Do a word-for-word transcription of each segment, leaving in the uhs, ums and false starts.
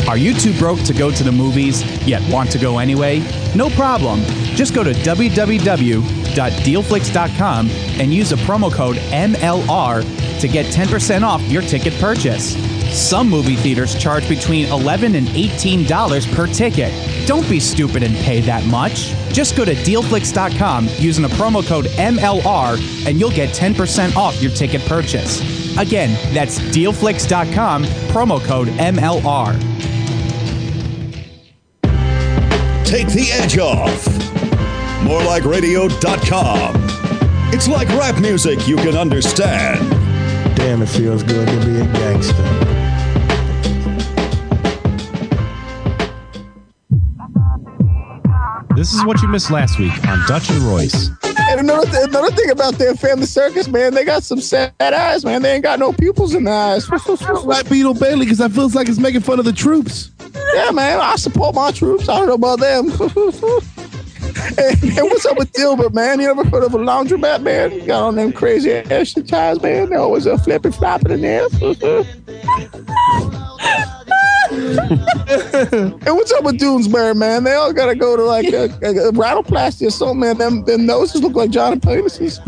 Are you too broke to go to the movies, yet want to go anyway? No problem. Just go to w w w dot deal flix dot com and use the promo code M L R to get ten percent off your ticket purchase. Some movie theaters charge between eleven dollars and eighteen dollars per ticket. Don't be stupid and pay that much. Just go to deal flix dot com using the promo code M L R and you'll get ten percent off your ticket purchase. Again, that's deal flix dot com, promo code M L R. Take the edge off. more like radio dot com. It's like rap music you can understand. Damn, it feels good to be a gangster. This is what you missed last week on Dutch and Royce. And another, th- another thing about their family circus, man, they got some sad eyes, man. They ain't got no pupils in their eyes. Like Beetle Bailey, because that feels like it's making fun of the troops. Yeah, man, I support my troops. I don't know about them. And, and what's up with Dilbert, man? You ever heard of a laundromat, man? You got on them crazy ass ties, man. They always uh, flipping, flopping in there. And what's up with Doonesbury, man? They all gotta go to like a, a, a rhinoplasty or something, man. Them, them noses look like Johnny Penises.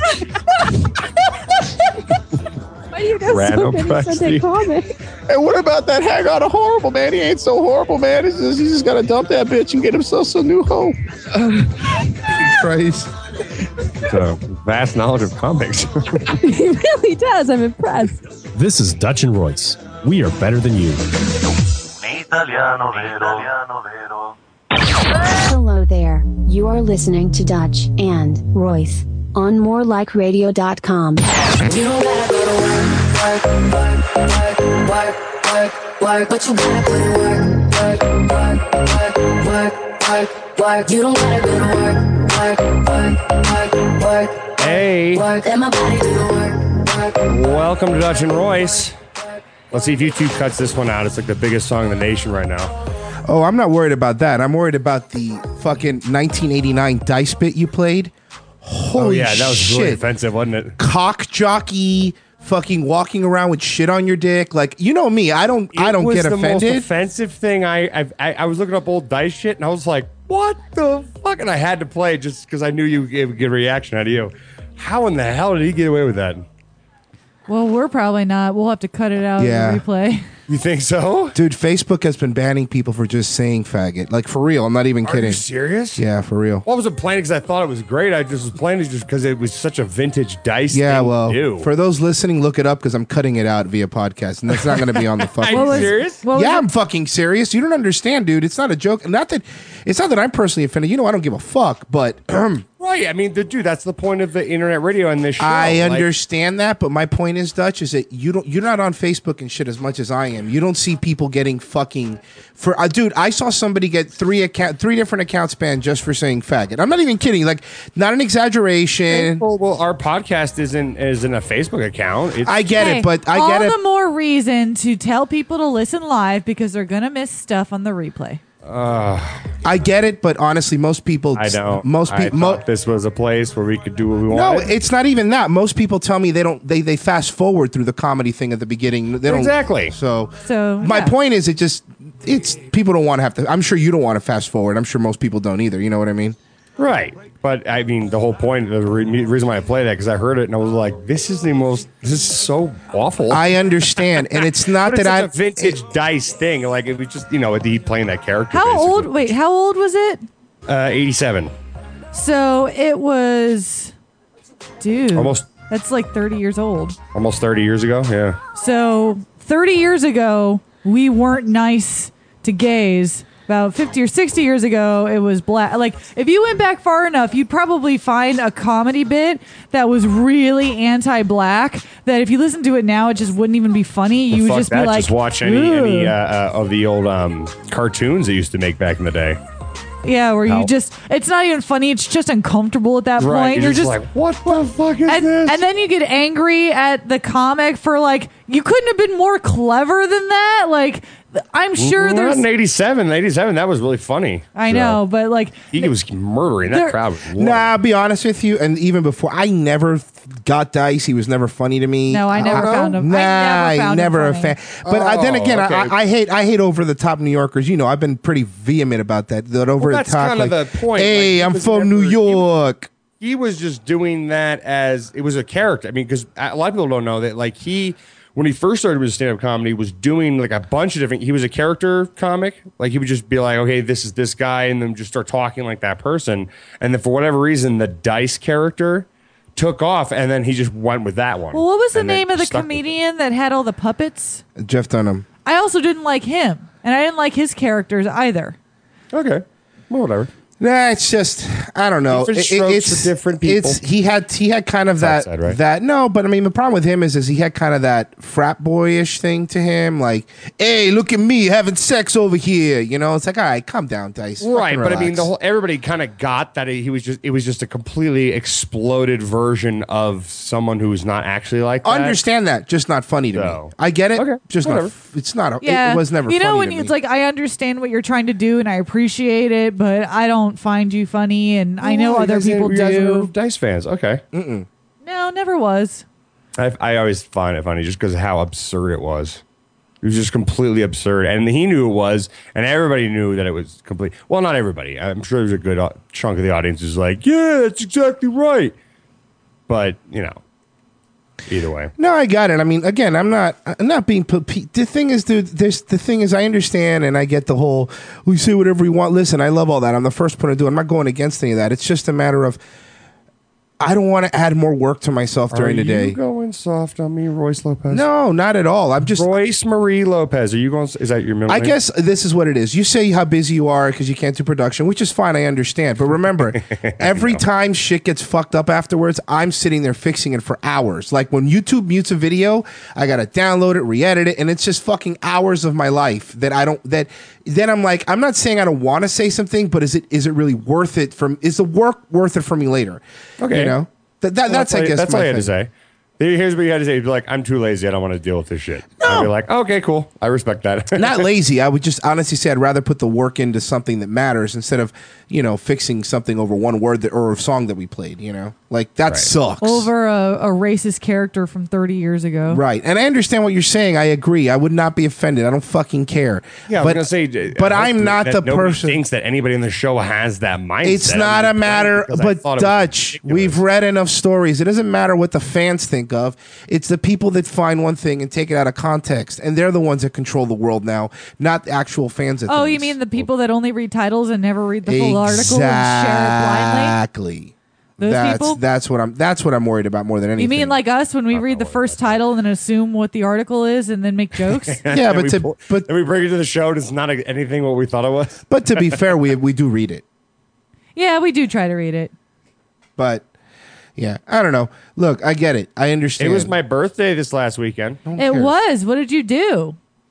Why do you guys so many Sunday comics? And what about that Haggard or Horrible, man? He ain't so horrible, man. He's just, he's just gotta dump that bitch and get himself some new hoe. Um, Christ. So, vast knowledge of comics. He really does. I'm impressed. This is Dutch and Royce. We are better than you. Hello there. You are listening to Dutch and Royce on more like radio dot com. You don't gotta go to work, work, work, work, work, work, but you gotta put in work, work, work, work, work, work. You don't gotta go to work, work, work, work, work. Hey. Work, let my body do the work, work. Welcome to Dutch and Royce. Let's see if YouTube cuts this one out. It's like the biggest song in the nation right now. Oh, I'm not worried about that. I'm worried about the fucking nineteen eighty-nine dice bit you played. Holy oh, yeah, that was shit. really offensive, wasn't it? Cock jockey, fucking walking around with shit on your dick. Like, you know me, I don't It I don't was get the offended. most offensive thing. I, I I I was looking up old dice shit, and I was like, what the fuck? And I had to play just because I knew you would get a good reaction out of you. How in the hell did he get away with that? Well, we're probably not. We'll have to cut it out Yeah. in the replay. You think so? Dude, Facebook has been banning people for just saying faggot. Like, for real. I'm not even Are kidding. you serious? Yeah, for real. Well, I wasn't playing because I thought it was great. I just was playing it just because it was such a vintage dice Yeah, thing well, to do. for those listening, look it up because I'm cutting it out via podcast, and that's not going to be on the fucking. Are you serious? Yeah, I'm fucking serious. You don't understand, dude. It's not a joke. Not that it's not that I'm personally offended. You know, I don't give a fuck. But Right. I mean, the, dude, that's the point of the internet radio and this show. I Like, understand that. But my point is, Dutch, is that you don't. You're not on Facebook and shit as much as I am. You don't see people getting fucking for. Uh, dude, I saw somebody get three account, three different accounts banned just for saying faggot. I'm not even kidding. Like, not an exaggeration. Well, well, our podcast isn't isn't a Facebook account. It's, I get Hey, it, but I all get it. the more reason to tell people to listen live because they're gonna miss stuff on the replay. Uh, I get it, but honestly, most people. I don't. Most I people. thought this was a place where we could do what we No, wanted. it's not even that. Most people tell me they don't. They they fast forward through the comedy thing at the beginning. They don't Exactly. So, So my yeah. point is, it just it's people don't want to have to. I'm sure you don't want to fast forward. I'm sure most people don't either. You know what I mean? Right. But I mean, the whole point, the re- reason why I play that, because I heard it and I was like, this is the most, this is so awful. I understand, and it's not But it's that such I. a vintage dice thing. Like, it was just, you know, he playing that character. How basically. old? Wait, how old was it? Uh, eighty-seven. So it was, dude. Almost. That's like thirty years old. Almost thirty years ago. Yeah. So thirty years ago, we weren't nice to gays. About fifty or sixty years ago, it was black. Like, if you went back far enough, you'd probably find a comedy bit that was really anti-black. That if you listen to it now, it just wouldn't even be funny. You Well, would fuck just that. be like, just watch any, "Ugh." any uh, uh, of the old um, cartoons they used to make back in the day. Yeah, where How? you just, it's not even funny. It's just uncomfortable at that Right, point. you're just like, what the fuck is and, this? And then you get angry at the comic for like, you couldn't have been more clever than that. Like, I'm sure Well, there's. in eighty-seven, eighty-seven, that was really funny. I So, know, but like, he was murdering that there- crowd. Was Nah, I'll be honest with you, and even before, I never th- got Dice. He was never funny to me. No, I never Uh, found him. Nah, I never found never him a funny. fan. But uh, then again, okay. I, I hate I hate over the top New Yorkers. You know, I've been pretty vehement about that. That over Well, the that's top. kind of like, the point. Hey, Like, he I'm was from never- New he was- York. He was just doing that as it was a character. I mean, because a lot of people don't know that. Like he, when he first started with stand-up comedy, was doing like a bunch of different. He was a character comic. Like he would just be like, "Okay, this is this guy," and then just start talking like that person. And then for whatever reason, the Dice character took off, and then he just went with that one. Well, what was the And then name of the stuck with it. comedian that had all the puppets? Jeff Dunham. I also didn't like him, and I didn't like his characters either. Okay, well, whatever. Nah, it's just I don't know. Different It- strokes it's for different people. It's he had he had kind of that Outside, right? that no, but I mean the problem with him is is he had kind of that frat boyish thing to him, like, hey, look at me having sex over here. You know, it's like, all right, calm down, Dice. Right, Fucking but I mean, relax. the whole everybody kind of got that he was just it was just a completely exploded version of someone who was not actually like that. Understand that, just not funny to So. me. I get it, Okay, just whatever. not. It's not. A, Yeah, it was never. You know, funny when to you- it's me. like I understand what you're trying to do, and I appreciate it, but I don't find you funny, and I know Oh, you other guys- people you guys do. are Dice fans, okay? No, never was. I, I always find it funny just because of how absurd it was. It was just completely absurd, and he knew it was, and everybody knew that it was complete. Well, not everybody. I'm sure there's a good uh, chunk of the audience who's like, "Yeah, that's exactly right." But you know, either way. No, I got it. I mean, again, I'm not. I'm not being. put- The thing is, dude. There's the thing is, I understand and I get the whole. We say whatever we want. Listen, I love all that. I'm the first one to do it. I'm not going against any of that. It's just a matter of. I don't want to add more work to myself during Are the day. you going soft on me, Royce Lopez? No, not at all. I'm just. Royce Marie Lopez. Are you going? Is that your middle I name? guess this is what it is. You say how busy you are because you can't do production, which is fine. I understand. But remember, every time shit gets fucked up afterwards, I'm sitting there fixing it for hours. Like when YouTube mutes a video, I got to download it, re-edit it, and it's just fucking hours of my life that I don't, that then I'm like, I'm not saying I don't want to say something, but is it is it really worth it from, is the work worth it for me later? Okay. You know? That, that, Well, that's, I all you- guess, that's my all you had thing. to say. Here's what you had to say. You'd be like, "I'm too lazy. I don't want to deal with this shit." I'd be like, "Okay, cool. I respect that." Not lazy. I would just honestly say I'd rather put the work into something that matters instead of, you know, fixing something over one word that, or a song that we played, you know? Like, that Right. sucks. Over a, a racist character from thirty years ago. Right. And I understand what you're saying. I agree. I would not be offended. I don't fucking care. Yeah, I but, was gonna say, but I I'm hope not that the nobody person. Thinks that anybody in the show has that mindset. It's not I'm a just matter, playing because I but thought it was Dutch, ridiculous. we've read enough stories. It doesn't matter what the fans think of. It's the people that find one thing and take it out of context. And they're the ones that control the world now, not the actual fans of Oh, things. you mean the people that only read titles and never read the full article and share it blindly? Exactly. Those that's, people? That's what I'm. That's what I'm worried about more than anything. You mean like us when we read the first title and then assume what the article is and then make jokes? Yeah, And but we to, pull- but and we bring it to the show. And it's not a, anything what we thought it was. but to be fair, we we do read it. Yeah, we do try to read it. But yeah, I don't know. Look, I get it. I understand. It was my birthday this last weekend. No one It cares. was. What did you do?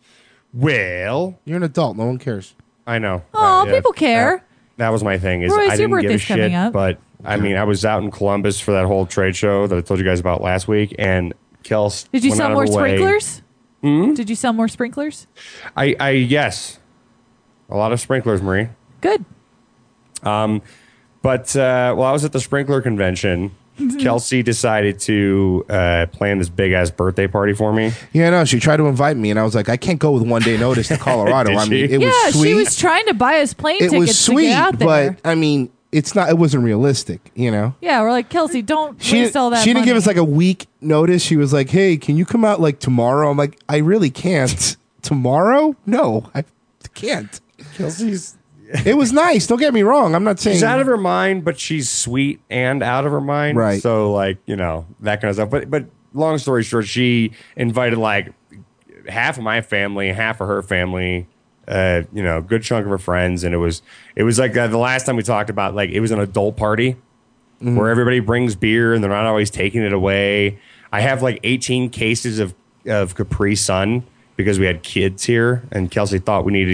Well, You're an adult. No one cares. I know. Oh, Uh, yeah. people care. That, that was my thing. Is Royce, I your didn't give a birthday's shit. coming up. But I mean, I was out in Columbus for that whole trade show that I told you guys about last week, and Kels. Did you went sell out more of her way- sprinklers? Hmm? Did you sell more sprinklers? I, I yes, a lot of sprinklers, Marie. Good. Um, but uh, while I was at the sprinkler convention, Kelsey decided to uh, plan this big ass birthday party for me. Yeah, no. She tried to invite me, and I was like, I can't go with one day notice to Colorado. Did I mean, she? it yeah, was sweet. she was trying to buy us plane it tickets was sweet, to get out there. but I mean, it's not. It wasn't realistic. You know. Yeah, we're like, Kelsey, don't She, waste all that she didn't money. give us like a week notice. She was like, "Hey, can you come out like tomorrow?" I'm like, "I really can't. Tomorrow? No, I can't." Kelsey's It was nice. Don't get me wrong. I'm not saying she's out of her mind, but she's sweet and out of her mind. Right. So like, you know, that kind of stuff. But but long story short, she invited like half of my family, half of her family, uh, you know, a good chunk of her friends, and it was it was like uh, the last time we talked about like it was an adult party Mm-hmm. where everybody brings beer and they're not always taking it away. I have like eighteen cases of of Capri Sun because we had kids here, and Kelsey thought we needed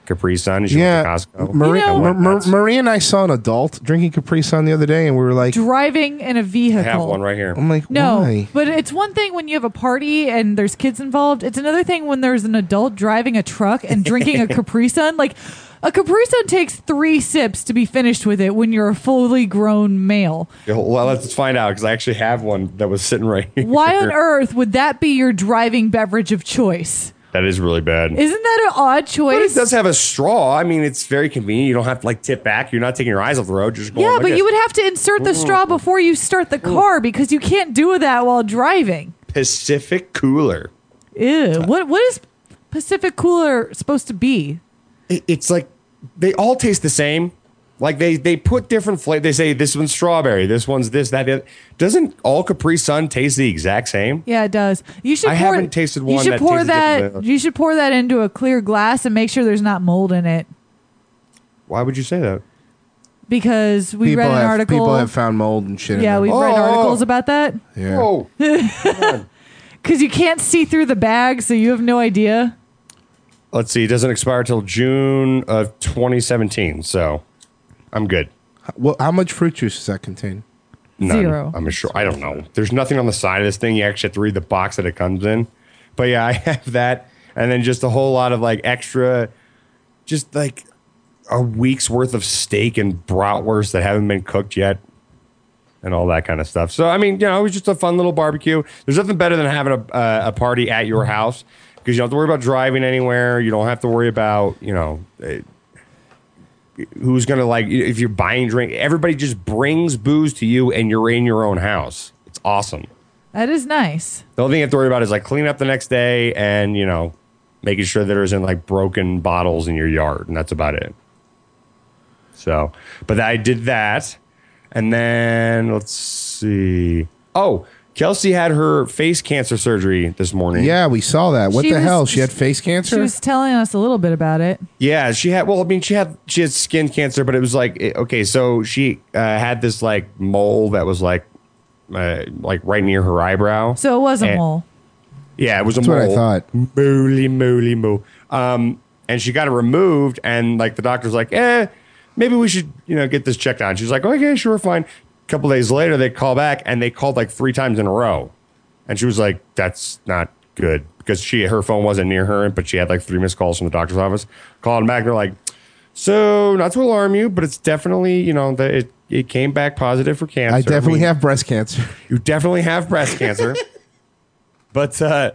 Capri Sun. She Yeah, went to Costco. Marie, You know- Mar- Mar- Marie and I saw an adult drinking Capri Sun the other day, and we were like, Driving in a vehicle. I have one right here. I'm like, No, why? but it's one thing when you have a party and there's kids involved. It's another thing when there's an adult driving a truck and drinking a Capri Sun. Like, a Capri Sun takes three sips to be finished with it when you're a fully grown male. Yeah, well, let's find out because I actually have one that was sitting right here. Why on earth would that be your driving beverage of choice? That is really bad. Isn't that an odd But choice? it does have a straw. I mean, it's very convenient. You don't have to like tip back. You're not taking your eyes off the road. You're just going. Yeah, like but this. you would have to insert the straw before you start the car because you can't do that while driving. Pacific Cooler. Ew. What what is Pacific Cooler supposed to be? It, it's like they all taste the same. Like they they put different flavors. They say this one's strawberry. This one's this that. the other. Doesn't all Capri Sun taste the exact same? Yeah, it does. You should. I pour, haven't tasted You one should that pour tasted that. different than- You should pour that into a clear glass and make sure there's not mold in it. Why would you say that? Because we people read an have, article. People have found mold and shit. yeah, in we've them. read Oh. articles about that. Yeah. Whoa. Because you can't see through the bag, so you have no idea. Let's see. It doesn't expire till June of twenty seventeen. So I'm good. Well, how much fruit juice does that contain? None. Zero. I'm sure. I don't know. There's nothing on the side of this thing. You actually have to read the box that it comes in. But yeah, I have that, and then just a whole lot of like extra, just like a week's worth of steak and bratwurst that haven't been cooked yet, and all that kind of stuff. So I mean, you know, it was just a fun little barbecue. There's nothing better than having a uh, a party at your house because you don't have to worry about driving anywhere. You don't have to worry about you know. Uh, who's gonna like if you're buying drink, everybody just brings booze to you and you're in your own house. It's awesome. That is nice. The only thing you have to worry about is like cleaning up the next day and you know making sure that there isn't like broken bottles in your yard, and that's about it. So but I did that, and then let's see. Oh, Kelsey had her face cancer surgery this morning. Yeah, we saw that. What She the was- hell? She had face cancer? She was telling us a little bit about it. Yeah, she had. Well, I mean, she had she had skin cancer, but it was like it- okay. So she uh, had this like mole that was like uh, like right near her eyebrow. So it was a And- mole. Yeah, it was a That's mole. what I thought. Moly, moly, mo. Um, and she got it removed, and like the doctor's like, eh, maybe we should you know get this checked out. She's like, okay, sure, fine. A couple days later, they call back, and they called like three times in a row, and she was like, that's not good because she her phone wasn't near her, but she had like three missed calls from the doctor's office. Calling back, they're like, so not to alarm you, but it's definitely you know that it it came back positive for cancer. I definitely We- have breast cancer. you definitely have breast cancer. But uh,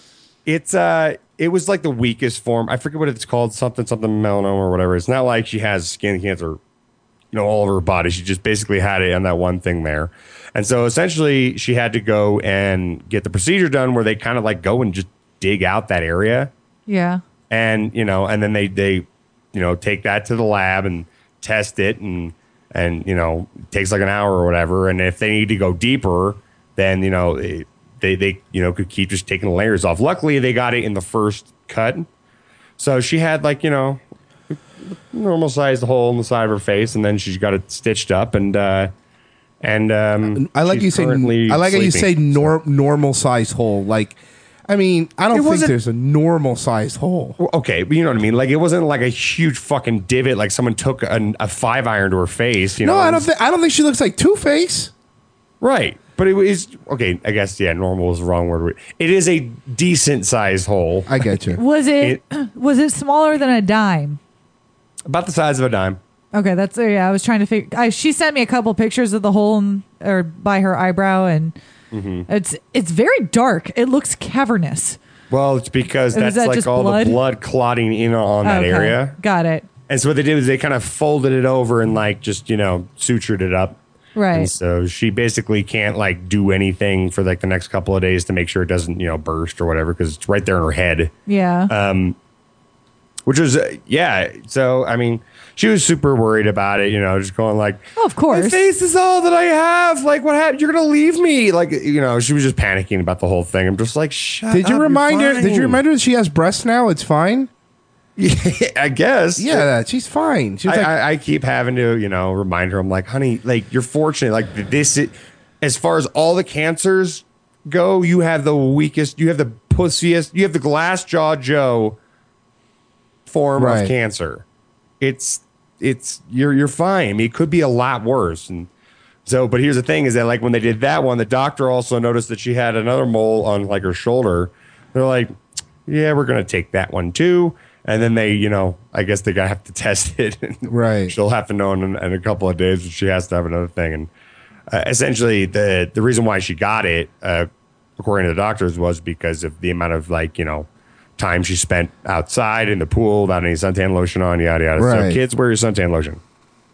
it's uh, it was like the weakest form. I forget what it's called, something something melanoma or whatever. It's not like she has skin cancer, you know, all over her body. She just basically had it on that one thing there. And so essentially she had to go and get the procedure done where they kind of like go and just dig out that area. Yeah. And, you know, and then they, they, you know, take that to the lab and test it and, and, you know, it takes like an hour or whatever. And if they need to go deeper, then, you know, it, they, they, you know, could keep just taking layers off. Luckily, they got it in the first cut. So she had like, you know, normal sized hole in the side of her face, and then she's got it stitched up. And, uh, and, um, I like she's you say. currently I like how you say sleeping. nor- normal size hole. Like, I mean, I don't It think wasn't- there's a normal sized hole. Well, okay, but you know what I mean. Like it wasn't like a huge fucking divot, like someone took a, a five iron to her face. You know, no, I It don't was- think. I don't think she looks like Two Face. Right, but it was okay. I guess yeah, normal is the wrong word. It is a decent sized hole, I get you. Was it, was it smaller than a dime? about the size of a dime. Okay, that's uh, yeah. I was trying to figure. I, she sent me a couple pictures of the hole in, or by her eyebrow, and Mm-hmm. it's it's very dark. It looks cavernous. Well, it's because Is that's that like just all blood? the blood clotting in on that Okay, area. got it. And so what they did is they kind of folded it over and like just you know sutured it up. Right. And so she basically can't like do anything for like the next couple of days to make sure it doesn't you know burst or whatever because it's right there in her head. Yeah. Um, which was uh, yeah. So I mean, she was super worried about it. You know, just going like, oh, of course. my face is all that I have. Like, what happened? You're gonna leave me? Like, you know, she was just panicking about the whole thing. I'm just like, shut. Did you up, remind you're her? Did you fine. remind her that she has breasts now? It's fine. Yeah, I guess. Yeah, that she's fine. She's I, like, I, I keep having to, you know, remind her. I'm like, honey, like you're fortunate. Like this, is, as far as all the cancers go, you have the weakest. You have the pussiest. You have the glass jaw Joe form Right. of cancer. It's it's you're you're fine. I mean, it could be a lot worse. And so, but here's the thing: is that like when they did that one, the doctor also noticed that she had another mole on like her shoulder. They're like, yeah, we're gonna take that one too. And then they, you know, I guess they gotta have to test it. Right. She'll have to know in, in a couple of days that she has to have another thing. And uh, essentially, the the reason why she got it, uh, according to the doctors, was because of the amount of like, you know, time she spent outside in the pool without any suntan lotion on, yada yada. Right. So kids, wear your suntan lotion.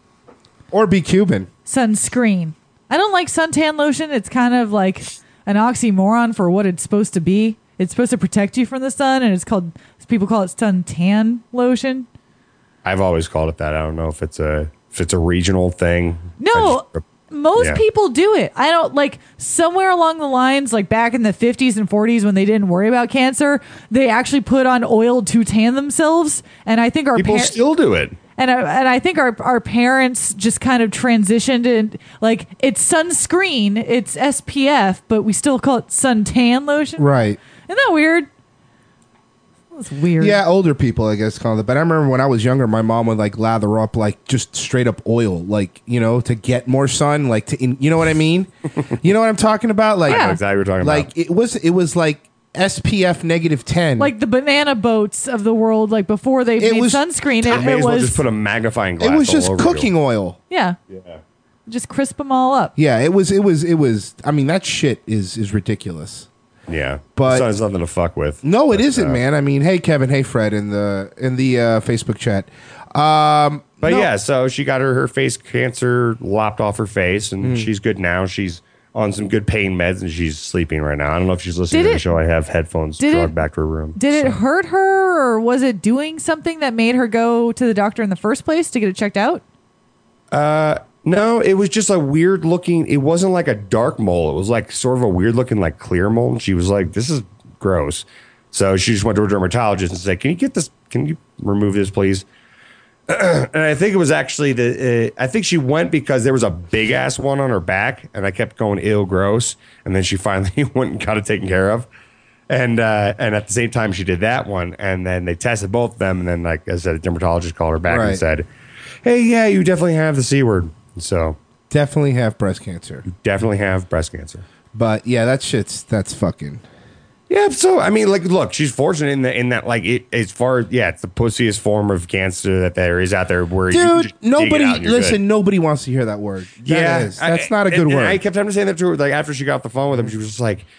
Or be Cuban. Sunscreen. I don't like suntan lotion. It's kind of like an oxymoron for what it's supposed to be. It's supposed to protect you from the sun, and it's called, people call it suntan lotion. I've always called it that. I don't know if it's a if it's a regional thing. No, I just- most yeah. people do it. I don't like somewhere along the lines, like back in the fifties and forties when they didn't worry about cancer, they actually put on oil to tan themselves. And I think our People par- still do it. And I, and I think our our parents just kind of transitioned in, like, it's sunscreen, it's S P F, but we still call it suntan lotion. Right. Isn't that weird? That's weird. Yeah, older people, I guess, call it. But I remember when I was younger, my mom would like lather up like just straight up oil, like, you know, to get more sun, like to, in, you know what I mean? You know what I'm talking about? Like, I know exactly what you're talking like about. it was, it was like S P F negative ten. Like the banana boats of the world, like before they It made was- sunscreen, I it, may it as well was just put a magnifying glass. it was all just over cooking you. oil. yeah, Yeah. just crisp them all up. Yeah, it was, it was, it was. I mean, that shit is is ridiculous. Yeah, But- the sun is nothing to fuck with. No, it But, isn't, uh, man. I mean, hey Kevin, hey Fred, in the in the uh, Facebook chat. Um, But no. yeah, so she got her, her face cancer lopped off her face, and Hmm. she's good now. She's on some good pain meds, and she's sleeping right now. I don't know if she's listening Did to the it- show. I have headphones did drugged it- back to her room. Did it hurt her, or was it doing something that made her go to the doctor in the first place to get it checked out? No, it was just a weird looking. It wasn't like a dark mole. It was like sort of a weird looking, like clear mole. And she was like, "This is gross." So she just went to a dermatologist and said, "Can you get this? Can you remove this, please?" And I think it was actually the. Uh, I think she went because there was a big ass one on her back, and I kept going ill, gross. And then she finally went and got it taken care of. And uh, and at the same time, she did that one, and then they tested both of them. And then, like I said, a dermatologist called her back Right. and said, "Hey, yeah, you definitely have the C word." So definitely have breast cancer. definitely have breast cancer. But yeah, that shit's that's fucking. Yeah, so I mean, like, look, she's fortunate in that, in that, like, it as far as yeah, it's the pussiest form of cancer that there is out there. Where you can Dude, just dig it nobody out and you're listen. good. nobody wants to hear that word. That Yeah, is- that's not a I- good and- word. And I kept having to say that to her. Like after she got off the phone with him, she was just like,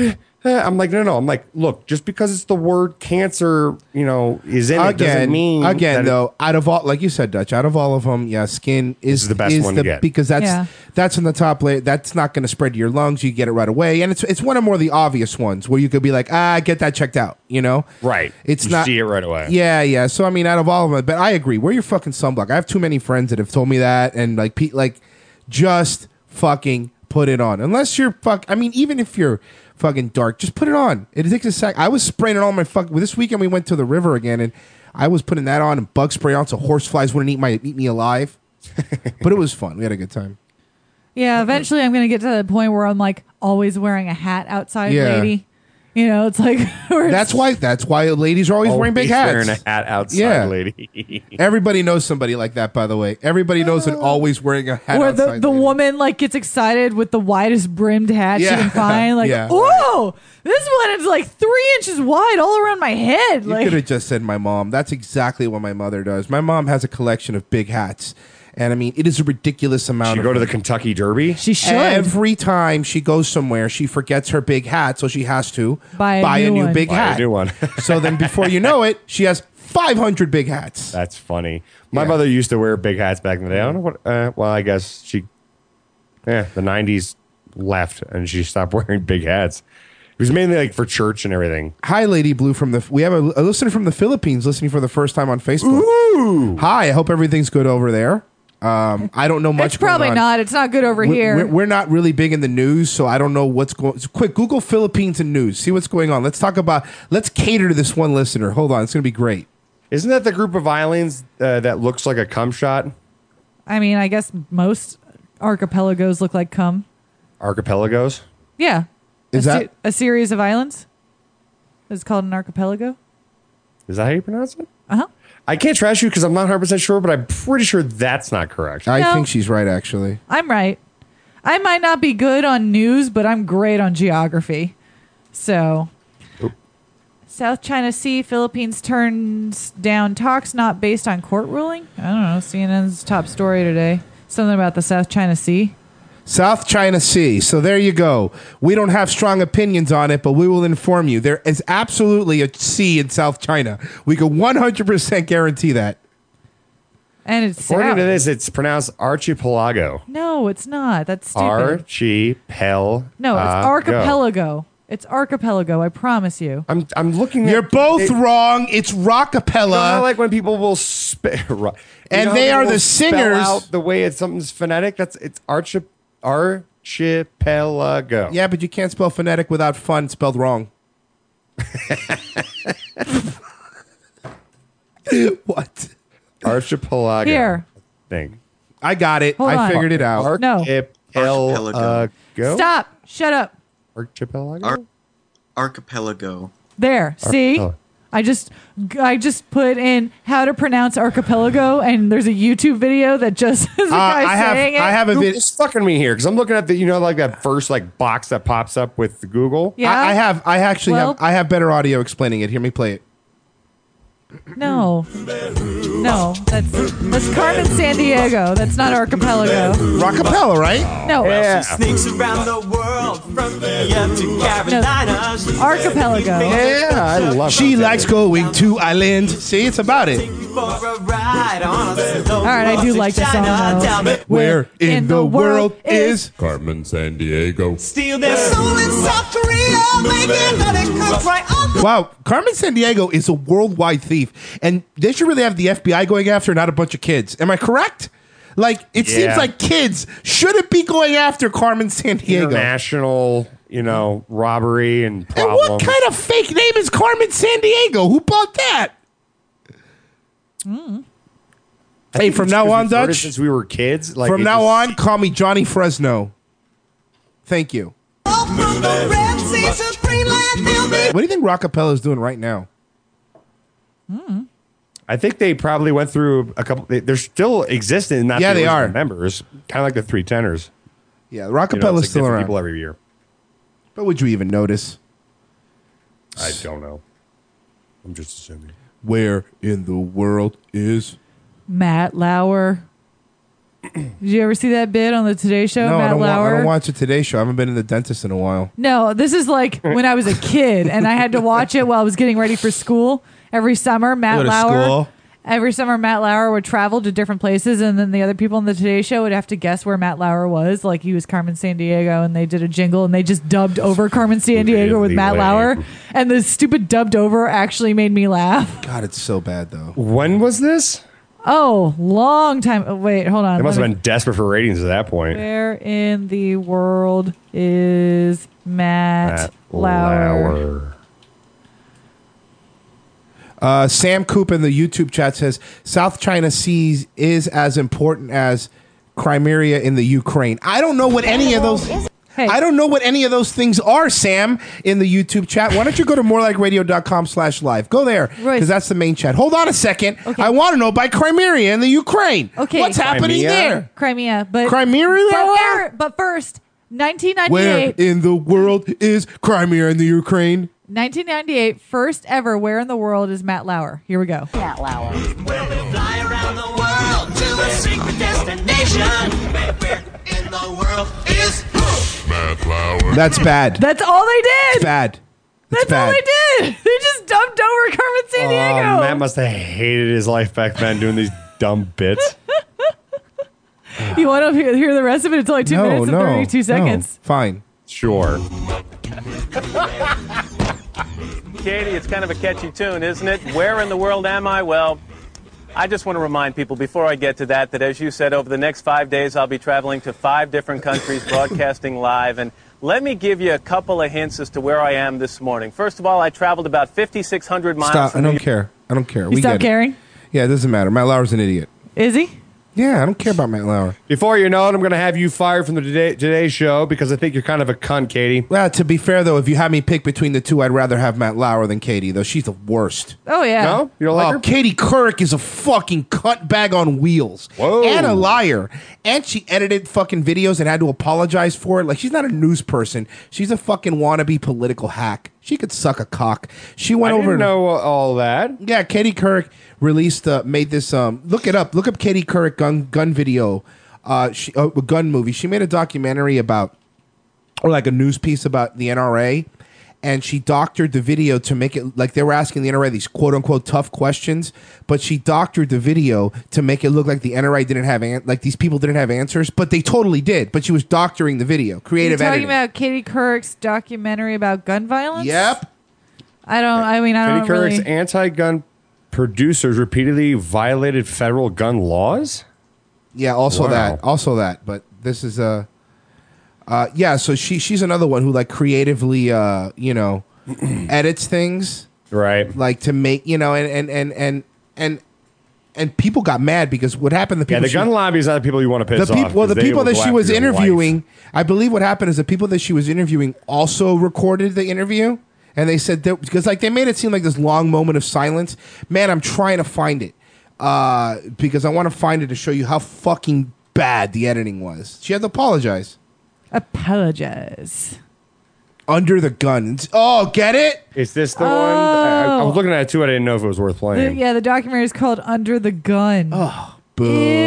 I'm like, no, no. I'm like, look, just because it's the word cancer, you know, is in it again, doesn't mean again that it- though, out of all, like you said, Dutch, out of all of them, yeah, skin is, is the best one to get. because that's Yeah. that's in the top layer. That's not going to spread to your lungs. You get it right away, and it's it's one of more the obvious ones where you could be like, ah, get that checked out. You know, right. It's you not see it right away. Yeah, yeah. So I mean, out of all of them, but I agree. Wear your fucking sunblock. I have too many friends that have told me that, and like, pe- like, just fucking put it on. Unless you're fuck. I mean, even if you're fucking dark, just put it on. It takes a sec. I was spraying it on my fuck. This weekend we went to the river again, and I was putting that on and bug spray on so horseflies wouldn't eat my eat me alive. But it was fun. We had a good time. Yeah, eventually I'm going to get to the point where I'm like always wearing a hat outside, Yeah. lady. You know, it's like where it's- That's why. That's why ladies are always wearing big hats. Wearing a hat outside, Yeah. lady. Everybody knows somebody like that. By the way, everybody knows an always wearing a hat. where the, outside the lady. woman like gets excited with the widest brimmed hat Yeah. she can find. Like, Yeah. oh, this one is like three inches wide all around my head. You Like, could have just said my mom. That's exactly what my mother does. My mom has a collection of big hats. And I mean, it is a ridiculous amount She of go to the them. Kentucky Derby. she should. Every time she goes somewhere, she forgets her big hat, so she has to Buy a new one. big Buy hat. a new one. So then before you know it, she has five hundred big hats. That's funny. My Yeah. mother used to wear big hats back in the day. I don't know what. Uh, well, I guess she. Yeah, the nineties left, and she stopped wearing big hats. It was mainly like for church and everything. Hi, Lady Blue from the. We have a, a listener from the Philippines listening for the first time on Facebook. Ooh. Hi, I hope everything's good over there. Um, I don't know much. it's probably going on. not. It's not good over We're- here. We're, we're not really big in the news, so I don't know what's going. So quick, Google Philippines and news. See what's going on. Let's talk about. Let's cater to this one listener. Hold on, it's going to be great. Isn't that the group of islands uh, that looks like a cum shot? I mean, I guess most archipelagos look like cum. Archipelagos? Yeah. Is a, that- a series of islands? It's called an archipelago. Is that how you pronounce it? Uh huh. I can't trash you because I'm not one hundred percent sure, but I'm pretty sure that's not correct. I No. think she's right, actually. I'm right. I might not be good on news, but I'm great on geography. So, Oop. South China Sea, Philippines turns down talks not based on court ruling. I don't know. C N N's top story today. Something about the South China Sea. South China Sea. So there you go. We don't have strong opinions on it, but we will inform you. There is absolutely a sea in South China. We can one hundred percent guarantee that. And it's According south. to this, it's pronounced archipelago. No, it's not. That's stupid. Archipelago. no, it's archipelago. It's archipelago. I promise you. I'm I'm looking. You're at, both it, wrong. It's rockapella. You know how, like when people will spe- ro- And you know they how are people the will singers- Spell out the way it's something's phonetic. That's it's archi- archipelago. Yeah, but you can't spell phonetic without fun spelled wrong. What? Archipelago. Here. Thing. I got it. Hold I on. figured it out. No. Archipelago. Stop. Shut up. Archipelago. Ar- archipelago. There. See? Archipelago. I just I just put in how to pronounce archipelago, and there's a YouTube video that just is a guy I have- saying it. I have a vid- Google's fucking me here because I'm looking at the you know like that first like box that pops up with Google. Yeah. I, I have. I actually Well- have. I have better audio explaining it. Hear me play it. No. No. That's that's Carmen San Diego. That's not archipelago. Rockapella, right? No. Sneaks around the world from India to Carolinas. No. Archipelago. Yeah, I love She it. likes going to island. See, it's about it. All right, I do like the song though. Where in the world is Carmen San Diego? Steal their soul in South Korea, making honey cook right on the Wow, Carmen San Diego is a worldwide thief, and they should really have the F B I going after, not a bunch of kids. Am I correct? Like, it Yeah. seems like kids shouldn't be going after Carmen San Diego. International, you know, robbery and And problems. what kind of fake name is Carmen San Diego? Who bought that? Mm. I Hey, think from it's now 'cause on, we've heard it Dutch. since we were kids. Like From it now just- on, call me Johnny Fresno. Thank you. from the Red Sea to Greenland, they'll be What do you think Rockapella is doing right now? I think they probably went through a couple. They, they're still existing. Not Yeah, the they original are. members. Kind of like the Three Tenors. Yeah, You know, it's Rockapella's like still different around. people every year. But would you even notice? I don't know. I'm just assuming. Where in the world is? Matt Lauer. Did you ever see that bit on the Today Show? No, Matt I don't, wa- Lauer. I don't watch the Today Show. I haven't been in the dentist in a while. No, this is like when I was a kid and I had to watch it while I was getting ready for school every summer. Matt Go to Lauer. school? Every summer, Matt Lauer would travel to different places, and then the other people on the Today Show would have to guess where Matt Lauer was. Like he was Carmen San Diego, and they did a jingle, and they just dubbed over Carmen San Diego with Really Matt lame. Lauer, and the stupid dubbed over actually made me laugh. God, it's so bad though. When was this? Oh, long time. Oh, wait, hold on. They must Let have me- been desperate for ratings at that point. Where in the world is Matt, Matt Lauer? Lauer. Uh, Sam Coop in the YouTube chat says South China Sea is as important as Crimea in the Ukraine. I don't know what any of those. Hey. I don't know what any of those things are, Sam, in the YouTube chat. Why don't you go to morelikeradio.com slash live? Go there, because that's the main chat. Hold on a second. I want to know about Crimea in the Ukraine. Okay. What's happening Crimea? there? Crimea, but Crimea, But, Lauer? fir- but first, nineteen Where ninety-eight. in the world is Crimea in the Ukraine? nineteen ninety-eight, first ever. Where in the world is Matt Lauer? Here we go. Matt Lauer. Well, we fly around the world to a secret destination. Where in the world is Matt Lauer. That's bad. That's all they It's did. bad. It's That's all bad. they did. They just dumped over Carmen San Oh, Diego. Matt must have hated his life back then doing these dumb bits. You want to hear, hear the rest of it? It's only two no, minutes and no, thirty-two no. seconds. Fine. Sure. Katie, it's kind of a catchy tune, isn't it? Where in the world am I? Well, I just want to remind people before I get to that that, as you said, over the next five days, I'll be traveling to five different countries, broadcasting live. And let me give you a couple of hints as to where I am this morning. First of all, I traveled about fifty-six hundred miles. Stop. I from don't New- care. I don't care. You we stop get it. caring? Yeah, it doesn't matter. Matt Lauer's an idiot. Is he? Yeah, I don't care about Matt Lauer. Before you know it, I'm going to have you fired from the Today, Today Show because I think you're kind of a cunt, Katie. Well, to be fair, though, if you had me pick between the two, I'd rather have Matt Lauer than Katie, though. She's the worst. Oh, yeah. No? You don't like Oh, her? Katie Couric is a fucking cunt bag on wheels. Whoa. And a liar. And she edited fucking videos and had to apologize for it. Like, she's not a news person. She's a fucking wannabe political hack. She could suck a cock. She went I over didn't know all that. Yeah, Katie Couric released, uh, made this, um, look it up. Look up Katie Couric gun, gun video, uh, she, uh, gun movie. She made a documentary about, or like a news piece about the N R A. And she doctored the video to make it like they were asking the N R A these quote unquote tough questions, but she doctored the video to make it look like the N R A didn't have an- like these people didn't have answers, but they totally did. But she was doctoring the video, creative You're talking editing. about Katie Couric's documentary about gun violence? Yep. I don't, I mean, I Katie don't Couric's really. anti-gun producers repeatedly violated federal gun laws? Yeah, also Wow. that, also that. But this is a, uh, yeah. So she she's another one who like creatively, uh, you know, edits things, right? Like to make you know, and and and and and and people got mad because what happened? The Yeah, people the she- gun lobby is not the people you want to piss the people, off. well, the 'cause they people will that go she after was your life. interviewing, I believe what happened is the people that she was interviewing also recorded the interview, and they said that because like they made it seem like this long moment of silence. Man, I'm trying to find it uh, because I want to find it to show you how fucking bad the editing was. She had to apologize. Apologize. Under the gun. Oh, get it? Is this the one? I, I Oh. was looking at it too. I didn't know if it was worth The- playing. yeah, the documentary is called Under the Gun. Oh, boo.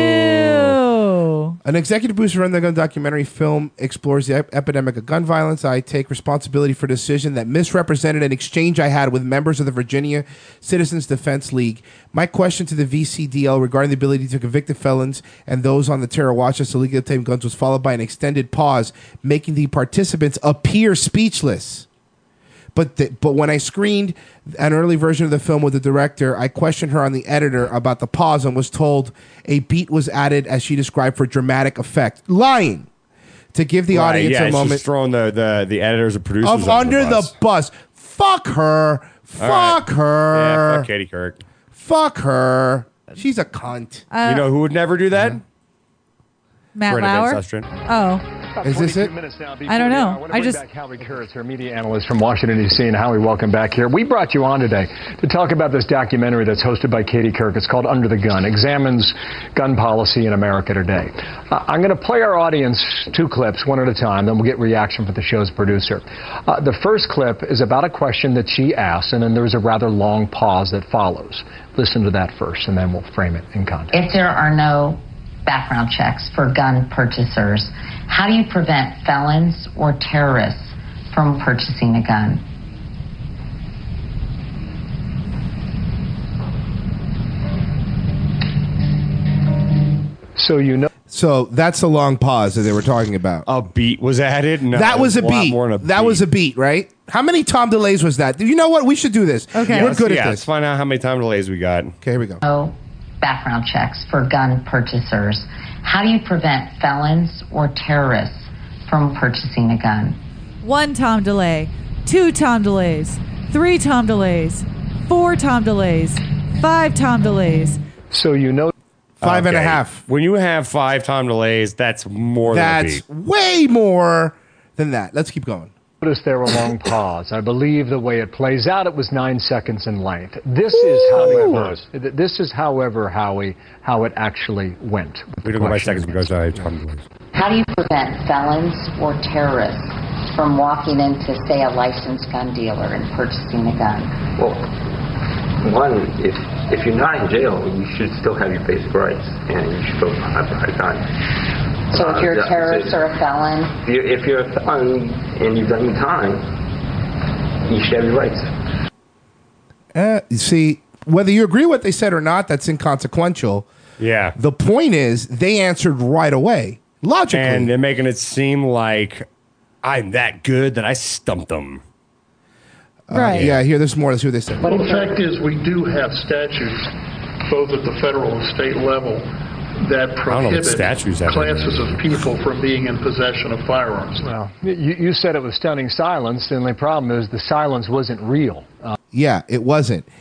Ew. An executive producer on the gun documentary film explores the ep- epidemic of gun violence. I take responsibility for a decision that misrepresented an exchange I had with members of the Virginia Citizens Defense League. My question to the V C D L regarding the ability to convict the felons and those on the terror watch list to legally obtain guns was followed by an extended pause, making the participants appear speechless. But the, but when I screened an early version of the film with the director, I questioned her on the editor about the pause and was told a beat was added as she described for dramatic effect. Lying. To give the Right, audience yeah, a it's moment just throwing the, the, the editors and producers of under under the bus. Fuck her. All Fuck right. her. Yeah, fuck Katie Couric. Fuck her. She's a cunt. Uh, you know who would never do that? Matt Brenna Lauer? Van Susteren. Oh. Is this it? I don't know. I just. Back Howie Kurtz, our media analyst from Washington, D C And Howie, welcome back here. We brought you on today to talk about this documentary that's hosted by Katie Couric. It's called Under the Gun, examines gun policy in America today. Uh, I'm going to play our audience two clips, one at a time, then we'll get reaction from the show's producer. Uh, the first clip is about a question that she asked, and then there's a rather long pause that follows. Listen to that first, and then we'll frame it in context. If there are no background checks for gun purchasers, how do you prevent felons or terrorists from purchasing a gun? So you know. So that's the long pause that they were talking about. A beat was added? No, that was a lot beat. more than a That was a beat, right? How many Tom delays was that? You know what? We should do this. Okay. We're let's- good yeah, at Let's this. find out how many time delays we got. Okay, here we go. No background checks for gun purchasers. How do you prevent felons or terrorists from purchasing a gun? One Tom delay, two Tom delays, three Tom delays, four Tom delays, five Tom delays. So you know. Five and a Okay. half. When you have five time delays, that's more That's than a beat. way more than that. Let's keep going. Notice there a long pause. I believe the way it plays out, it was nine seconds in length. This is, however, this is, however, Howie, how it actually went. We don't go by seconds because I have time delays. How do you prevent felons or terrorists from walking into, say, a licensed gun dealer and purchasing a gun? Well, one, if if you're not in jail, you should still have your basic rights, and you should still have the right gun. So if you're Uh, a terrorist or a felon, If you're, if you're a felon and you've done your time, you should have your rights. Uh, you see, whether you agree with what they said or not, that's inconsequential. Yeah. The point is, they answered right away, logically. And they're making it seem like I'm that good that I stumped them. Uh, Right. Yeah, here, there's more. Let's see what they said. Well, the fact is, we do have statutes, both at the federal and state level, that know what prohibit statutes have in classes there. of people from being in possession of firearms. Well, you, you said it was stunning silence. The only problem is the silence wasn't real. Uh, Yeah, it wasn't.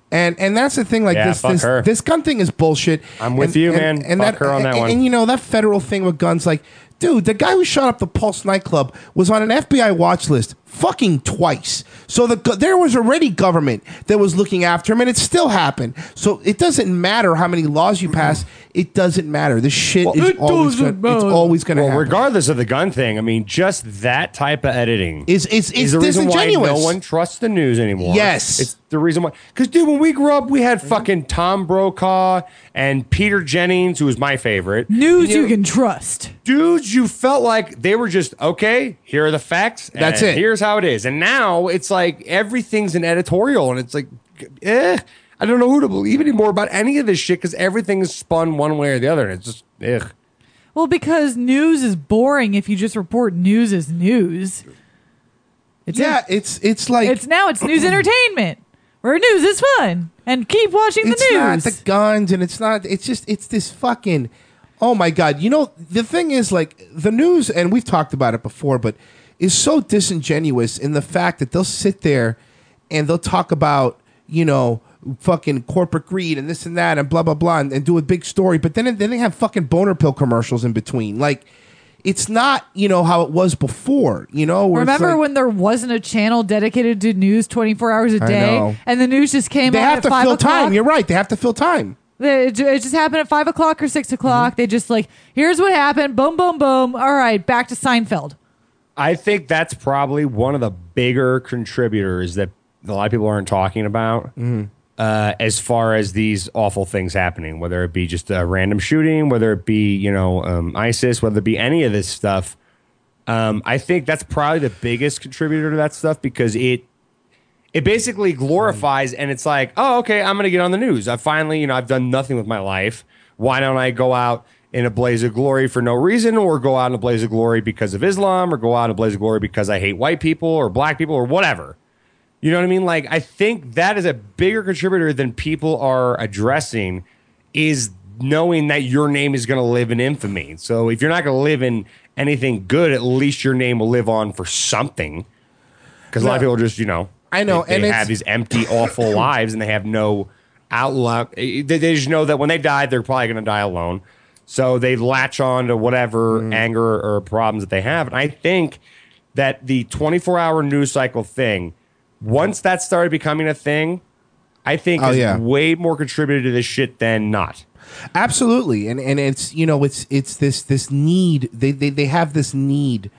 And and that's the thing. Like Yeah, this fuck this, her. this gun thing is bullshit. I'm with And- you, and- man. And Fuck her on that and, one. And you know that federal thing with guns, like. Dude, the guy who shot up the Pulse nightclub was on an F B I watch list fucking twice. So the go- there was already government that was looking after him, and it still happened. So it doesn't matter how many laws you pass. It doesn't matter. This shit Well, is it always doesn't gonna, it's matter. always going to Well, happen. regardless of the gun thing, I mean, just that type of editing Is- is- it's the reason why disingenuous. no one trusts the news anymore. Yes. It's the reason why. Because, dude, when we grew up, we had fucking Tom Brokaw and Peter Jennings, who was my favorite. News And, you know, can trust. Dudes, you felt like they were just, okay, here are the facts. That's and it. Here's how it is. And now it's like everything's an editorial, and it's like, eh. I don't know who to believe anymore about any of this shit because everything is spun one way or the other. And it's just, ugh. Well, because news is boring if you just report news as news. It's yeah, it's it's like it's now it's news entertainment where news is fun and keep watching the it's news. not the guns, and it's not. It's just it's this fucking. Oh my god! You know the thing is like the news, and we've talked about it before, but is so disingenuous in the fact that they'll sit there and they'll talk about you know fucking corporate greed and this and that and blah blah blah and, and do a big story, but then then they have fucking boner pill commercials in between. Like it's not you know how it was before. You know, where it's Remember like- when there wasn't a channel dedicated to news twenty-four hours a I day, know. and the news just came they on have at to five fill o'clock? time. You're right. They have to fill time. They- It ju- it just happened at five o'clock or six o'clock. Mm-hmm. They just like, here's what happened. Boom, boom, boom. All right, back to Seinfeld. I think that's probably one of the bigger contributors that a lot of people aren't talking about uh, as far as these awful things happening, whether it be just a random shooting, whether it be, you know, um, ISIS, whether it be any of this stuff. Um, I think that's probably the biggest contributor to that stuff because it it basically glorifies and it's like, oh, okay, I'm going to get on the news. I finally, you know, I've done nothing with my life. Why don't I go out in a blaze of glory for no reason or go out in a blaze of glory because of Islam or go out in a blaze of glory because I hate white people or black people or whatever. You know what I mean? Like, I think that is a bigger contributor than people are addressing is knowing that your name is going to live in infamy. So if you're not going to live in anything good, at least your name will live on for something. Because a lot of No. people just, you know, I know, they, and they it's- have these empty, awful lives and they have no outlook. They, they just know that when they die, they're probably going to die alone. So they latch on to whatever Mm. anger or problems that they have. And I think that the twenty-four hour news cycle thing, once that started becoming a thing, I think Oh, is yeah. way more contributed to this shit than not. Absolutely, and and it's you know it's it's this this need they they, they have this need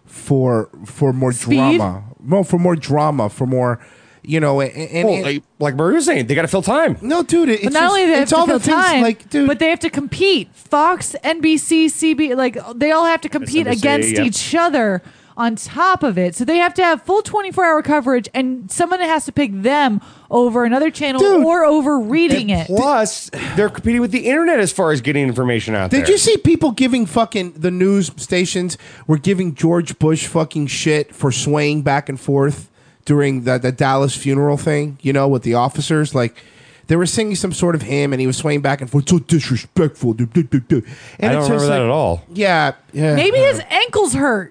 for for more Speed? drama, more for more drama, for more you know and, and, Well, and- like, like Murray was saying, they got to fill time. no, dude, it, it's But not just- only do they have it's to all fill the things time, like dude, but they have to compete. Fox, N B C, C B, like they all have to compete M S N B C, against yep. each other on top of it. So they have to have full twenty-four hour coverage, and someone has to pick them over another channel Dude. or over reading And it. Plus, they're competing with the internet as far as getting information out there. Did you see people giving fucking the news stations were giving George Bush fucking shit for swaying back and forth during the, the Dallas funeral thing, you know, with the officers? Like, they were singing some sort of hymn and he was swaying back and forth. So disrespectful. duh, duh, duh, duh. And I don't it's just remember that like- at all. Yeah. yeah. Maybe his ankles hurt.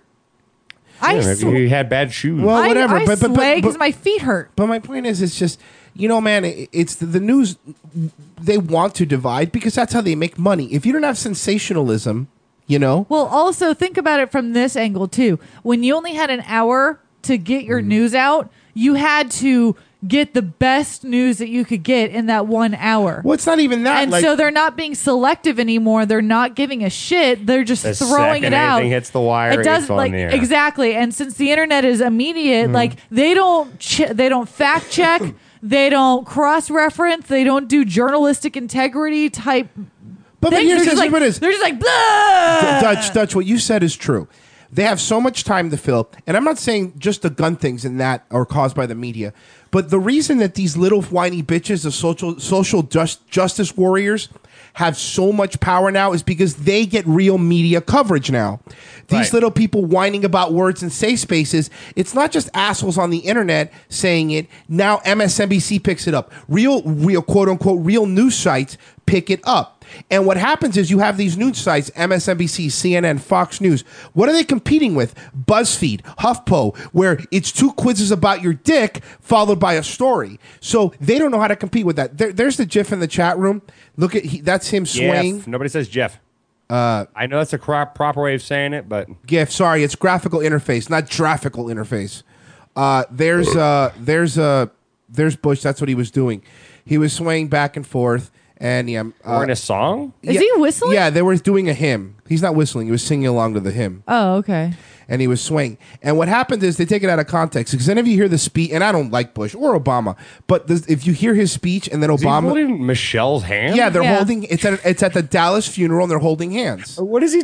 I, Yeah, sw- maybe he had bad shoes. Well, I, whatever. I but, but, sway but, because but, my feet hurt. but my point is, it's just, you know, man, it, it's the, the news. They want to divide because that's how they make money. If you don't have sensationalism, you know, Well, also think about it from this angle too. When you only had an hour to get your news out, you had to get the best news that you could get in that one hour. well, it's not even that. And like, so they're not being selective anymore. They're not giving a shit. They're just The throwing second it out. anything hits the wire, it it's doesn't on like the air. exactly. And since the internet is immediate, Mm-hmm. like they don't ch- they don't fact check, they don't cross reference, they don't do journalistic integrity type. but, but things. here's They're just here's like, what it is. they're just like blah. Dutch, Dutch, what you said is true. They have so much time to fill. And I'm not saying just the gun things and that are caused by the media. But the reason that these little whiny bitches, the social social just, justice warriors, have so much power now is because they get real media coverage now. These Right. little people whining about words and safe spaces, it's not just assholes on the internet saying it. Now M S N B C picks it up. Real, real quote unquote, real news sites pick it up. And what happens is you have these news sites, M S N B C, C N N, Fox News. What are they competing with? BuzzFeed, HuffPo, where it's two quizzes about your dick followed by a story. So they don't know how to compete with that. There, there's the GIF in the chat room. Look at he, that's him swaying. Jeff. Nobody says Jeff. Uh, I know that's a cro- proper way of saying it, but GIF. Sorry, it's graphical interface, not graphical interface. Uh, there's uh, there's uh, there's Bush. That's what he was doing. He was swaying back and forth. And yeah, uh, we're in a song. Is yeah, he whistling? Yeah, they were doing a hymn. He's not whistling. He was singing along to the hymn. Oh, okay. And he was swaying. And what happened is they take it out of context. Because then if you hear the speech, and I don't like Bush or Obama, but this, if you hear his speech and then Is Obama, he holding Michelle's hand? yeah, they're Yeah. holding. It's at it's at the Dallas funeral, and they're holding hands. What is he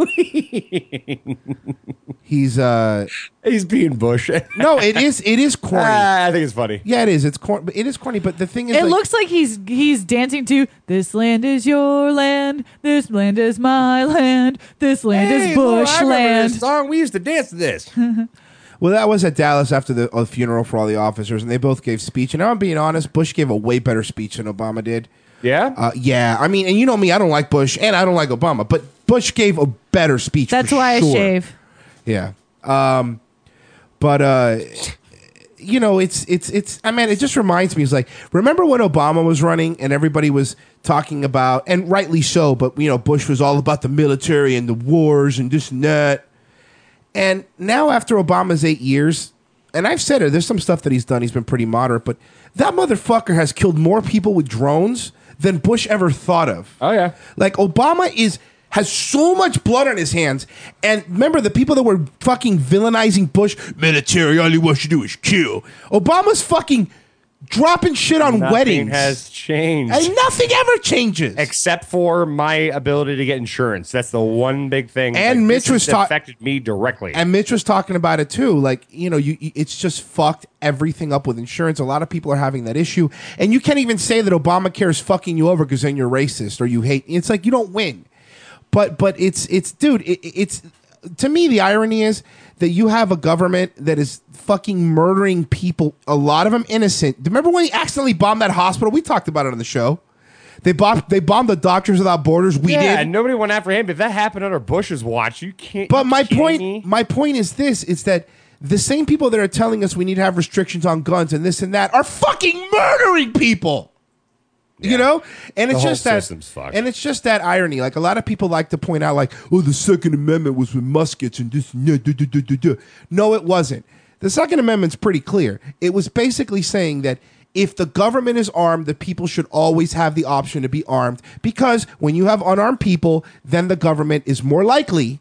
doing? He's uh, he's being Bush. no, it is it is corny. Ah, I think it's funny. Yeah, it is. It's corny. It is corny. But the thing is, It like, looks like he's he's dancing to "This land is your land, this land is my land, this land Hey, is Lord, Bush I remember land." this song. We used to dance to this. Well, that was at Dallas after the uh, funeral for all the officers, and they both gave speech. And I'm being honest, Bush gave a way better speech than Obama did. Yeah? Uh, yeah. I mean, and you know me, I don't like Bush, and I don't like Obama, but Bush gave a better speech. That's for why sure. I shave. Yeah. Um, but, uh, you know, it's, it's, it's, I mean, it just reminds me, it's like, remember when Obama was running and everybody was talking about, and rightly so, but, you know, Bush was all about the military and the wars and this and that. And now after Obama's eight years, and I've said it, there's some stuff that he's done, he's been pretty moderate, but that motherfucker has killed more people with drones than Bush ever thought of. Oh, yeah. Like, Obama is has so much blood on his hands. And remember, the people that were fucking villainizing Bush, military, all he wants to do is kill. Obama's fucking dropping shit on Nothing weddings. has changed. And nothing ever changes. Except for my ability to get insurance. That's the one big thing. And Like, Mitch this was has ta- affected me directly. And Mitch was talking about it too. Like, you know, you, you it's just fucked everything up with insurance. A lot of people are having that issue. And you can't even say that Obamacare is fucking you over because then you're racist or you hate. It's like you don't win. But but it's it's dude, it, it's to me the irony is that you have a government that is fucking murdering people, a lot of them innocent. Remember when he accidentally bombed that hospital? We talked about it on the show. They bombed they bombed the Doctors Without Borders. We yeah, did. nobody went after him. If that happened under Bush's watch, you can't. But you my kidding point, me? my point is this: it's that the same people that are telling us we need to have restrictions on guns and this and that are fucking murdering people. You know, and The it's whole just that, system's fucked. and it's just that irony. Like a lot of people like to point out, like, "Oh, the Second Amendment was with muskets and this." And that, duh, duh, duh, duh, duh. No, it wasn't. The Second Amendment's pretty clear. It was basically saying that if the government is armed, the people should always have the option to be armed, because when you have unarmed people, then the government is more likely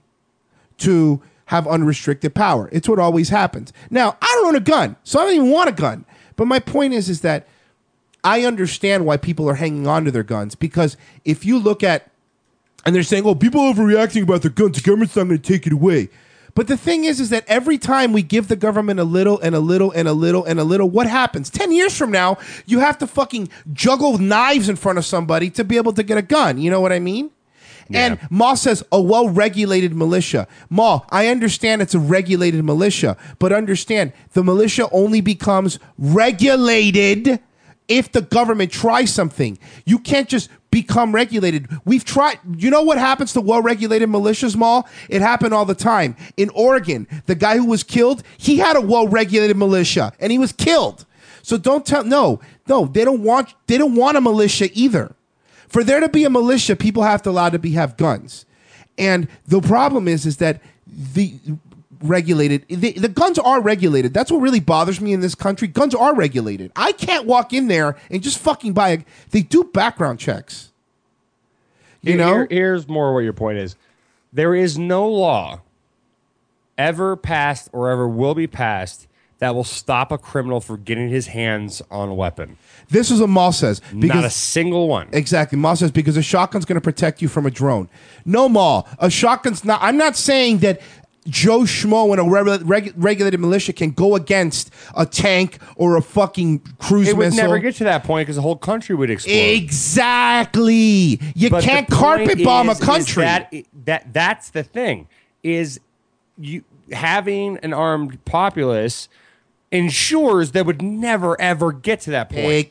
to have unrestricted power. It's what always happens. Now, I don't own a gun, so I don't even want a gun. But my point is, is that I understand why people are hanging on to their guns, because if you look at, and they're saying, oh, people are overreacting about their guns, the government's not going to take it away. But the thing is, is that every time we give the government a little and a little and a little and a little, what happens? Ten years from now, you have to fucking juggle knives in front of somebody to be able to get a gun. You know what I mean? Yeah. And Ma says, a well-regulated militia. Ma, I understand it's a regulated militia, but understand the militia only becomes regulated if the government tries something. You can't just become regulated. We've tried. You know what happens to well-regulated militias, Ma? It happened all the time. In Oregon, the guy who was killed, he had a well-regulated militia, and he was killed. So don't tell. No, no, they don't want. They don't want a militia either. For there to be a militia, people have to allow to be have guns. And the problem is, is that the regulated, the, the guns are regulated. That's what really bothers me in this country. Guns are regulated. I can't walk in there and just fucking buy a, they do background checks. You Here- know? here- here's more what your point is. There is no law ever passed or ever will be passed that will stop a criminal from getting his hands on a weapon. This is what Maul says. Not a single one. Exactly. Maul says, because a shotgun's going to protect you from a drone. No, Maul. A shotgun's not. I'm not saying that Joe Schmo in a reg- reg- regulated militia can go against a tank or a fucking cruise It would missile. never get to that point because the whole country would explode. Exactly. You But can't the carpet point bomb is- a is country. That, that that's the thing is you having an armed populace ensures they would never ever get to that point.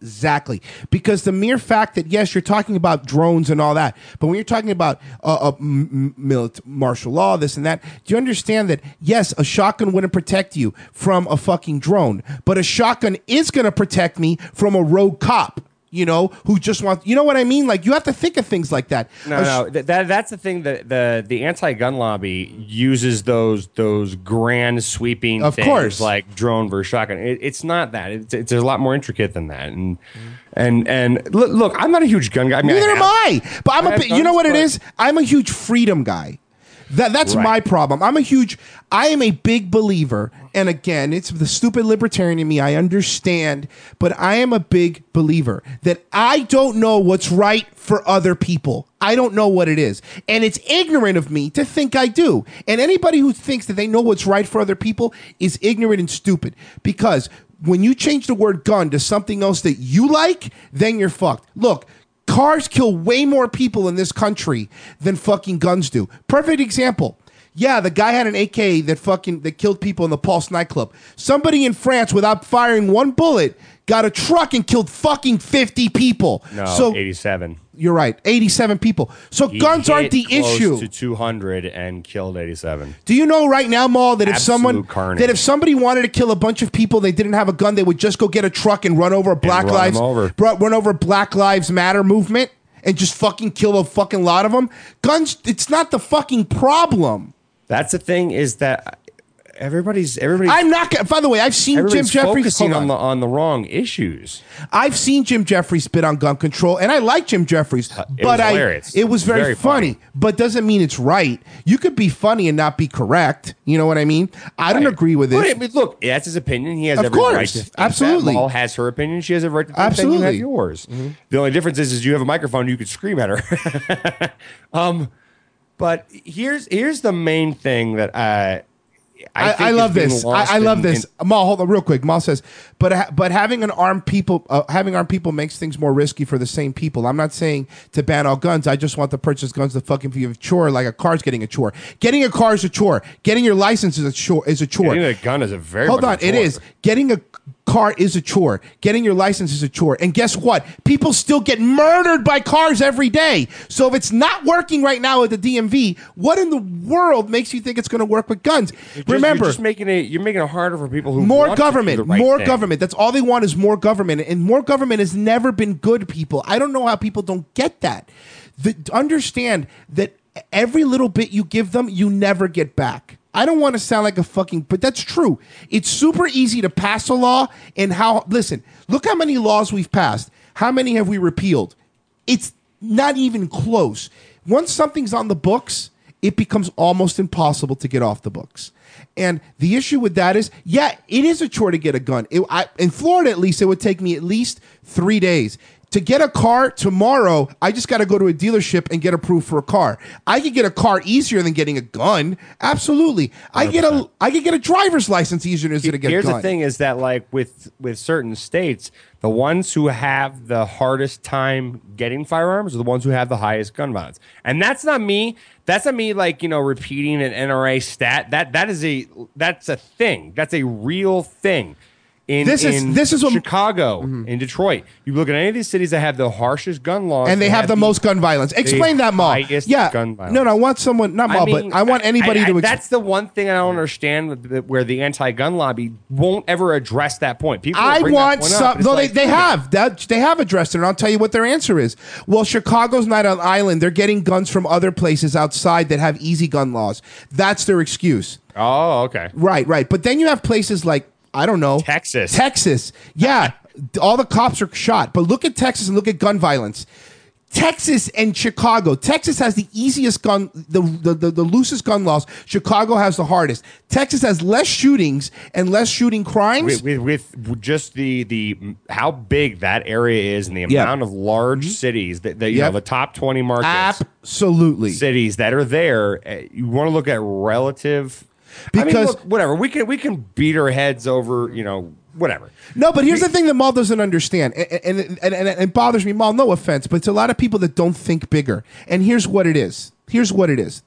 Exactly. Because the mere fact that, yes, you're talking about drones and all that, but when you're talking about uh, uh, m- milit- martial law, this and that, do you understand that, yes, a shotgun wouldn't protect you from a fucking drone, but a shotgun is going to protect me from a rogue cop, you know, who just wants, you know what I mean? Like, you have to think of things like that. No, A sh- no, th- that that's the thing that the the anti-gun lobby uses those those grand sweeping Of things course. like drone versus shotgun. It, it's not that. It's, it's a lot more intricate than that. And and and look, look, I'm not a huge gun guy. I mean, Neither I am have- I. But I'm I a have bit, you know guns, what it but- is? I'm a huge freedom guy. That that's Right. my problem. I'm a huge I am a big believer, and again, it's the stupid libertarian in me, I understand, but I am a big believer that I don't know what's right for other people. I don't know what it is. And it's ignorant of me to think I do. And anybody who thinks that they know what's right for other people is ignorant and stupid. Because when you change the word gun to something else that you like, then you're fucked. Look, cars kill way more people in this country than fucking guns do. Perfect example. Yeah, the guy had an A K that fucking that killed people in the Pulse nightclub. Somebody in France, without firing one bullet, got a truck and killed fucking fifty people. No, so eighty-seven. you're right, eighty-seven people. So He guns aren't hit the close issue. to two hundred and killed eighty-seven. Do you know right now, Maul, that if Absolute someone carnage. that if somebody wanted to kill a bunch of people, they didn't have a gun, they would just go get a truck and run over a Black run Lives them over. bro- run over Black Lives Matter movement and just fucking kill a fucking lot of them. Guns, it's not the fucking problem. That's the thing is that everybody's everybody. I'm not. gonna- By the way, I've seen Jim everybody's Jeffries. focusing hold on on. the on the wrong issues. I've seen Jim Jeffries spit on gun control, and I like Jim Jeffries, it but was I hilarious. it was very, Very funny, But doesn't mean it's right. You could be funny and not be correct. You know what I mean? I don't agree with But it. I mean, look, that's his opinion. He has Of every course. right to think Absolutely. that. Maul has her opinion. She has every right to think Absolutely. that. You have yours. The only difference is, is you have a microphone. You could scream at her. um, but here's here's the main thing that I. I, I, think I is love being this. I, lost I love in- this. in- Maul, hold on, real quick. Maul says, but ha- but having an armed people, uh, having armed people makes things more risky for the same people. I'm not saying to ban all guns. I just want to purchase guns to fucking be a chore, like a car's getting a chore. Getting a car is a chore. Getting your license is a chore. Is a chore. Getting a gun is a very Hold on, much a it chore. is. Getting a car is a chore. Getting your license is a chore. And guess what? People still get murdered by cars every day. So if it's not working right now at the D M V, what in the world makes you think it's going to work with guns? You're just- Remember, you're just making it. You're making it harder for people who more want to do government, the right more thing. government. That's all they want is more government, and more government has never been good. People, I don't know how people don't get that. The, understand that every little bit you give them, you never get back. I don't want to sound like a fucking, but that's true. It's super easy to pass a law, and how. Listen, look how many laws we've passed. How many have we repealed? It's not even close. Once something's on the books, it becomes almost impossible to get off the books. And the issue with that is, yeah, it is a chore to get a gun. It, I, in Florida, at least, it would take me at least three days. To get a car tomorrow, I just got to go to a dealership and get approved for a car. I could get a car easier than getting a gun. Absolutely. I get a I could get a driver's license easier than to get Here's a gun. the thing: is that like with with certain states, the ones who have the hardest time getting firearms are the ones who have the highest gun violence. And that's not me. That's not me. Like, you know, repeating an N R A stat. That that is a that's a thing. That's a real thing. In, This is- in this is what- Chicago, in Detroit. You look at any of these cities that have the harshest gun laws, and they have the most gun violence. Explain that, Maul. highest Yeah, gun violence. no, no. I want someone, not Maul, but I want anybody I- I- to. Ex- that's the one thing I don't understand with the- where the anti-gun lobby won't ever address that point. People will I bring that want point up, some. and it's No, like, they, they have that. They have addressed it, and I'll tell you what their answer is. Well, Chicago's not an island. They're getting guns from other places outside that have easy gun laws. That's their excuse. Oh, okay. Right, right. But then you have places like, I don't know, Texas. Texas. Yeah, all the cops are shot. But look at Texas and look at gun violence. Texas and Chicago. Texas has the easiest gun, the, the, the, the loosest gun laws. Chicago has the hardest. Texas has less shootings and less shooting crimes. With, with, with just the the how big that area is and the Yeah. amount of large cities that, that you Yep. know the top twenty markets, Absolutely. cities that are there. uh, You want to look at relative. I mean, Because- look, whatever we can we can beat our heads over, you know, whatever. No, but here's the thing that Maul doesn't understand, and, and, and, and it bothers me, Maul, no offense, but it's a lot of people that don't think bigger. And here's what it is. Here's what it is.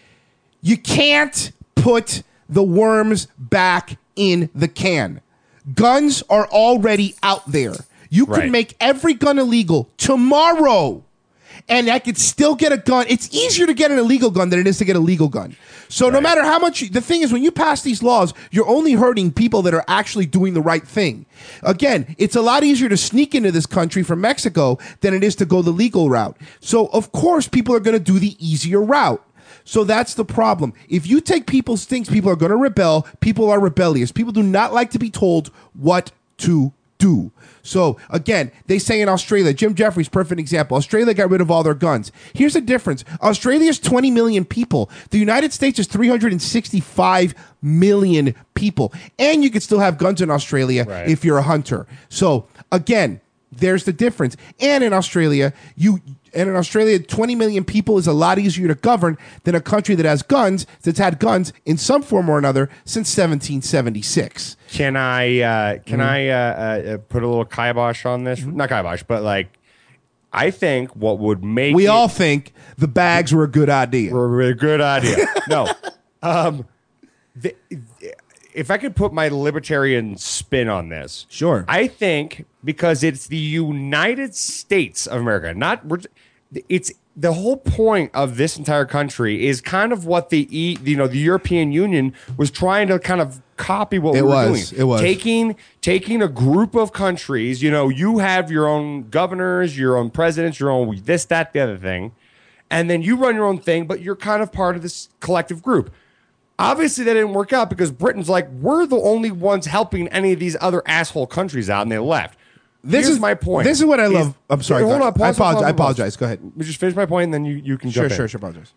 You can't put the worms back in the can. Guns are already out there. You could Right. make every gun illegal tomorrow. And I could still get a gun. It's easier to get an illegal gun than it is to get a legal gun. So no matter how much, the thing is, when you pass these laws, you're only hurting people that are actually doing the right thing. Again, it's a lot easier to sneak into this country from Mexico than it is to go the legal route. So of course, people are going to do the easier route. So that's the problem. If you take people's things, people are going to rebel. People are rebellious. People do not like to be told what to do. So again, they say in Australia, Jim Jeffries, perfect example. Australia got rid of all their guns. Here's the difference. Australia is twenty million people. The United States is three hundred sixty-five million people. And you can still have guns in Australia Right. if you're a hunter. So again, there's the difference. And in Australia, you and in Australia, twenty million people is a lot easier to govern than a country that has guns, that's had guns in some form or another since seventeen seventy-six. Can I uh, can Mhm. I uh, uh, put a little kibosh on this? Not kibosh, but like, I think what would make We it- all think the bags were a good idea. were a good idea. No, um, the, if I could put my libertarian spin on this, sure. I think because it's the United States of America, not we're, it's the whole point of this entire country is kind of what the e, you know the European Union was trying to kind of copy what It we were was, doing. it was. taking taking a group of countries. You know, you have your own governors, your own presidents, your own this, that, the other thing, and then you run your own thing, but you're kind of part of this collective group. Obviously, that didn't work out because Britain's like, we're the only ones helping any of these other asshole countries out, and they left. This Here's is my point. This is what I love. I'm sorry. Hold go on. ahead. Pause, I pause, apologize. pause, I pause. apologize. Go ahead. Let me just finish my point, and then you, you can Sure, jump in. sure, sure. Apologize.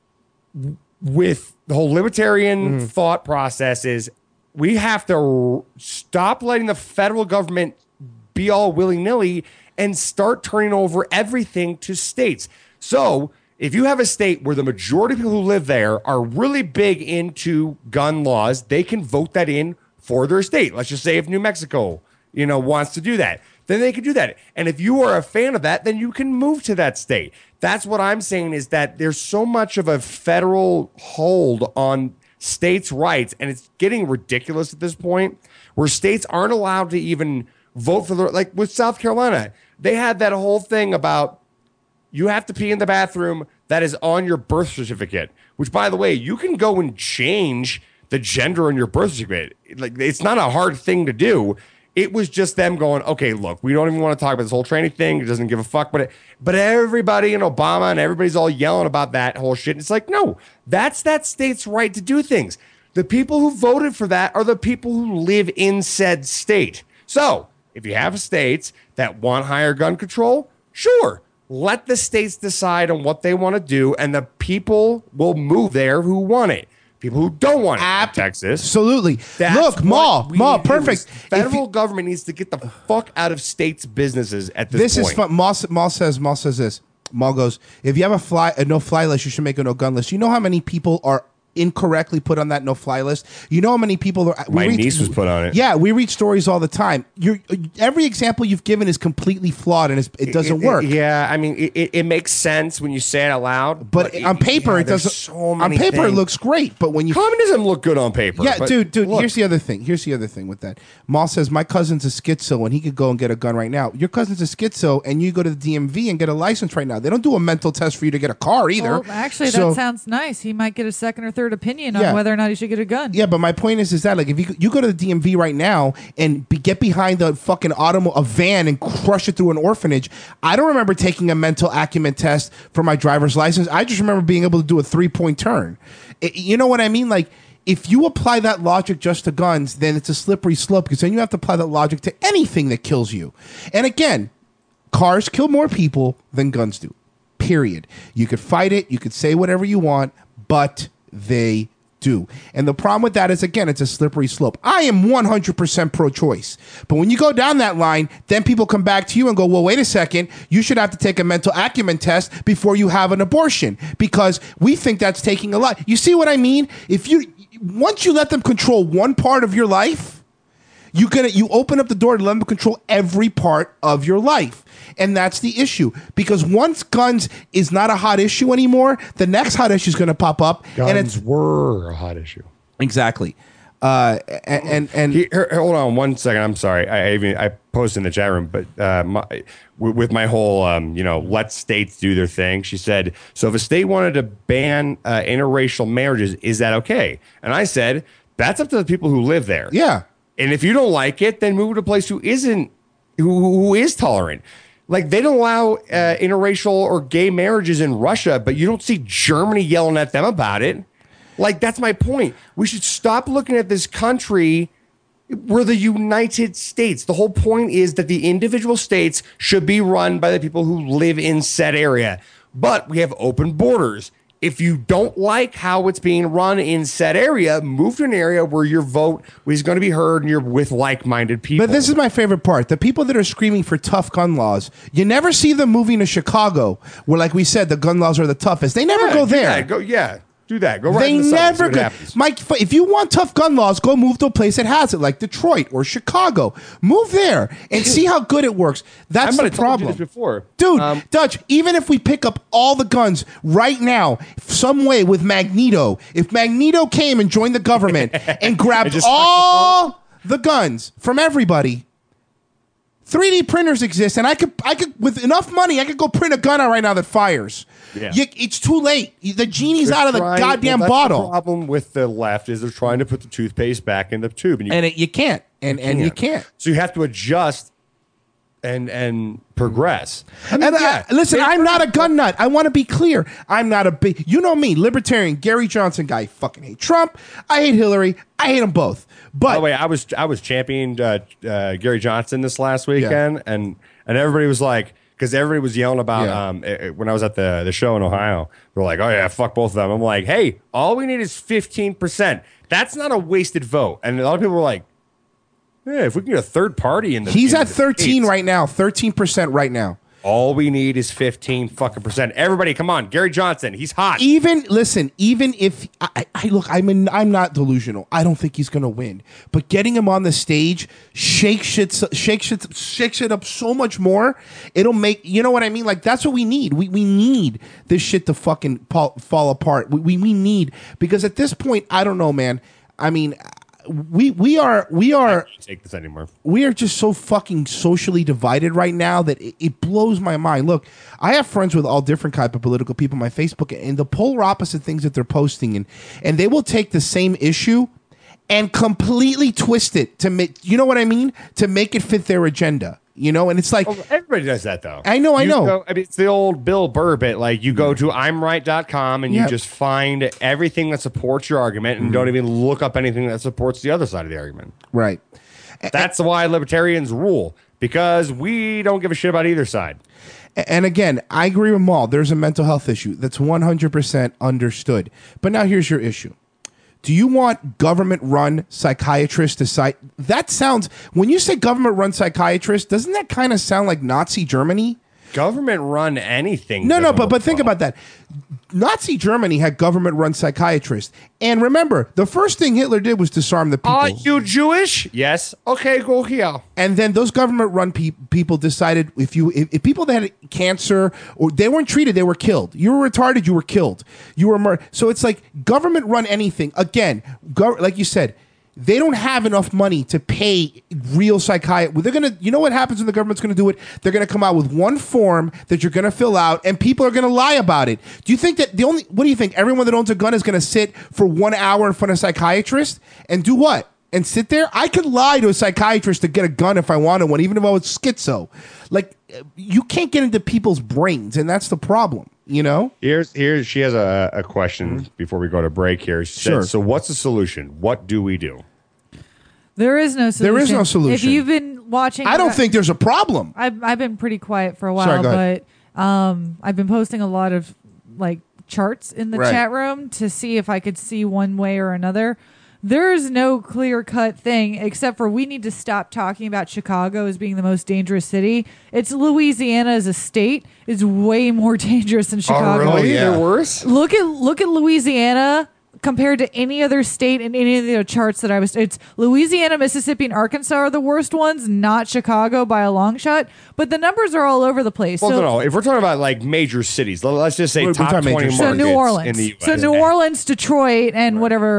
With the whole libertarian Mm-hmm. thought process is we have to r- stop letting the federal government be all willy-nilly and start turning over everything to states. So if you have a state where the majority of people who live there are really big into gun laws, they can vote that in for their state. Let's just say if New Mexico, you know, wants to do that, then they can do that. And if you are a fan of that, then you can move to that state. That's what I'm saying is that there's so much of a federal hold on states' rights, and it's getting ridiculous at this point, where states aren't allowed to even vote for the, like with South Carolina, they had that whole thing about you have to pee in the bathroom that is on your birth certificate, which, by the way, you can go and change the gender on your birth certificate. Like, it's not a hard thing to do. It was just them going, okay, look, we don't even want to talk about this whole training thing. It doesn't give a fuck. But it, but everybody in Obama and everybody's all yelling about that whole shit. And it's like, no, that's that state's right to do things. The people who voted for that are the people who live in said state. So if you have states that want higher gun control, sure, let the states decide on what they want to do, and the people will move there who want it. People who don't want it in Texas. Absolutely. That's Look, what Maul, we Maul, need to do perfect. is Federal government needs to get the fuck out of states' businesses at this, This point. is fun. Maul, Maul says. Maul says this. Maul goes, if you have a fly a no fly list, you should make a no gun list. You know how many people are incorrectly put on that no fly list? You know how many people are? My niece was put on it. Yeah, we read stories all the time. You're, every example you've given is completely flawed, and it's, it doesn't It- it- work. Yeah, I mean, it, it, it makes sense when you say it out loud, But, on paper, yeah, it there's doesn't. So on many paper, it things. looks great, but when you Communism look good on paper. yeah, but dude, dude. look, Here's the other thing. Here's the other thing with that. Maul says my cousin's a schizo, and he could go and get a gun right now. Your cousin's a schizo, and you go to the D M V and get a license right now. They don't do a mental test for you to get a car either. Well, actually, So- that sounds nice. He might get a second or third opinion Yeah. on whether or not he should get a gun. Yeah, but my point is, is that like if you you go to the D M V right now and be, get behind the fucking automo a van and crush it through an orphanage, I don't remember taking a mental acumen test for my driver's license. I just remember being able to do a three point turn. It- you know what I mean? Like if you apply that logic just to guns, then it's a slippery slope because then you have to apply that logic to anything that kills you. And again, cars kill more people than guns do. Period. You could fight it, you could say whatever you want, but they do. And the problem with that is, again, it's a slippery slope. I am one hundred percent pro-choice. But when you go down that line, then people come back to you and go, well, wait a second, you should have to take a mental acumen test before you have an abortion because we think that's taking a lot. You see what I mean? If you, once you let them control one part of your life, you gonna you open up the door to let them control every part of your life. And that's the issue. Because once guns is not a hot issue anymore, the next hot issue is going to pop up. Guns and it's were a hot issue. Exactly. Uh, and and, and he, her, hold on one second. I'm sorry. I, I even I posted in the chat room, but uh, my, w- with my whole um, you know, let states do their thing. She said, so if a state wanted to ban uh, interracial marriages, is that okay? And I said, that's up to the people who live there. Yeah. And if you don't like it, then move to a place who isn't who who is tolerant. Like, they don't allow uh, interracial or gay marriages in Russia, but you don't see Germany yelling at them about it. Like, that's my point. We should stop looking at this country. We're the United States. The whole point is that the individual states should be run by the people who live in said area. But we have open borders. If you don't like how it's being run in said area, move to an area where your vote is going to be heard and you're with like-minded people. But this is my favorite part. The people that are screaming for tough gun laws, you never see them moving to Chicago, where, like we said, the gun laws are the toughest. They never Yeah, go do there. that. Go, yeah, do that. Go right They in the suburbs, see never what go. happens. Mike, if you want tough gun laws, go move to a place that has it, like Detroit or Chicago. Move there and see how good it works. That's I the might have told you problem. this before. Dude, Um, Dutch, even if we pick up all the guns right now, some way with Magneto, if Magneto came and joined the government and grabbed And just- all the guns from everybody, three D printers exist, and I could, I could, with enough money, I could go print a gun out right now that fires. Yeah. You, it's too late. The genie's They're out of the trying- goddamn well, that's bottle. The problem with the left is they're trying to put the toothpaste back in the tube, and you, And it, you can't. And and you can't. So you have to adjust and and progress. I mean, And yeah, I, listen, they- I'm not a gun nut. I want to be clear. I'm not a big, you know me, libertarian, Gary Johnson guy. Fucking hate Trump. I hate Hillary. I hate them both. By But the way, I was I was championing uh, uh, Gary Johnson this last weekend, and and everybody was like, because everybody was yelling about Yeah. um it, it- when I was at the the show in Ohio, they're like, oh yeah, fuck both of them. I'm like, hey, all we need is fifteen percent. That's not a wasted vote. And a lot of people were like, yeah, if we can get a third party in the he's in at the thirteen states, right now, thirteen percent right now. all we need is fifteen fucking percent. Everybody, come on, Gary Johnson, he's hot. Even listen, even if I, I I- look, I'm in, I'm not delusional. I don't think he's gonna win. But getting him on the stage shake shit, shake shit, shakes it up so much more. It'll make, you know what I mean. Like, that's what we need. We we need this shit to fucking fall, fall apart. We, we we need, because at this point, I don't know, man. I mean, we we are we are. Can't take this anymore. We are just so fucking socially divided right now that it, it blows my mind. Look, I have friends with all different type of political people on my Facebook, and the polar opposite things that they're posting, and and they will take the same issue and completely twist it to make, you know what I mean, to make it fit their agenda. You know, and it's like, Well, everybody does that though. I know, I You know. go- I mean, it's the old Bill Burr bit. Like, you go to I'm right dot com and Yeah. you just find everything that supports your argument and Mhm. don't even look up anything that supports the other side of the argument. right. That's why libertarians rule, because we don't give a shit about either side. And again, I agree with Maul. There's a mental health issue that's one hundred percent understood. But now here's your issue. Do you want government-run psychiatrists to cite? That sounds, when you say government-run psychiatrists, doesn't that kind of sound like Nazi Germany? Government run anything. No, no, doesn't but look but think about that. Nazi Germany had government-run psychiatrists, and remember, the first thing Hitler did was disarm the people. Are you Jewish? Yes. Okay, go here. And then those government-run pe- people decided if you if, if people that had cancer or they weren't treated, they were killed. You were retarded, you were killed. You were murdered. So it's like government-run anything. Again, gov- like you said, they don't have enough money to pay real psychiatrists. They're gonna, you know what happens when the government's gonna do it? They're gonna come out with one form that you're gonna fill out, and people are gonna lie about it. Do you think that the only? What do you think? Everyone that owns a gun is gonna sit for one hour in front of a psychiatrist and do what? And sit there? I could lie to a psychiatrist to get a gun if I wanted one, even if I was schizo. Like, you can't get into people's brains, and that's the problem. You know? Here's here's she has a, a question before we go to break here. She said, Sure. so what's the solution? What do we do? There is no solution. There is no solution. If you've been watching, I don't think there's a problem. I've I've been pretty quiet for a Sorry, while, go ahead. but um, I've been posting a lot of like charts in the Right. chat room to see if I could see one way or another. There's no clear cut thing except for we need to stop talking about Chicago as being the most dangerous city. It's Louisiana as a state is way more dangerous than Chicago. really? They're worse? Look at look at Louisiana compared to any other state in any of the charts that I was. It's Louisiana, Mississippi, and Arkansas are the worst ones, not Chicago by a long shot. But the numbers are all over the place. Well, so, no, no. If we're talking about like major cities, let- let's just say We're- we're top talking twenty major markets so New Orleans, in the U S. so New Orleans, Detroit, and whatever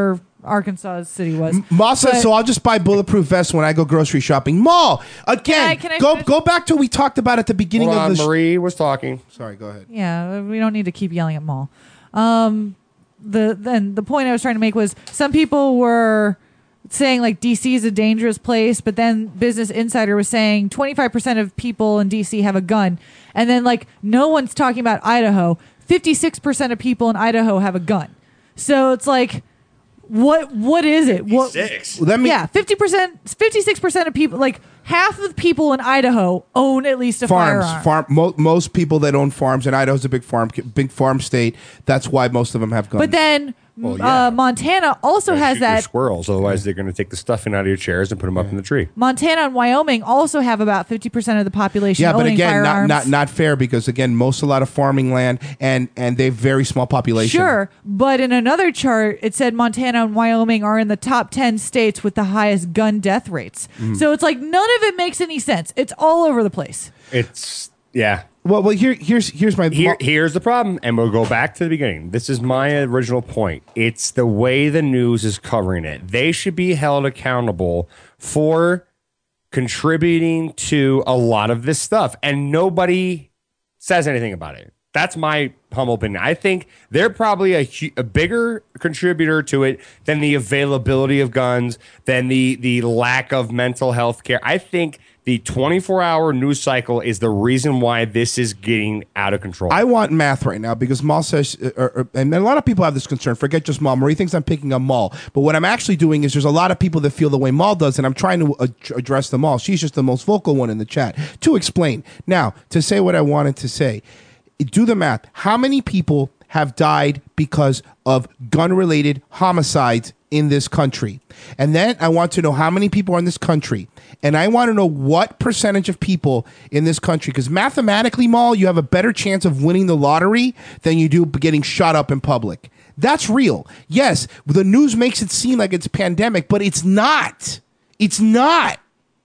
Arkansas City was. Mall says, But- so I'll just buy bulletproof vests when I go grocery shopping. Mall, again, Can I- can I go finish? go back to what we talked about at the beginning Hold of on, the sh- Marie was talking. Sorry, go ahead. Yeah, we don't need to keep yelling at Maul. Um, the then the point I was trying to make was some people were saying like D C is a dangerous place, but then Business Insider was saying twenty-five percent of people in D C have a gun, and then like no one's talking about Idaho. fifty-six percent of people in Idaho have a gun. So it's like, what what is it? What? Six. Let me Yeah, fifty percent, fifty-six percent of people, like half of the people in Idaho own at least a farms. firearm. Farm. Mo- most people that own farms, and Idaho's a big farm, big farm state. That's why most of them have guns. But then Well, yeah. uh, Montana also Gotta has shoot your that. squirrels. Otherwise, they're going to take the stuffing out of your chairs and put them up in the tree. Montana and Wyoming also have about fifty percent of the population yeah, but owning again, not, firearms. not not fair because again, most a lot of farming land and and they have very small population. Sure, but in another chart, it said Montana and Wyoming are in the top ten states with the highest gun death rates. Mhm. So it's like none of it makes any sense. It's all over the place. It's yeah. Well, well, here, here's here's my Here, here's the problem, and we'll go back to the beginning. This is my original point. It's the way the news is covering it. They should be held accountable for contributing to a lot of this stuff, and nobody says anything about it. That's my humble opinion. I think they're probably a, hu- a bigger contributor to it than the availability of guns, than the the lack of mental health care. I think the twenty-four hour news cycle is the reason why this is getting out of control. I want math right now because Maul says, uh, uh, and a lot of people have this concern. Forget just Maul. Marie thinks I'm picking on Maul. But what I'm actually doing is there's a lot of people that feel the way Maul does, and I'm trying to ad- address them all. She's just the most vocal one in the chat to explain. Now, to say what I wanted to say, do the math. How many people have died because of gun-related homicides in this country? And then I want to know how many people are in this country. And I want to know what percentage of people in this country, because mathematically, Maul, you have a better chance of winning the lottery than you do getting shot up in public. That's real. Yes, the news makes it seem like it's a pandemic, but it's not. It's not.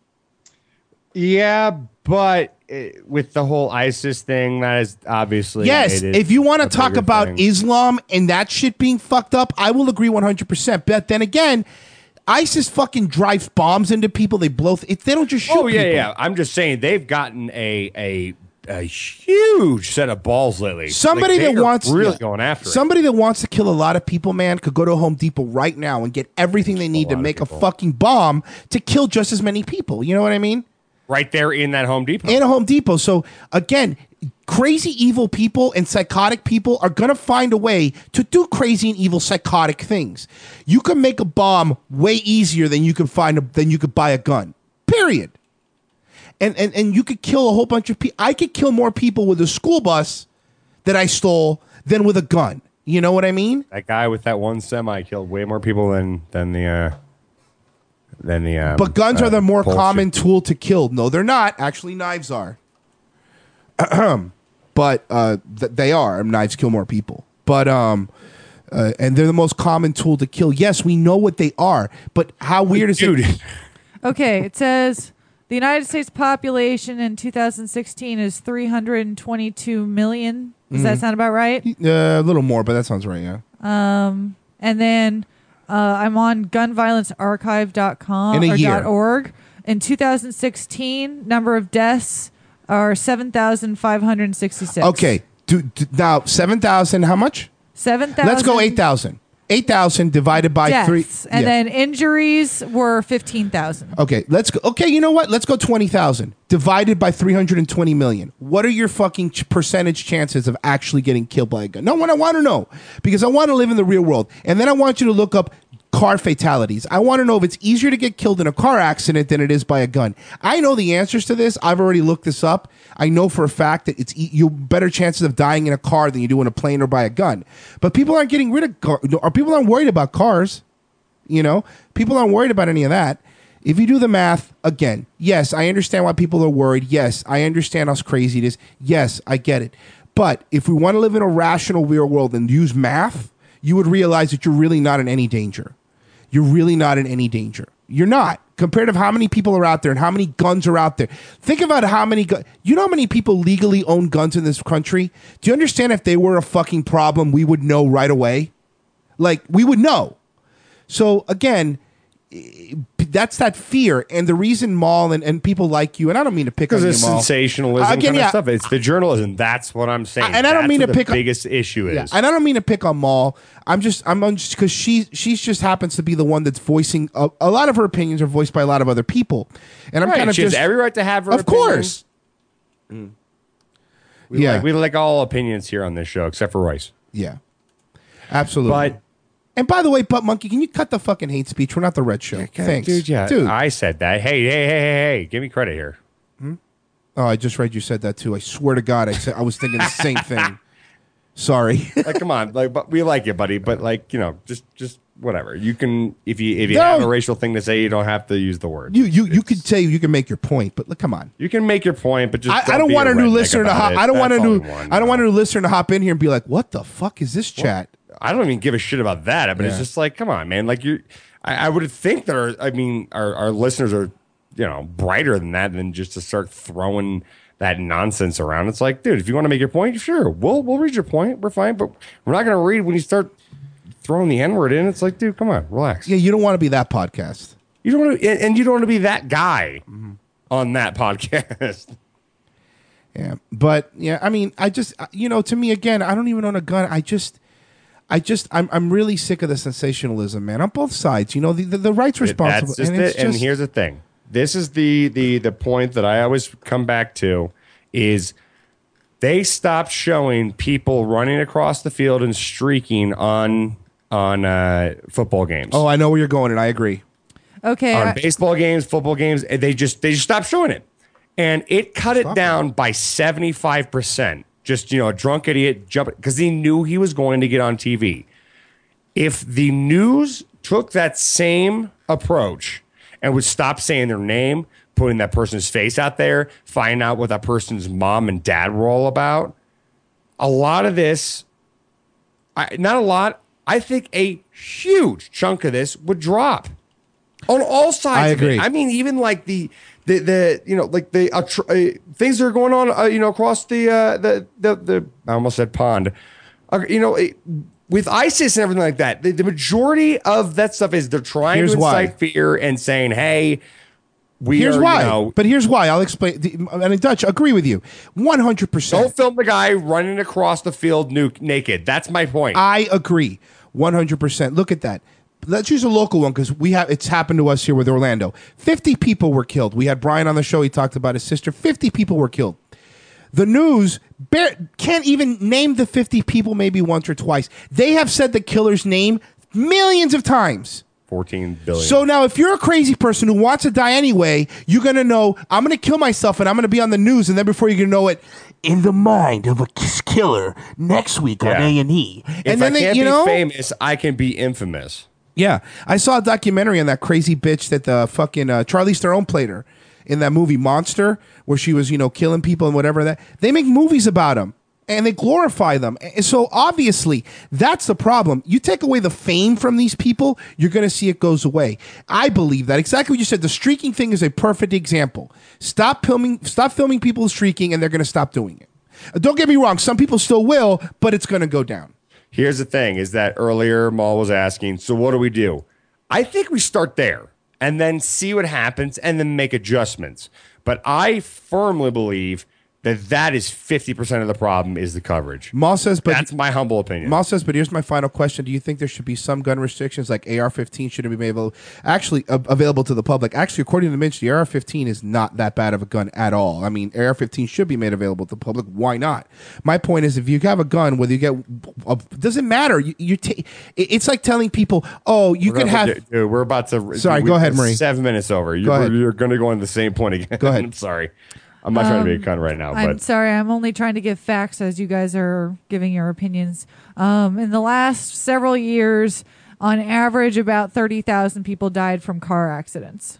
Yeah, but uh, with the whole ISIS thing, that is obviously Yes, made it if you want to a talk bigger about thing. Islam and that shit being fucked up, I will agree one hundred percent. But then again, ISIS fucking drives bombs into people. They blow. Th- they don't just shoot Oh yeah, people. yeah. I'm just saying they've gotten a a a huge set of balls lately. Somebody Like, they that are wants really yeah. going after it. Somebody that wants to kill a lot of people, man, could go to Home Depot right now and get everything they need to make a fucking bomb to kill just as many people. You know what I mean? Right there in that Home Depot. In a Home Depot. So again, crazy evil people and psychotic people are gonna find a way to do crazy and evil psychotic things. You can make a bomb way easier than you can find a, than you could buy a gun. Period. And and and you could kill a whole bunch of people. I could kill more people with a school bus that I stole than with a gun. You know what I mean? That guy with that one semi killed way more people than than the uh, than the. Um, But guns uh, are the more bullshit. common tool to kill. No, they're not. Actually, knives are. but uh, th- they are. Knives kill more people. But um, uh, and they're the most common tool to kill. Yes, we know what they are. But how weird is it? Okay, it says the United States population in two thousand sixteen is three hundred twenty-two million. Does that Mhm. sound about right? Uh, a little more, but that sounds right. Yeah. Um, and then uh, I'm on gun violence archive dot com In a or year. dot .org. In two thousand sixteen, number of deaths are seven thousand five hundred sixty-six. Okay. Do, do, now seven thousand. How much? seven thousand. Let's go eight thousand. Eight thousand divided by deaths. three. And yeah. then injuries were fifteen thousand. Okay, let's go. Okay, you know what? Let's go twenty thousand divided by three hundred twenty million. What are your fucking ch- percentage chances of actually getting killed by a gun? No, what I want to know, because I want to live in the real world. And then I want you to look up car fatalities. I want to know if it's easier to get killed in a car accident than it is by a gun. I know the answers to this. I've already looked this up. I know for a fact that it's e- you better chances of dying in a car than you do in a plane or by a gun. But people aren't getting rid of car, or people aren't worried about cars. You know, people aren't worried about any of that. If you do the math, again, yes, I understand why people are worried. Yes, I understand how crazy it is. Yes, I get it. But if we want to live in a rational real world and use math, you would realize that you're really not in any danger. You're really not in any danger. You're not. Compared to how many people are out there and how many guns are out there. Think about how many guns. You know how many people legally own guns in this country? Do you understand if they were a fucking problem, we would know right away? Like, we would know. So again, that's that fear, and the reason Maul and, and people like you, and I don't mean to pick on Because you, it's Maul. sensationalism Again, kind yeah. of stuff. It's the journalism. That's what I'm saying. And I don't That's mean what to the pick on- biggest issue is. Yeah, and I don't mean to pick on Maul. I'm just, I'm on just because she, she's just happens to be the one that's voicing a, a lot of her opinions are voiced by a lot of other people, and I'm Right, kind of she just has every right to have her of opinion. course. Mm. We Yeah. like, we like all opinions here on this show, except for Royce. Yeah, absolutely. But and by the way, Butt Monkey, can you cut the fucking hate speech? We're not the Red Show. Thanks, dude. Yeah, dude. I said that. Hey, hey, hey, hey, hey! Give me credit here. Oh, I just read you said that too. I swear to God, I said I was thinking the same thing. Sorry. Like, come on, like, but we like you, buddy. But like, you know, just, just whatever. You can, if you, if you No. have a racial thing to say, you don't have to use the word. You, you, you could say you can make your point, but look, come on. You can make your point, but just I, I don't be want a new redneck listener to about hop. it. I don't want a That's all new. we want. I don't want a new listener to hop in here and be like, "What the fuck is this chat?" I don't even give a shit about that. But it's Yeah. just like, come on, man. Like you, I, I would think that our, I mean, our, our listeners are, you know, brighter than that than just to start throwing that nonsense around. It's like, dude, if you want to make your point, sure, we'll we'll read your point. We're fine, but we're not going to read when you start throwing the N word in. It's like, dude, come on, relax. Yeah, you don't want to be that podcast. You don't want to, and and you don't want to be that guy Mm-hmm. on that podcast. Yeah, but yeah, I mean, I just, you know, to me again, I don't even own a gun. I just, I just, I'm, I'm really sick of the sensationalism, man, on both sides. You know, the the, the right's responsible, That's just and it's it. And just, here's the thing. This is the the the point that I always come back to is they stopped showing people running across the field and streaking on on uh, football games. oh, I know where you're going, and I agree. Okay. on I- baseball games, football games, and they just they just stopped showing it, and it cut it down by seventy five percent. Just you know, a drunk idiot jumping because he knew he was going to get on T V. If the news took that same approach and would stop saying their name, putting that person's face out there, find out what that person's mom and dad were all about, a lot of this, I, not a lot, I think a huge chunk of this would drop on all sides. I of it. agree. I mean, even like the the the you know like the uh, tr- uh, things that are going on, uh, you know, across the uh, the the the I almost said pond, uh, you know. It, with ISIS and everything like that, the, the majority of that stuff is they're trying Here's to why. incite fear and saying, "Hey, we Here's are, why. you know, But here's why. I'll explain. the- And in Dutch, agree with you, one hundred percent. don't film the guy running across the field nuke naked." That's my point. I agree, one hundred percent. Look at that. Let's use a local one because we have it's happened to us here with Orlando. Fifty people were killed. We had Brian on the show. He talked about his sister. Fifty people were killed. The news bar- can't even name the fifty people, maybe once or twice. They have said the killer's name millions of times. fourteen billion. So now, if you're a crazy person who wants to die anyway, you're going to know, I'm going to kill myself and I'm going to be on the news. And then before you can know it, in the mind of a killer next week on Yeah. A and E. if And then I they, can't you be know, famous, I can be infamous. yeah, I saw a documentary on that crazy bitch that the fucking uh, Charlize Theron played her in that movie Monster, where she was, you know, killing people and whatever. That they make movies about them and they glorify them. And so obviously that's the problem. You take away the fame from these people, you're going to see it goes away. I believe that exactly what you said. The streaking thing is a perfect example. Stop filming, stop filming people streaking, and they're going to stop doing it. Uh, Don't get me wrong; some people still will, but it's going to go down. Here's the thing: is that earlier Maul was asking, so what do we do? I think we start there and then see what happens and then make adjustments. But I firmly believe that that is fifty percent of the problem is the coverage. Maul says, but that's my humble opinion. Maul says, but here's my final question: do you think there should be some gun restrictions, like A R fifteen shouldn't be able, actually uh, available to the public? Actually, according to Mitch, the A R fifteen is not that bad of a gun at all. I mean, A R fifteen should be made available to the public. Why not? My point is, if you have a gun, whether you get, uh, doesn't matter. You, you take. It's like telling people, oh, you We're could gonna- have. Dude, we're about to. Sorry, we- go ahead, it's Marie. Seven minutes over. You, Go ahead. You're going to go on the same point again. Go ahead. I'm sorry. I'm not trying to be a Um, cunt right now, I'm but sorry. I'm only trying to give facts as you guys are giving your opinions. Um, in the last several years, on average, about thirty thousand people died from car accidents.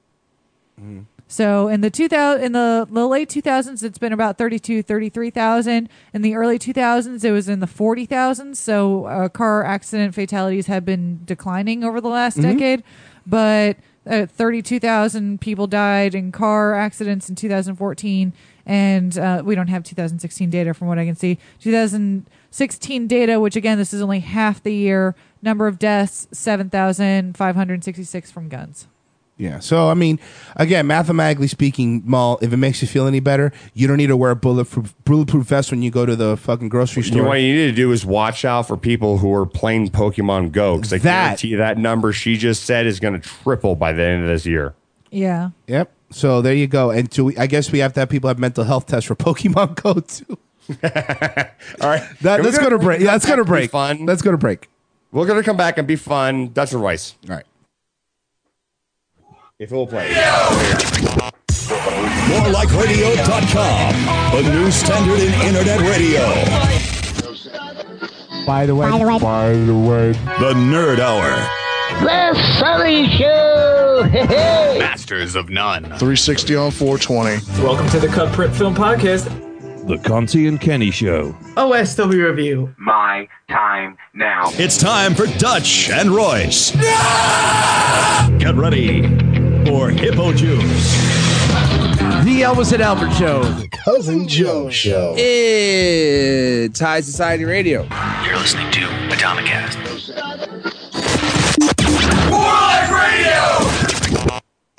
So in the two thousand, in the, the late two thousands, it's been about thirty-two, thirty-three thousand. In the early two thousands, it was in the forty thousand. So uh, car accident fatalities have been declining over the last Mhm. decade, but uh, thirty-two thousand people died in car accidents in two thousand fourteen, and uh, we don't have two thousand sixteen data from what I can see. two thousand sixteen data, which again, this is only half the year. Number of deaths, seven thousand five hundred sixty-six from guns. Yeah. So, I mean, again, mathematically speaking, Maul, if it makes you feel any better, you don't need to wear a bulletproof, bulletproof vest when you go to the fucking grocery You store. know, what you need to do is watch out for people who are playing Pokemon Go, because I That- guarantee you that number she just said is going to triple by the end of this year. Yeah. Yep. So there you go. And to, I guess we have to have people have mental health tests for Pokemon Go too. All right. That, We're let's gonna go to break. Yeah, let's go to be break. Fun. Let's go to break. We're going to come back and be fun. Dutch and Royce. All right. If it will play. more like radio dot com, the new standard in internet radio. By the way, By the way. by the way, The Nerd Hour. The Sully Show! Hey, Masters of None. three sixty on four twenty. Welcome to the Cut Print Film Podcast. The Conti and Kenny Show. O S W Review. My time now. It's time for Dutch and Royce. Get ready for Hippo Juice. The Elvis and Albert Show. The Cousin Joe Show. It's High Society Radio. You're listening to Atomicast. More Like Radio!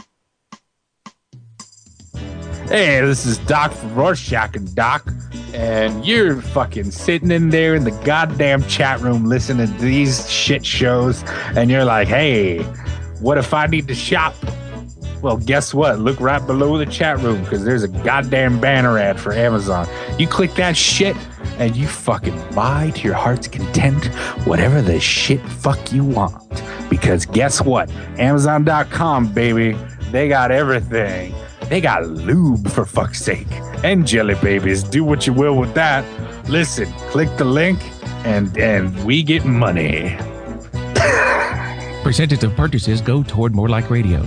Hey, this is Doc from Rorschach and Doc, and you're fucking sitting in there in the goddamn chat room listening to these shit shows, and you're like, hey, what if I need to shop? Well, guess what? Look right below the chat room, because there's a goddamn banner ad for Amazon. You click that shit, and you fucking buy to your heart's content whatever the shit fuck you want. Because guess what? Amazon dot com, baby, they got everything. They got lube, for fuck's sake. And jelly babies. Do what you will with that. Listen, click the link, and and we get money. Percentage of purchases go toward More Like Radio.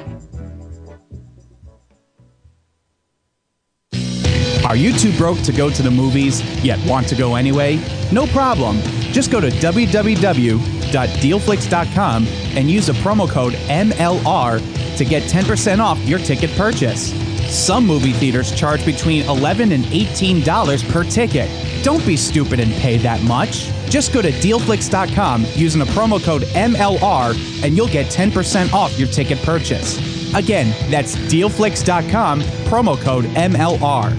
Are you too broke to go to the movies, yet want to go anyway? No problem. Just go to w w w dot deal flix dot com and use the promo code M L R to get ten percent off your ticket purchase. Some movie theaters charge between eleven dollars and eighteen dollars per ticket. Don't be stupid and pay that much. Just go to deal flix dot com using the promo code M L R and you'll get ten percent off your ticket purchase. Again, that's deal flix dot com, promo code M L R.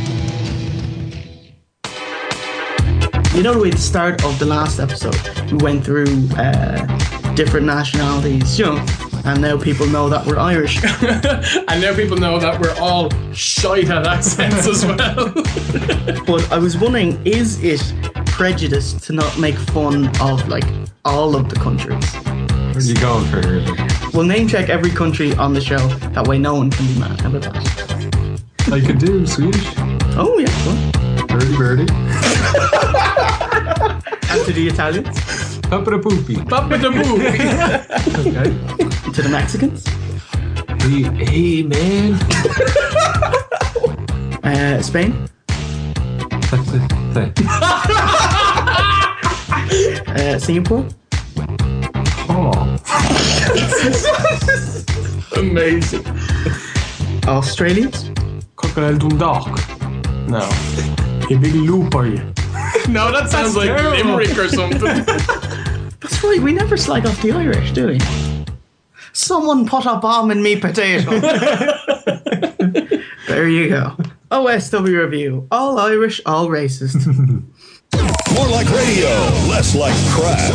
You know, at the start of the last episode, we went through uh, different nationalities, you know, and now people know that we're Irish. And now people know that we're all shite at accents as well. But I was wondering, is it prejudice to not make fun of, like, all of the countries? Where are you going for here? We'll name check every country on the show. That way no one can be mad. How about that? I could do Swedish. Oh, yeah, cool. Birdie birdie. And to the Italians? Papa da poopy. Papa da poopy. Okay. To the Mexicans? Hey, hey man. uh, Spain? uh, Singapore? Oh. Amazing. Australians? Crocodile Dundalk. No. A big loop, are you? No, that sounds like Limerick or something. That's right, we never slag off the Irish, do we? Someone put a bomb in me potato. There you go. O S W Review. All Irish, all racist. More like radio, less like crap.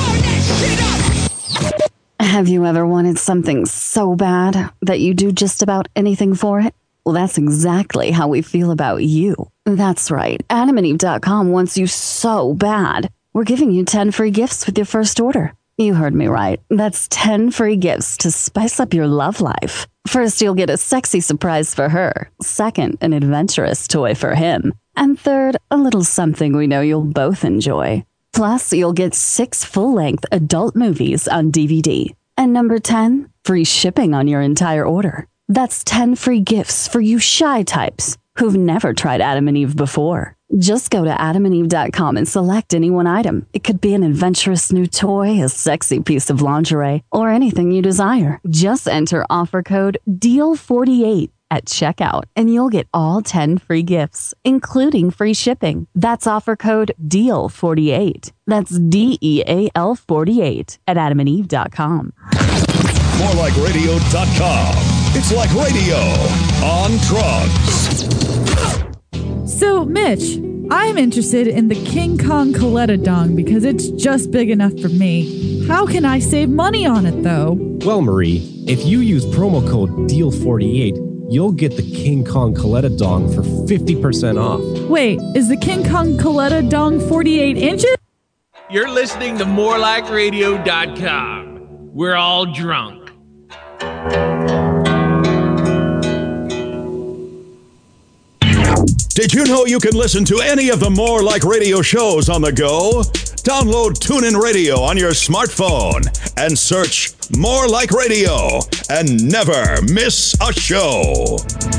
Have you ever wanted something so bad that you do just about anything for it? Well, that's exactly how we feel about you. That's right. Adam and Eve dot com wants you so bad. We're giving you ten free gifts with your first order. You heard me right. That's ten free gifts to spice up your love life. First, you'll get a sexy surprise for her. Second, an adventurous toy for him. And third, a little something we know you'll both enjoy. Plus, you'll get six full-length adult movies on D V D. And number ten, free shipping on your entire order. That's ten free gifts for you shy types who've never tried Adam and Eve before. Just go to adam and eve dot com and select any one item. It could be an adventurous new toy, a sexy piece of lingerie, or anything you desire. Just enter offer code D E A L forty-eight at checkout, and you'll get all ten free gifts, including free shipping. That's offer code D E A L forty-eight. That's D E A L forty-eight at adam and eve dot com. more like radio dot com. It's like radio on drugs. So, Mitch, I'm interested in the King Kong Coletta dong because it's just big enough for me. How can I save money on it, though? Well, Marie, if you use promo code D E A L forty-eight, you'll get the King Kong Coletta dong for fifty percent off. Wait, is the King Kong Coletta dong forty-eight inches? You're listening to more like radio dot com. We're all drunk. Did you know you can listen to any of the More Like Radio shows on the go? Download TuneIn Radio on your smartphone and search More Like Radio and never miss a show.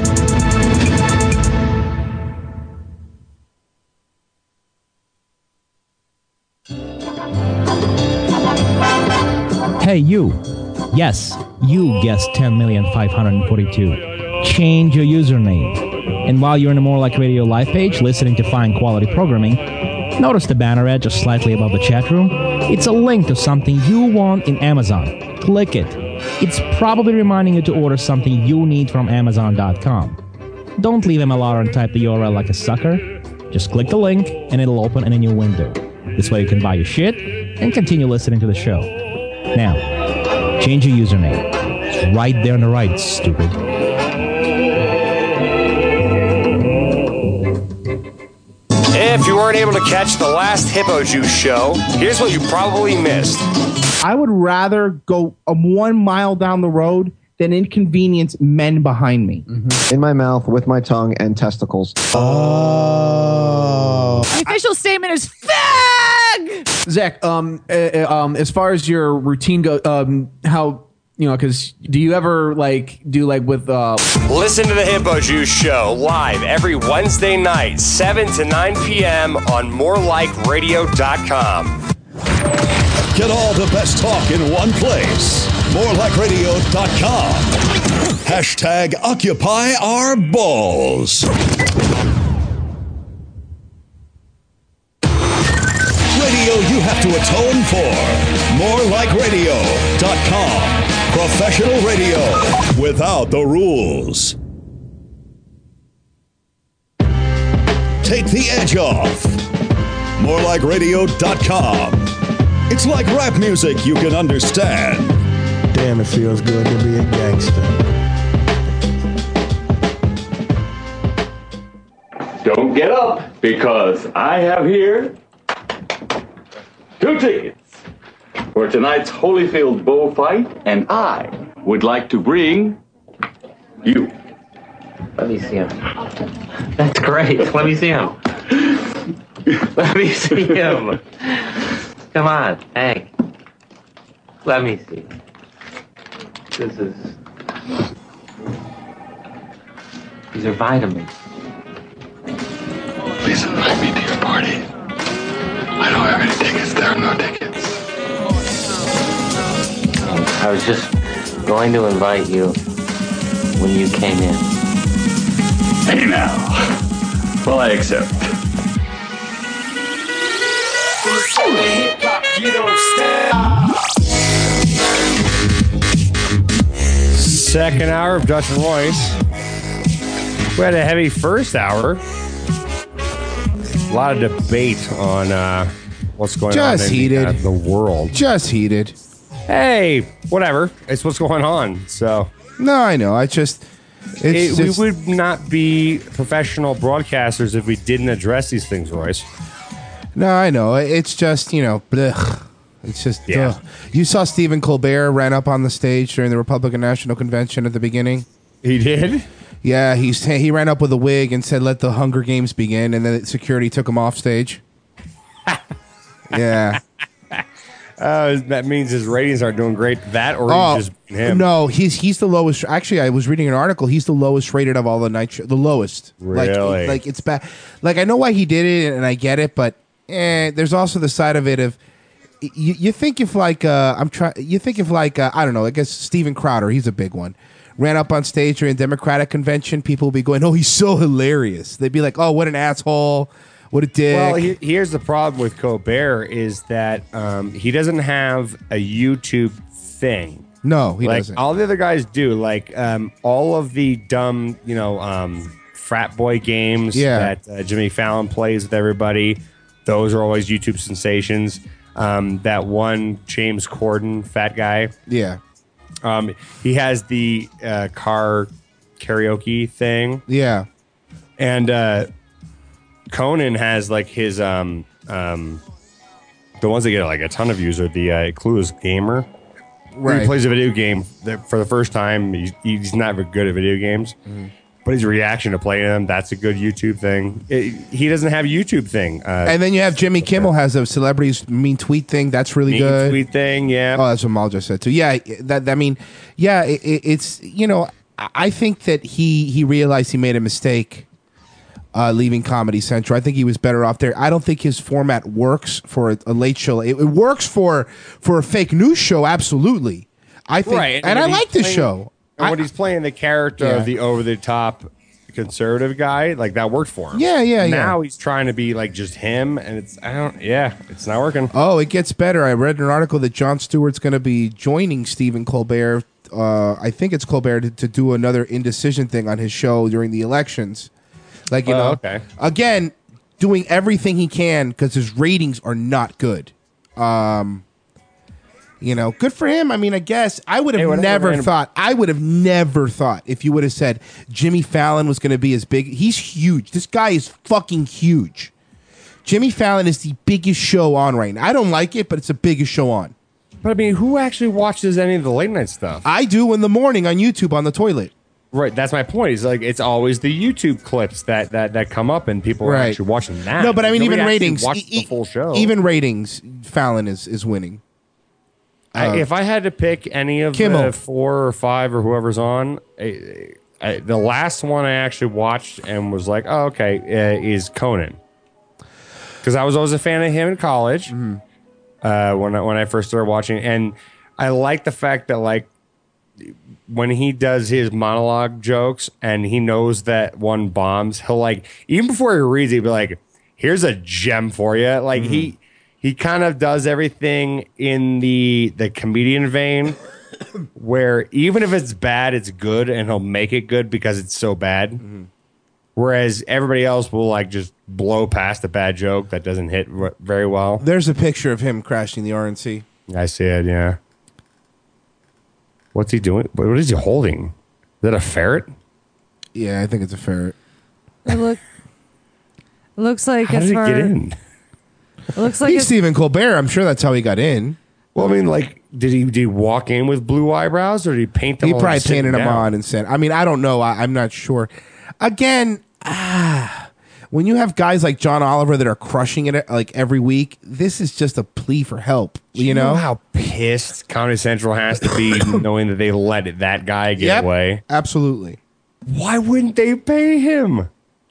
Hey, you. Yes, you guessed ten million five hundred forty-two. Change your username. And while you're in the More Like Radio live page, listening to fine quality programming, notice the banner ad just slightly above the chat room? It's a link to something you want in Amazon. Click it. It's probably reminding you to order something you need from amazon dot com. Don't leave M L R and type the U R L like a sucker. Just click the link and it'll open in a new window. This way you can buy your shit and continue listening to the show. Now, change your username. It's right there on the right, stupid. If you weren't able to catch the last Hippo Juice show, here's what you probably missed. I would rather go a one mile down the road than inconvenience men behind me. In my mouth, with my tongue, and testicles. Oh. The official statement is fag! Zach, um, uh, um, as far as your routine go, um, how, you know, because do you ever, like, do, like, with, uh... Listen to the Hippo Juice show live every Wednesday night, seven to nine p.m. on more like radio dot com. Get all the best talk in one place. more like radio dot com. Hashtag Occupy Our Balls. Radio you have to atone for. more like radio dot com. Professional radio without the rules. Take the edge off. more like radio dot com. It's like rap music you can understand. Damn, it feels good to be a gangster. Don't get up, because I have here two tickets for tonight's Holyfield bullfight, and I would like to bring you. Let me see him. That's great. Let me see him. Let me see him. Come on, Hank. Let me see. This is... These are vitamins. Please invite me to your party. I don't have any tickets. There are no tickets. I was just going to invite you when you came in. Hey now. Well, I accept. Second hour of Dustin Royce. We had a heavy first hour. A lot of debate on uh, what's going Just on in heated. The, uh, the world. Just heated. Hey, whatever. It's what's going on. So no, I know. I just, it's it, just we would not be professional broadcasters if we didn't address these things, Royce. No, I know. It's just, you know, blech. It's just, Yeah. ugh. You saw Stephen Colbert ran up on the stage during the Republican National Convention at the beginning? He did? Yeah, he's, he ran up with a wig and said, let the Hunger Games begin, and then security took him off stage. Yeah. Uh, that means his ratings aren't doing great. That or Oh, he's just him. no, he's he's the lowest. Actually, I was reading an article. He's the lowest rated of all the night show. The lowest. Really? Like, like it's bad. Like, I know why he did it, and I get it, but eh, there's also the side of it of you, you think if like uh, I'm trying. You think if like uh, I don't know. I guess Steven Crowder. He's a big one. ran up on stage during a Democratic convention, people would be going, "Oh, he's so hilarious." They'd be like, "Oh, what an asshole! What a dick!" Well, he, here's the problem with Colbert is that um, he doesn't have a YouTube thing. No, he like, doesn't. All the other guys do. Like um, all of the dumb, you know, um, frat boy games Yeah. that uh, Jimmy Fallon plays with everybody. Those are always YouTube sensations. Um, that one James Corden, fat guy. Yeah. Um, he has the uh, car karaoke thing. Yeah. And uh, Conan has like his um, um, the ones that get like a ton of views are the uh, Clueless Gamer. Where Right. he plays a video game that for the first time. He's, he's not very good at video games, Mhm. but his reaction to playing them, that's a good YouTube thing. It, he doesn't have a YouTube thing. Uh, And then you have Jimmy Kimmel has a celebrities mean tweet thing. That's really Mean good. tweet thing, yeah. Oh, that's what Mal just said too. Yeah, that I mean, yeah, it, it- it's you know, I- I think that he he realized he made a mistake uh, leaving Comedy Central. I think he was better off there. I don't think his format works for a, a late show. It, it works for for a fake news show, absolutely. I think, right, and I when he's like the playing- show. And I- when he's playing the character Yeah. of the over the top conservative guy, like that worked for him. Yeah, yeah, yeah. Now he's trying to be like just him, and it's I don't. Yeah, it's not working. Oh, it gets better. I read an article that Jon Stewart's going to be joining Stephen Colbert. Uh, I think it's Colbert to, to do another indecision thing on his show during the elections. Like you Oh, know, okay. again, doing everything he can because his ratings are not good. Um, you know, good for him. I mean, I guess I would have Hey, whatever, never random- thought. I would have never thought if you would have said Jimmy Fallon was going to be as big. He's huge. This guy is fucking huge. Jimmy Fallon is the biggest show on right now. I don't like it, but it's the biggest show on. But I mean, who actually watches any of the late night stuff? I do in the morning on YouTube on the toilet. Right, that's my point. It's like it's always the YouTube clips that that, that come up, and people are Right. actually watching that. No, but I mean, Nobody even actually ratings, watches e- the full show. even ratings, Fallon is is winning. I, Uh, if I had to pick any of Kimmel. the four or five or whoever's on, I, I, the last one I actually watched and was like, oh, okay, uh, is Conan. Because I was always a fan of him in college Mm-hmm. uh, when I, when I first started watching, and I like the fact that like when he does his monologue jokes and he knows that one bombs, he'll like even before he reads it, he'll be like, "Here's a gem for you." Like Mm-hmm. he he kind of does everything in the the comedian vein, where even if it's bad, it's good, and he'll make it good because it's so bad. Mm-hmm. Whereas everybody else will like just blow past a bad joke that doesn't hit r- very well. There's a picture of him crashing the R N C. I see it. Yeah. What's he doing? What what is he holding? Is that a ferret? Yeah, I think it's a ferret. It look it looks like How as did it far, get in? It looks like He's it's, Stephen Colbert. I'm sure that's how he got in. Well, I mean, like, did he did he walk in with blue eyebrows, or did he paint them? He while probably was sitting painted them down? on and said, I mean, I don't know. I, I'm not sure. Again, ah, when you have guys like John Oliver that are crushing it like every week, this is just a plea for help. Do You, know? how pissed Comedy Central has to be knowing that they let that guy get Yep, away? Absolutely. Why wouldn't they pay him?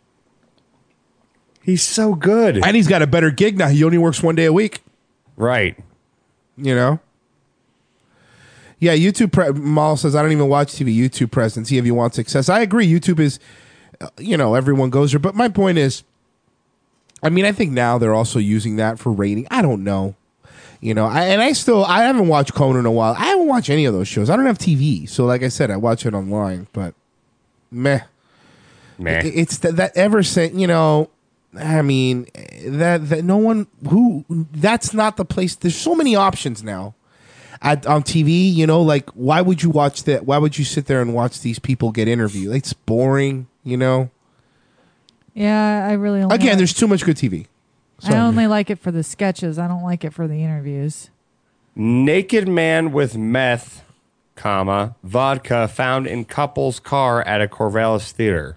He's so good. And he's got a better gig now. He only works one day a week. Right. You know? Yeah, YouTube. Pre- Mal says, I don't even watch T V. YouTube presence. See if you want success. I agree. YouTube is, uh, you know, everyone goes there. But my point is, I mean, I think now they're also using that for rating. I don't know. You know, I, and I still, I haven't watched Conan in a while. I haven't watched any of those shows. I don't have T V. So, like I said, I watch it online. But meh. Meh. It- It's that, that ever since, you know, I mean, that that no one who that's not the place. There's so many options now at on T V. You know, like why would you watch that? Why would you sit there and watch these people get interviewed? It's boring. You know. yeah, I really only Again, like, there's too much good T V. I only like it for the sketches. I don't like it for the interviews. Naked man with meth, comma, vodka found in couple's car at a Corvallis theater.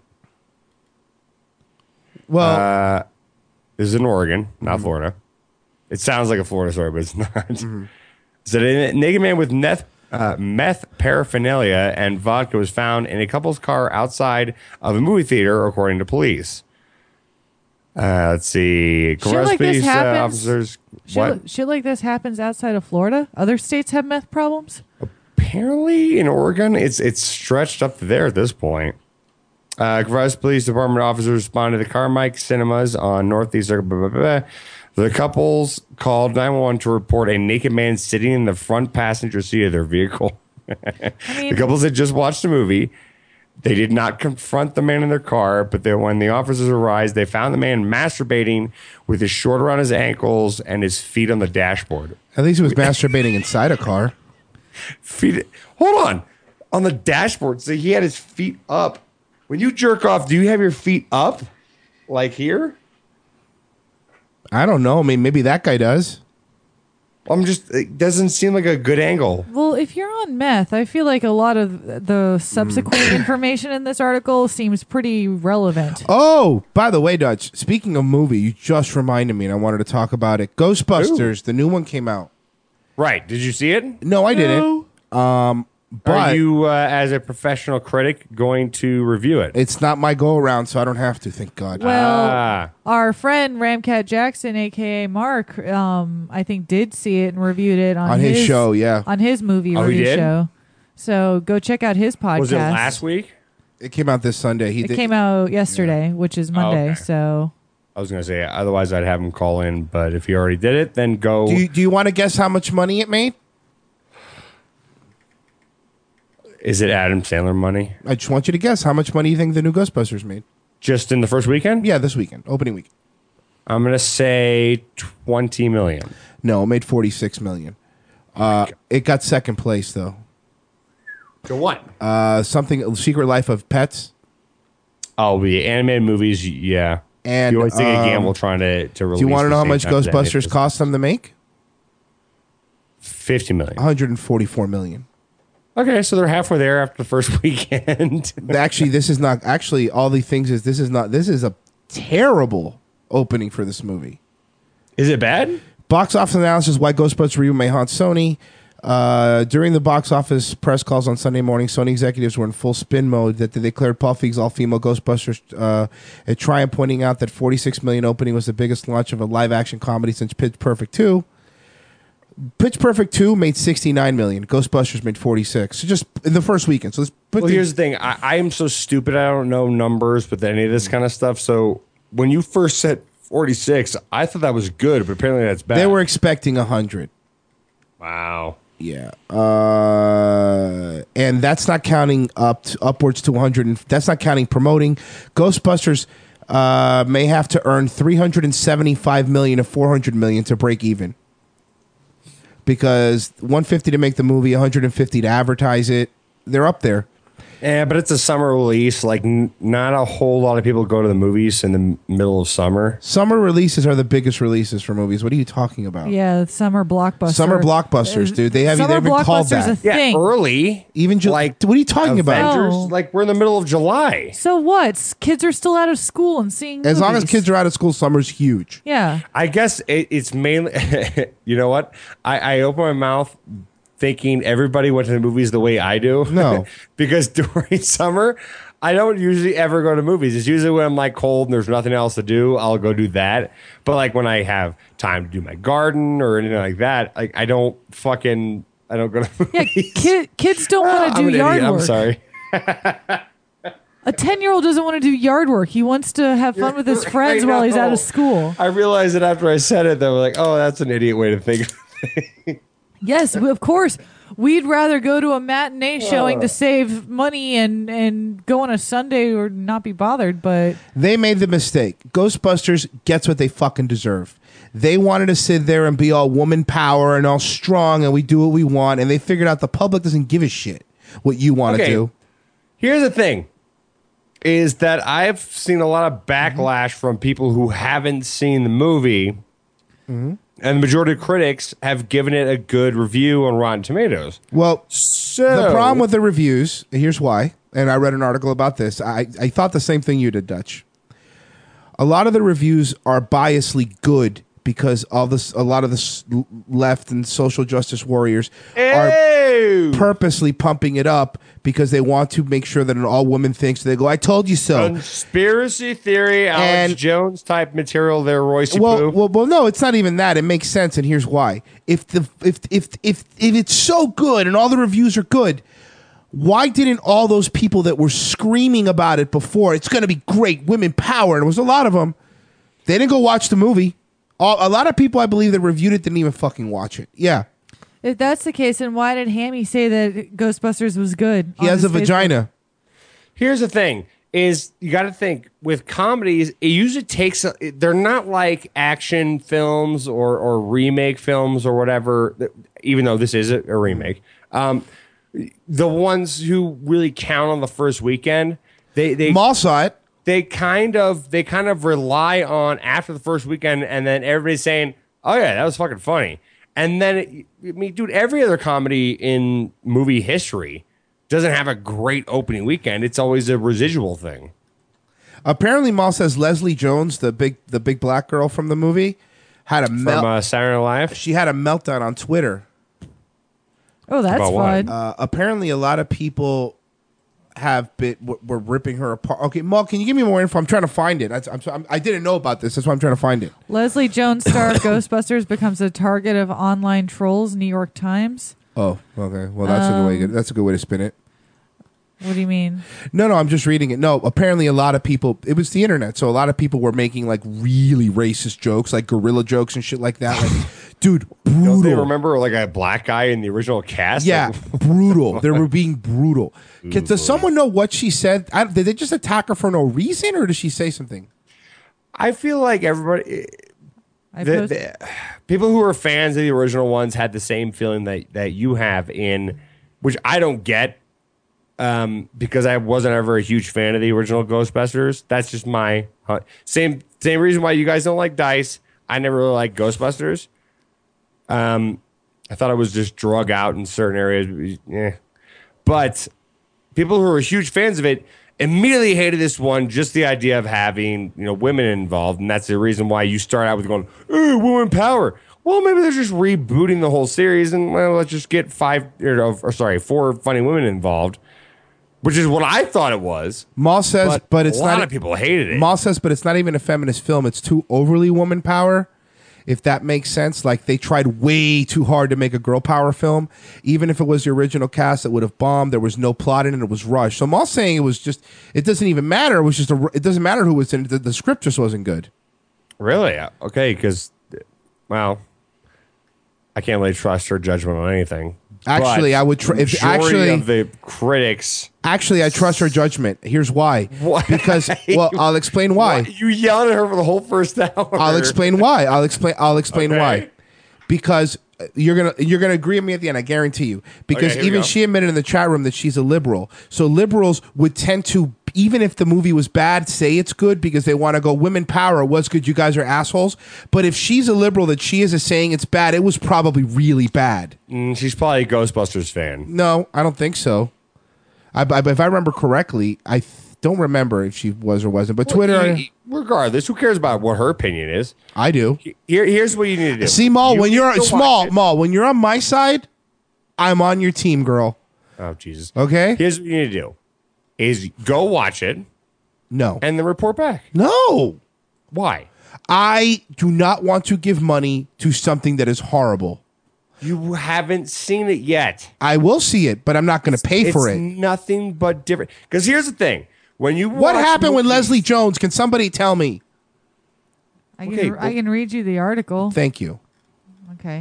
Well, uh, this is in Oregon, not Florida. It sounds like a Florida story, but it's not. Mm-hmm. So a naked man with meth, uh, meth paraphernalia and vodka was found in a couple's car outside of a movie theater, according to police. Uh, let's see. Shit like this Police uh, happens. officers. Shit, What? li- shit like this happens outside of Florida. Other states have meth problems. apparently in Oregon, it's it's stretched up to there at this point. Uh, Carruthers Police Department officers responded to the Carmike Cinemas on Northeast. Blah, blah, blah, blah. The couples called nine one one to report a naked man sitting in the front passenger seat of their vehicle. The couples had just watched a movie. They did not confront the man in their car, but they, when the officers arrived, they found the man masturbating with his short around his ankles and his feet on the dashboard. At least he was masturbating inside a car. Feet. Hold on. On the dashboard. So he had his feet up. When you jerk off, do you have your feet up? Like here? I don't know. I mean, maybe that guy does. I'm just, it doesn't seem like a good angle. Well, if you're on meth, I feel like a lot of the subsequent Mm. information in this article seems pretty relevant. Oh, by the way, Dutch, speaking of movie, you just reminded me and I wanted to talk about it. Ghostbusters, the new one came out. Right. Did you see it? No, I didn't. Um, but Are you, uh, as a professional critic, going to review it? It's not my go around, so I don't have to, thank God. Well, Ah. our friend Ramcat Jackson, aka Mark, um, I think did see it and reviewed it on, On his show, yeah. on his movie Oh, he review did? show. So go check out his podcast. Was it last week? It came out this Sunday. He It did, came out yesterday, which is Monday. okay. So I was going to say, otherwise I'd have him call in, but if you already did it, then go. Do you, do you want to guess how much money it made? Is it Adam Sandler money? I just want you to guess how much money you think the new Ghostbusters made. Just in the first weekend? Yeah, this weekend, opening week. I'm going to say twenty million. No, it made forty-six million. Uh, it got second place though. To what? Uh, something Secret Life of Pets. Oh, the animated movies, yeah. And, you always take a um, gamble trying to, to release. Do you want to the know how same much time as animated Ghostbusters movies. cost them to make? fifty million. one hundred forty-four million. Okay, so they're halfway there after the first weekend. Actually, this is not. Actually, all the things is this is not. This is a terrible opening for this movie. Is it bad? Box office analysis: Why Ghostbusters reboot may haunt Sony. Uh, during the box office press calls on Sunday morning, Sony executives were in full spin mode that they declared Paul Feig's all-female Ghostbusters uh, at Triumph, pointing out that forty-six million opening was the biggest launch of a live-action comedy since Pitch Perfect two. Pitch Perfect two made sixty-nine million. Ghostbusters made forty-six. So just in the first weekend. So let's put Well, the- here's the thing. I, I am so stupid. I don't know numbers with any of this kind of stuff. So when you first said forty-six, I thought that was good, but apparently that's bad. they were expecting one hundred. Wow. Yeah. Uh, and that's not counting up to, upwards to one hundred. And, that's not counting promoting. Ghostbusters uh, may have to earn three hundred seventy-five million to four hundred million to break even. Because one hundred fifty to make the movie, one hundred fifty to advertise it. They're up there. Yeah, but it's a summer release. Like, n- not a whole lot of people go to the movies in the m- middle of summer. Summer releases are the biggest releases for movies. What are you talking about? yeah, summer blockbuster. Summer blockbusters, dude. They have Summer they've been called blockbuster's that. a thing. Early. Even Ju- like, what are you talking about? Avengers. Oh. Like, we're in the middle of July. So what? Kids are still out of school and seeing As long as movies. kids are out of school, summer's huge. Yeah. I guess it, it's mainly, you know what? I, I open my mouth thinking everybody went to the movies the way I do. No. Because during summer, I don't usually ever go to movies. It's usually when I'm like cold and there's nothing else to do, I'll go do that. But like when I have time to do my garden or anything like that, like I don't fucking, I don't go to movies. Yeah, kid, kids don't want to I'm do an yard idiot. work. I'm sorry. A ten-year-old doesn't want to do yard work. He wants to have fun with his friends I while he's out know. of school. I realized it after I said it, though. Like, oh, that's an idiot way to think. Yes, of course. We'd rather go to a matinee showing to save money and, and go on a Sunday or not be bothered, but They made the mistake. Ghostbusters gets what they fucking deserve. They wanted to sit there and be all woman power and all strong and we do what we want, and they figured out the public doesn't give a shit what you want to Okay. do. Here's the thing, is that I've seen a lot of backlash from people who haven't seen the movie, and the majority of critics have given it a good review on Rotten Tomatoes. Well, So the problem with the reviews, here's why, and I read an article about this. I, I thought the same thing you did, Dutch. A lot of the reviews are biasly good because all this, a lot of the s- left and social justice warriors Ew. are purposely pumping it up because they want to make sure that an all-woman thing. So they go, "I told you so." Conspiracy theory, Alex And- Jones type material there, Royce. Well, well, well, no, it's not even that. It makes sense, and here's why. If the if if if if it's so good and all the reviews are good, why didn't all those people that were screaming about it before, it's going to be great, women power, and it was a lot of them, they didn't go watch the movie. All, a lot of people, I believe, that reviewed it didn't even fucking watch it. Yeah. If that's the case, then why did Hammy say that Ghostbusters was good? He has a vagina. Here's the thing: is you got to think with comedies, it usually takes. A, they're not like action films or or remake films or whatever. Even though this is a, a remake, um, the ones who really count on the first weekend, they they Maul saw it. They kind of they kind of rely on after the first weekend, and then everybody's saying, "Oh yeah, that was fucking funny." And then, it, I mean, dude, every other comedy in movie history doesn't have a great opening weekend. It's always a residual thing. Apparently, Maul says Leslie Jones, the big the big black girl from the movie, had a From melt. uh, Saturday Night Live? She had a meltdown on Twitter. Oh, that's About what? fun. Uh, apparently, a lot of people have been w- were ripping her apart. Okay, Maul, can you give me more info? I'm trying to find it. I, I'm, I'm, I didn't know about this. That's why I'm trying to find it. Leslie Jones, star of Ghostbusters, becomes a target of online trolls. New York Times. Oh, okay. Well, that's a good way. Um, That's a good way to spin it. What do you mean? No, no, I'm just reading it. No, apparently a lot of people. It was the internet, so a lot of people were making like really racist jokes, like gorilla jokes and shit like that. Like, dude, brutal. Don't they remember like a black guy in the original cast? Yeah, brutal. They were being brutal. Can, does someone know what she said? I, did they just attack her for no reason, or did she say something? I feel like everybody, I the, post- the, people who are fans of the original ones had the same feeling that, that you have in, which I don't get, um, because I wasn't ever a huge fan of the original Ghostbusters. That's just my uh, same same reason why you guys don't like Dice. I never really liked Ghostbusters. Um, I thought it was just drug out in certain areas. Yeah, but people who are huge fans of it immediately hated this one. Just the idea of having, you know, women involved, and that's the reason why you start out with going, "Ooh, women power." Well, maybe they're just rebooting the whole series, and well, let's just get five or, or sorry, four funny women involved, which is what I thought it was. Maul says, But but, it's a lot not. of people hated it. Maul says, but it's not even a feminist film. It's too overly woman power. If that makes sense, like they tried way too hard to make a girl power film. Even if it was the original cast, it would have bombed. There was no plot in it. It was rushed. So Maul's saying it was just. It doesn't even matter. It was just a. It doesn't matter who was in it. The, the script just wasn't good. Really? Okay, because, well, I can't really trust her judgment on anything. Actually, But I would tr- the if- majority actually- of the critics. Actually, I trust her judgment. Here's why. Because well, I'll explain why. You yelled at her for the whole first hour. I'll explain why. I'll explain. I'll explain Okay. why. Because uh, you're gonna you're gonna agree with me at the end. I guarantee you. Because Okay, here we even go. she admitted in the chat room that she's a liberal. So liberals would tend to, even if the movie was bad, say it's good because they want to go women power. What's good? You guys are assholes. But if she's a liberal that she is a saying it's bad, it was probably really bad. Mm, she's probably a Ghostbusters fan. No, I don't think so. I, I, if I remember correctly, I th- don't remember if she was or wasn't. But Twitter, Well, you- regardless, who cares about what her opinion is? I do. Here, here's what you need to do. See, Maul, You when need you're to watch small, it. Maul, when you're on my side, I'm on your team, girl. Oh Jesus. Okay. Here's what you need to do: is go watch it. No. And then report back. No. Why? I do not want to give money to something that is horrible. You haven't seen it yet. I will see it, but I'm not going to pay for It's it. nothing but different. Because here's the thing: when you What watch happened with movies- Leslie Jones? Can somebody tell me? I can, Okay, I well- can read you the article. Thank you. Okay.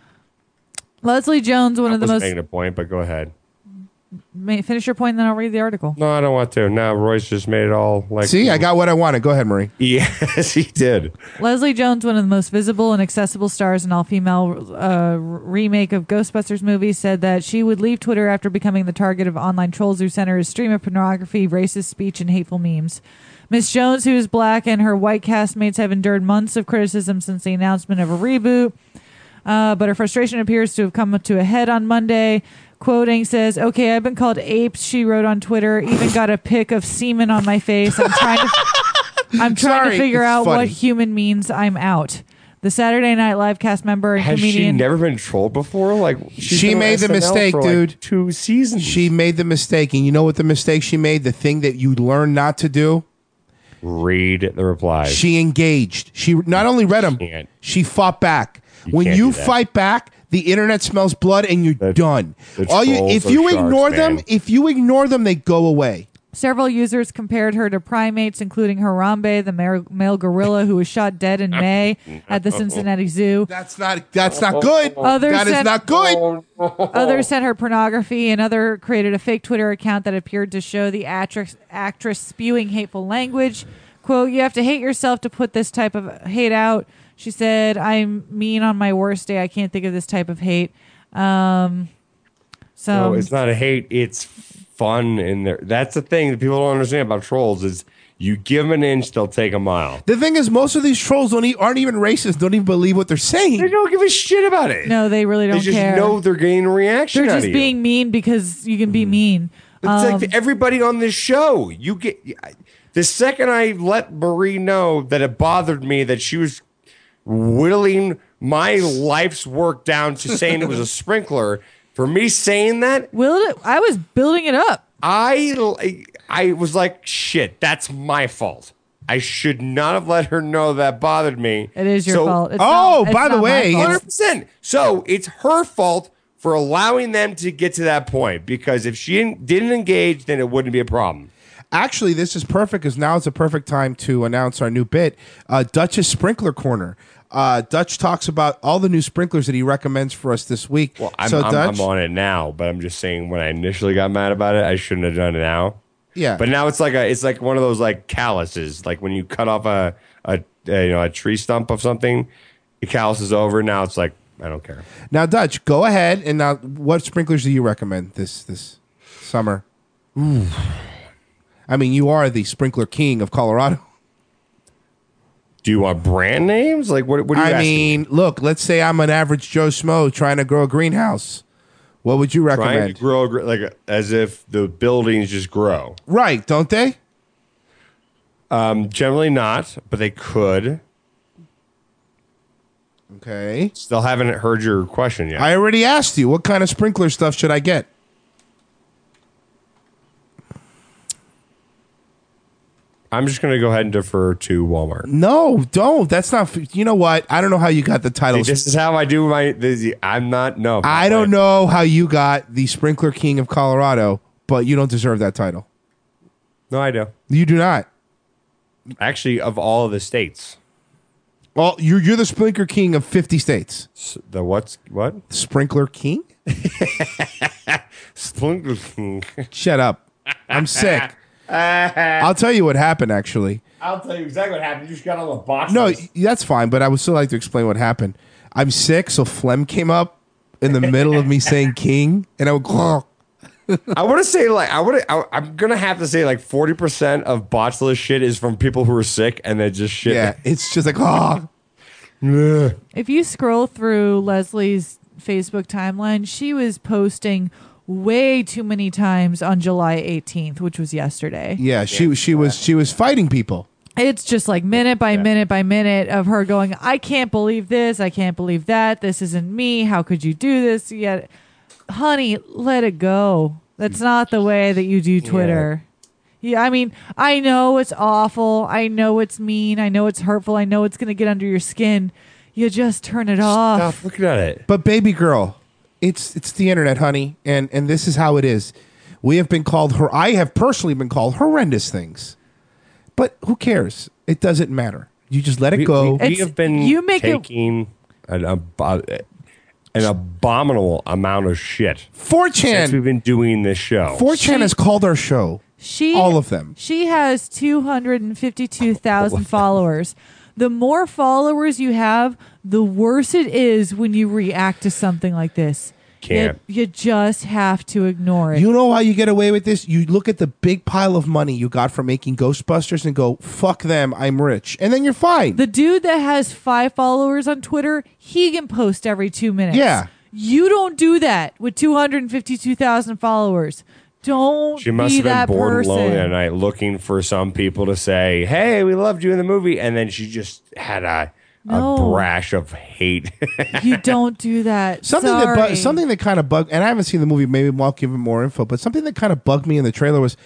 Leslie Jones, one I of the wasn't most. making a point, but go ahead. May, finish your point, then I'll read the article. No, I don't want to. Now Royce just made it all like. See, I got what I wanted. Go ahead, Marie. Yes, he did. Leslie Jones, one of the most visible and accessible stars in all-female uh, remake of Ghostbusters movies, said that she would leave Twitter after becoming the target of online trolls who center a stream of pornography, racist speech, and hateful memes. Miss Jones, who is black, and her white castmates have endured months of criticism since the announcement of a reboot, uh, but her frustration appears to have come to a head on Monday. Quoting says, "Okay, I've been called apes," she wrote on Twitter. "Even got a pic of semen on my face. I'm trying to, I'm trying Sorry, to figure it's out funny. what human means. I'm out." The Saturday Night Live cast member and Has comedian. she never been trolled before? Like she's She been on made the S N L mistake, for, like, dude. two seasons. She made the mistake, and you know what the mistake she made? The thing that you learn not to do. Read the replies. She engaged. She not only read them, can't. she fought back. You when can't you do that. fight back, the internet smells blood, and you're done. the All you, trolls if are you sharks, ignore them, man. if you ignore them, they go away. Several users compared her to primates, including Harambe, the male, male gorilla who was shot dead in May at the Cincinnati Zoo. That's not. That's not good. Others That is sent- not good. Others sent her pornography, and other created a fake Twitter account that appeared to show the actress, actress spewing hateful language. Quote, "You have to hate yourself to put this type of hate out." She said, "I'm mean on my worst day. I can't think of this type of hate." Um, so No, it's not a hate. It's fun in there. That's the thing that people don't understand about trolls is you give them an inch, they'll take a mile. The thing is, most of these trolls don't e- aren't even racist. Don't even believe what they're saying. They don't give a shit about it. no, they really don't They just care. know they're getting a reaction They're out just of being you. mean because you can be mean. It's Um, like everybody on this show. You get the second I let Marie know that it bothered me that she was whittling my life's work down to saying it was a sprinkler. For me saying that, Will it, I was building it up. I I was like, shit, that's my fault. I should not have let her know that bothered me. It is your So- fault. It's Oh, not- it's by the not my way, fault. one hundred percent. So it's her fault for allowing them to get to that point because if she didn't, didn't engage, then it wouldn't be a problem. Actually, this is perfect because now it's a perfect time to announce our new bit, uh, Dutch's Sprinkler Corner. Uh, Dutch talks about all the new sprinklers that he recommends for us this week. Well, I'm, so I'm, Dutch, I'm on it now, but I'm just saying when I initially got mad about it, I shouldn't have done it now. yeah, But now it's like a, it's like one of those like calluses, like when you cut off a, a, a you know a tree stump of something, the callus is over. Now it's like I don't care. now Dutch, go ahead and now, what sprinklers do you recommend this this summer? I mean, you are the sprinkler king of Colorado. Do you want brand names? Like what? What do you? I asking? mean, look, let's say I'm an average Joe Schmo trying to grow a greenhouse. What would you trying recommend? to grow a gr- like as if the buildings just grow. Right, don't they? Um, generally not, but they could. Okay. Still haven't heard your question yet. I already asked you, what kind of sprinkler stuff should I get? I'm just going to go ahead and defer to Walmart. No, don't. That's not. f- You know what? I don't know how you got the title. See, this is how I do my. This, I'm not. No, I don't know how you got the Sprinkler King of Colorado, but you don't deserve that title. No, I do. You do not. Actually, of all of the states, Well, you're you're the Sprinkler King of fifty states. S- the what's what? Sprinkler King? Sprinkler King. Shut up. I'm sick. I'll tell you what happened. Actually, I'll tell you exactly what happened. You just got all the boxes. no, y- that's fine. But I would still like to explain what happened. I'm sick, so phlegm came up in the middle of me saying King, and I would. I want to say like I would. I'm gonna have to say like forty percent of botchless shit is from people who are sick and they just shit. Yeah, it's just like oh. If you scroll through Leslie's Facebook timeline, she was posting way too many times on July eighteenth, which was yesterday. Yeah, she she was she was fighting people. It's just like minute by minute by minute of her going, I can't believe this. I can't believe that. This isn't me. How could you do this? Yet, honey, let it go. That's not the way that you do Twitter. Yeah, I mean, I know it's awful. I know it's mean. I know it's hurtful. I know it's going to get under your skin. You just turn it off. Stop looking at it. But baby girl, it's it's the internet, honey, and and this is how it is. We have been called her. I have personally been called horrendous things, but who cares? It doesn't matter. You just let it We, go. we, we have been you make it- taking an, ab- an abominable amount of shit four since chan, we've been doing this show. four chan has called our show. She all of them. She has two hundred fifty-two thousand followers. The more followers you have, the worse it is when you react to something like this. Can't. You, you just have to ignore it. You know how you get away with this? You look at the big pile of money you got from making Ghostbusters and go, fuck them, I'm rich. And then you're fine. The dude that has five followers on Twitter, he can post every two minutes. Yeah. You don't do that with two hundred fifty-two thousand followers. Don't She must be have been that bored person. and lonely that night looking for some people to say, hey, we loved you in the movie. And then she just had a No. a brash of hate. You don't do that. Something Sorry. that bu- something that kind of bugged, and I haven't seen the movie. Maybe I'll give him more info. But something that kind of bugged me in the trailer was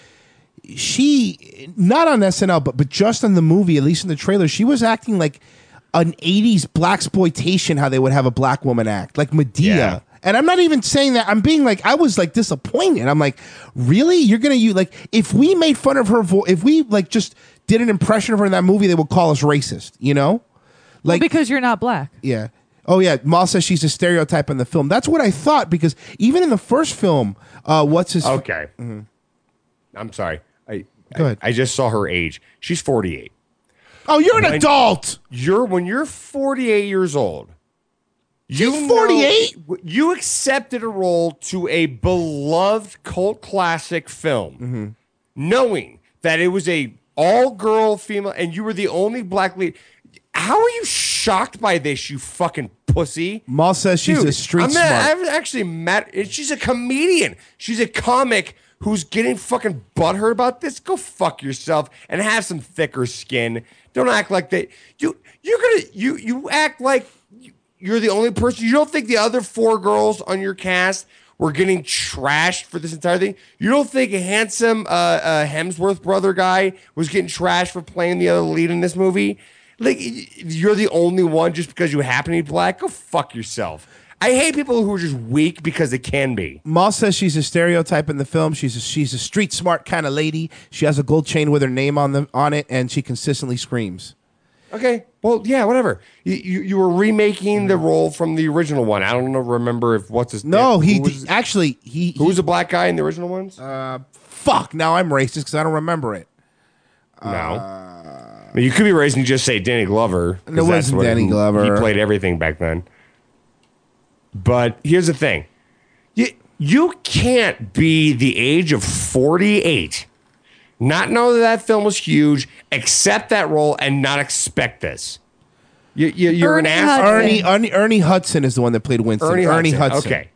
she, not on S N L, but but just in the movie, at least in the trailer, she was acting like an eighties blaxploitation. How they would have a black woman act, like Medea. Yeah. And I'm not even saying that. I'm being like, I was like disappointed. I'm like, really? You're gonna use like if we made fun of her voice, if we like just did an impression of her in that movie, they would call us racist. You know, Well, because you're not black. yeah. Oh yeah. Mal says she's a stereotype in the film. That's what I thought because even in the first film, uh, what's his? Okay. I'm sorry. I, Go ahead. I I just saw her age. She's forty-eight. Oh, you're an When- adult. You're when you're forty-eight years old. You She's forty-eight? know- you accepted a role to a beloved cult classic film, knowing that it was a all-girl female, and you were the only black lead. How are you shocked by this, you fucking pussy? Mal says she's Dude, a street I'm smart. not, I'm actually mad. She's a comedian. She's a comic who's getting fucking butthurt about this. Go fuck yourself and have some thicker skin. Don't act like that. You you're gonna you you act like you're the only person. You don't think the other four girls on your cast were getting trashed for this entire thing? You don't think a handsome uh, uh, Hemsworth brother guy was getting trashed for playing the other lead in this movie? Like, you're the only one just because you happen to be black? Go fuck yourself. I hate people who are just weak because they can be. Mal says she's a stereotype in the film. She's a, she's a street smart kind of lady. She has a gold chain with her name on the on it, and she consistently screams. Okay, well, yeah, whatever. You you, you were remaking the role from the original one. I don't know. Remember if what's his No, who he was, actually he who was the black guy in the original ones? Uh, fuck. Now I'm racist because I don't remember it. No. I mean, you could be racist and just say Danny Glover. 'cause It wasn't that's what Danny he- Glover. He played everything back then. But here's the thing. You, you can't be the age of forty-eight, not know that that film was huge, accept that role, and not expect this. You, you, you're Ernie an asshole. Ernie, Ernie Ernie Hudson is the one that played Winston. Ernie Ernie, Hudson, Hudson. okay.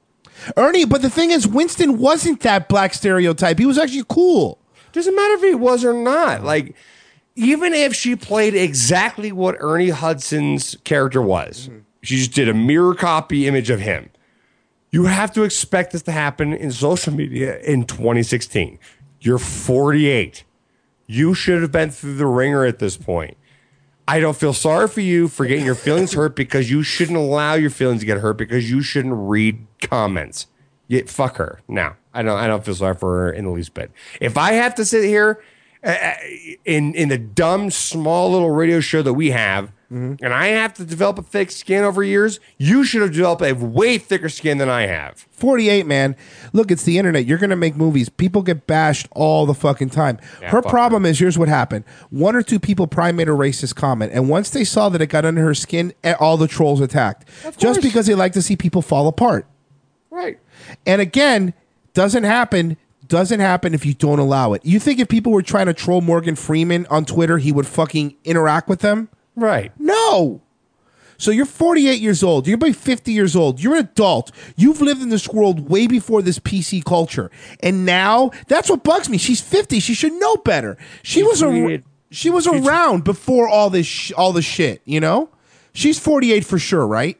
Ernie, but the thing is, Winston wasn't that black stereotype. He was actually cool. Doesn't matter if he was or not. Like, even if she played exactly what Ernie Hudson's character was, she just did a mirror copy image of him. You have to expect this to happen in social media in twenty sixteen. You're forty-eight. You should have been through the ringer at this point. I don't feel sorry for you for getting your feelings hurt because you shouldn't allow your feelings to get hurt because you shouldn't read comments. You, fuck her. No, I don't. I don't feel sorry for her in the least bit. If I have to sit here uh, in in the dumb small little radio show that we have, and I have to develop a thick skin over years, you should have developed a way thicker skin than I have. forty-eight, man. Look, it's the internet. You're going to make movies. People get bashed all the fucking time. Yeah, her fuck problem is, here's what happened. One or two people probably made a racist comment. And once they saw that it got under her skin, eh, all the trolls attacked. Just because they like to see people fall apart. Right. And again, doesn't happen. Doesn't happen if you don't allow it. You think if people were trying to troll Morgan Freeman on Twitter, he would fucking interact with them? Right. No. So you're forty-eight years old. You're about fifty years old. You're an adult. You've lived in this world way before this P C culture. And now, that's what bugs me. She's fifty. She should know better. She was a, she was around before all this sh- all the shit, you know? She's forty-eight for sure, right?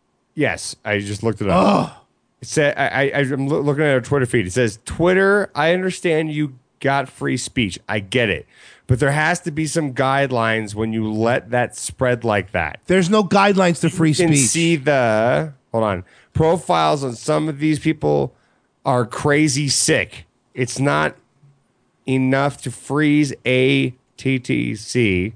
Yes, I just looked it up. It said I, I I'm loo- looking at her Twitter feed. It says, "Twitter, I understand you got free speech. I get it, but there has to be some guidelines when you let that spread like that." There's no guidelines to free You can speech. see the hold on profiles on some of these people are crazy sick. It's not enough to freeze a T T C.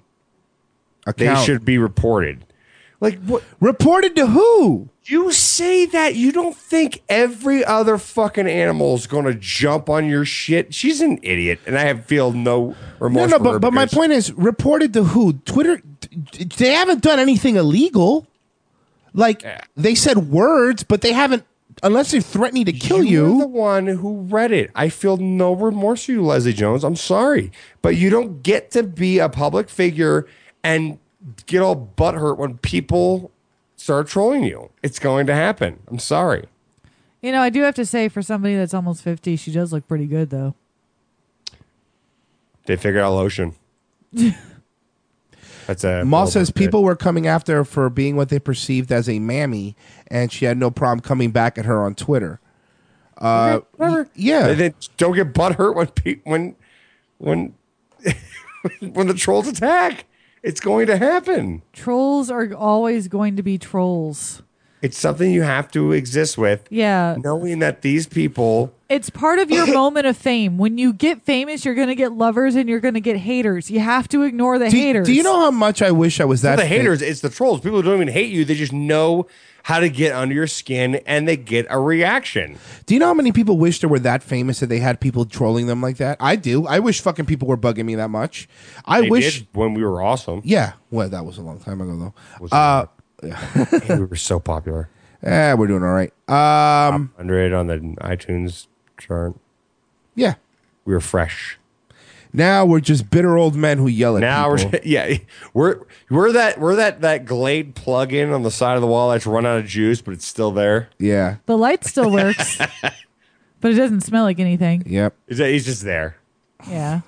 They Account. should be reported. Like what? Reported to who? You say that you don't think every other fucking animal is going to jump on your shit. She's an idiot, and I have feel no No, remorse. no, for her but, but my because- point is, reported to who? Twitter, they haven't done anything illegal. Like, they said words, but they haven't, unless they're threatening to kill You're you. the one who read it. I feel no remorse for you, Leslie Jones. I'm sorry, but you don't get to be a public figure and get all butthurt when people start trolling you. It's going to happen. I'm sorry. You know, I do have to say, for somebody that's almost fifty, she does look pretty good, though. They figured out lotion. That's a Maul says people were coming after her for being what they perceived as a mammy, and she had no problem coming back at her on Twitter. Uh, Whatever. Yeah. And then don't get butthurt when pe- when when when the trolls attack. It's going to happen. Trolls are always going to be trolls. It's something you have to exist with. Yeah. Knowing that these people. It's part of your moment of fame. When you get famous, you're going to get lovers and you're going to get haters. You have to ignore the do, haters. do you know how much I wish I was that? It's not the fa- haters, it's the trolls. People who don't even hate you. They just know how to get under your skin and they get a reaction. Do you know how many people wish they were that famous that they had people trolling them like that? I do. I wish fucking people were bugging me that much. I They wish did when we were awesome. Yeah. Well, that was a long time ago though. Was Uh, Man, we were so popular. eh, we're doing all right. Um, one hundred on the iTunes chart. Yeah. We were fresh. Now we're just bitter old men who yell at Now people. we're yeah we're we're that we're that that Glade plug-in on the side of the wall that's run out of juice, but it's still there. Yeah. The light still works, but it doesn't smell like anything. Yep. He's he's just there. Yeah.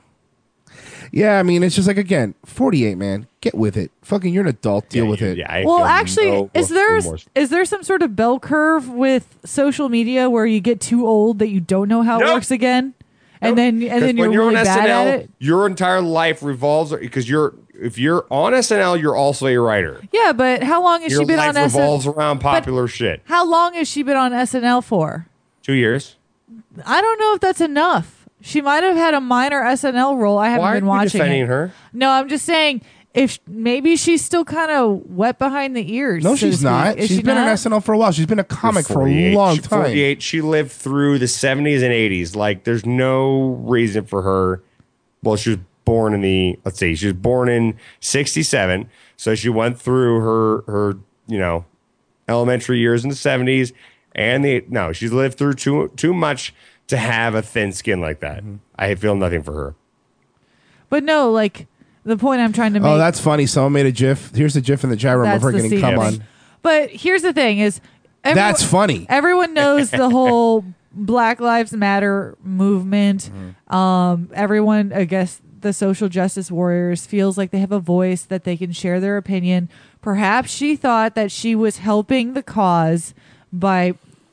Yeah, I mean, it's just like, again, forty-eight, man. Get with it. Fucking, you're an adult. Deal with it. Yeah, Well, actually, is there is there some sort of bell curve with social media where you get too old that you don't know how it Nope. works again, and then and then you're when you're really on bad S N L, at it? your entire life revolves because you're if you're on S N L, you're also a writer. Yeah, but how long has Your she been life on S N L? revolves around popular shit. How long has she been on S N L for? Two years. I don't know if that's enough. She might have had a minor S N L role. I haven't Why been are you watching defending it. her? No, I'm just saying if maybe she's still kind of wet behind the ears. No, so to she's speak. not. Is She's she been not? on S N L for a while. She's been a comic for a forty-eight. long She- time. forty-eight. She lived through the seventies and eighties. Like, there's no reason for her. Well, she was born in the, let's see, she was born in sixty-seven. So she went through her, her, you know, elementary years in the seventies. And the, no, she's lived through too, too much to have a thin skin like that. Mm-hmm. I feel nothing for her. But no, like the point I'm trying to make. Oh, that's funny. Someone made a GIF. Here's the GIF in the chat room of That's her the getting scene. come Yes. on. But here's the thing: is everyone- That's funny. Everyone knows the whole Black Lives Matter movement. Mm-hmm. Um, everyone, I guess, the social justice warriors feels like they have a voice that they can share their opinion. Perhaps she thought that she was helping the cause by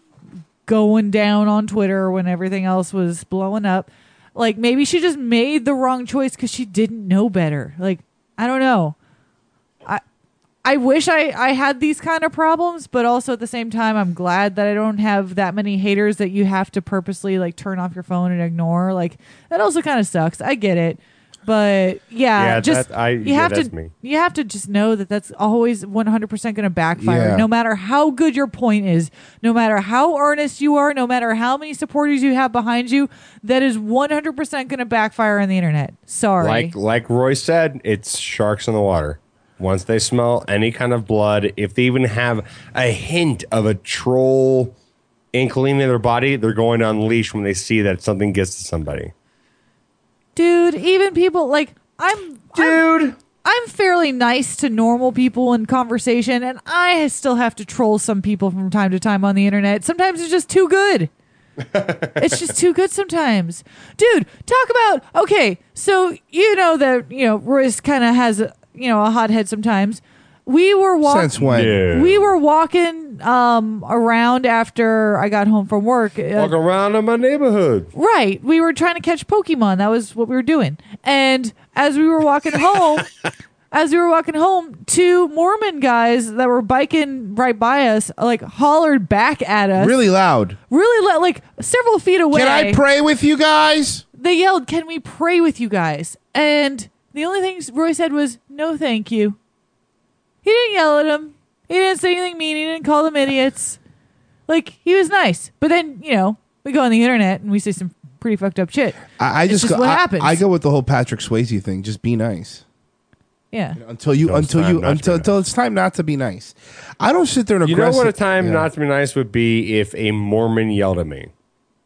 going down on Twitter when everything else was blowing up. Like, maybe she just made the wrong choice because she didn't know better. Like, I don't know. I I wish I, I had these kind of problems, but also at the same time, I'm glad that I don't have that many haters that you have to purposely, like, turn off your phone and ignore. Like, that also kind of sucks. I get it. But yeah, Yeah, just that- I- you yeah, have that's to me. you have to just know that that's always one hundred percent going to backfire. Yeah. No matter how good your point is, no matter how earnest you are, no matter how many supporters you have behind you, that is one hundred percent going to backfire on the internet. Sorry. Like like Roy said, it's sharks in the water. Once they smell any kind of blood, if they even have a hint of a troll inkling in their body, they're going to unleash when they see that something gets to somebody. Dude, even people like I'm dude I'm, I'm fairly nice to normal people in conversation, and I still have to troll some people from time to time on the internet. Sometimes it's just too good. It's just too good sometimes. Dude, talk about okay, so you know that you know Royce kind of has a you know a hothead sometimes. We were walking. Since when? Yeah. We were walking um, around after I got home from work. Uh, Walk around in my neighborhood. Right. We were trying to catch Pokemon. That was what we were doing. And as we were walking home, as we were walking home, two Mormon guys that were biking right by us, like hollered back at us. Really loud. Really loud, like several feet away. Can I pray with you guys? They yelled, "Can we pray with you guys?" And the only thing Roy said was, "No, thank you." He didn't yell at them. He didn't say anything mean. He didn't call them idiots. Like, he was nice. But then, you know, we go on the internet and we say some pretty fucked up shit. I, I It's just, just go, what I, happens. I go with the whole Patrick Swayze thing. Just be nice. Yeah. Until you, Until it's until time you, not to until, be until it's time not to be nice. I don't sit there and You know aggressive. what a time Yeah. not to be nice would be if a Mormon yelled at me.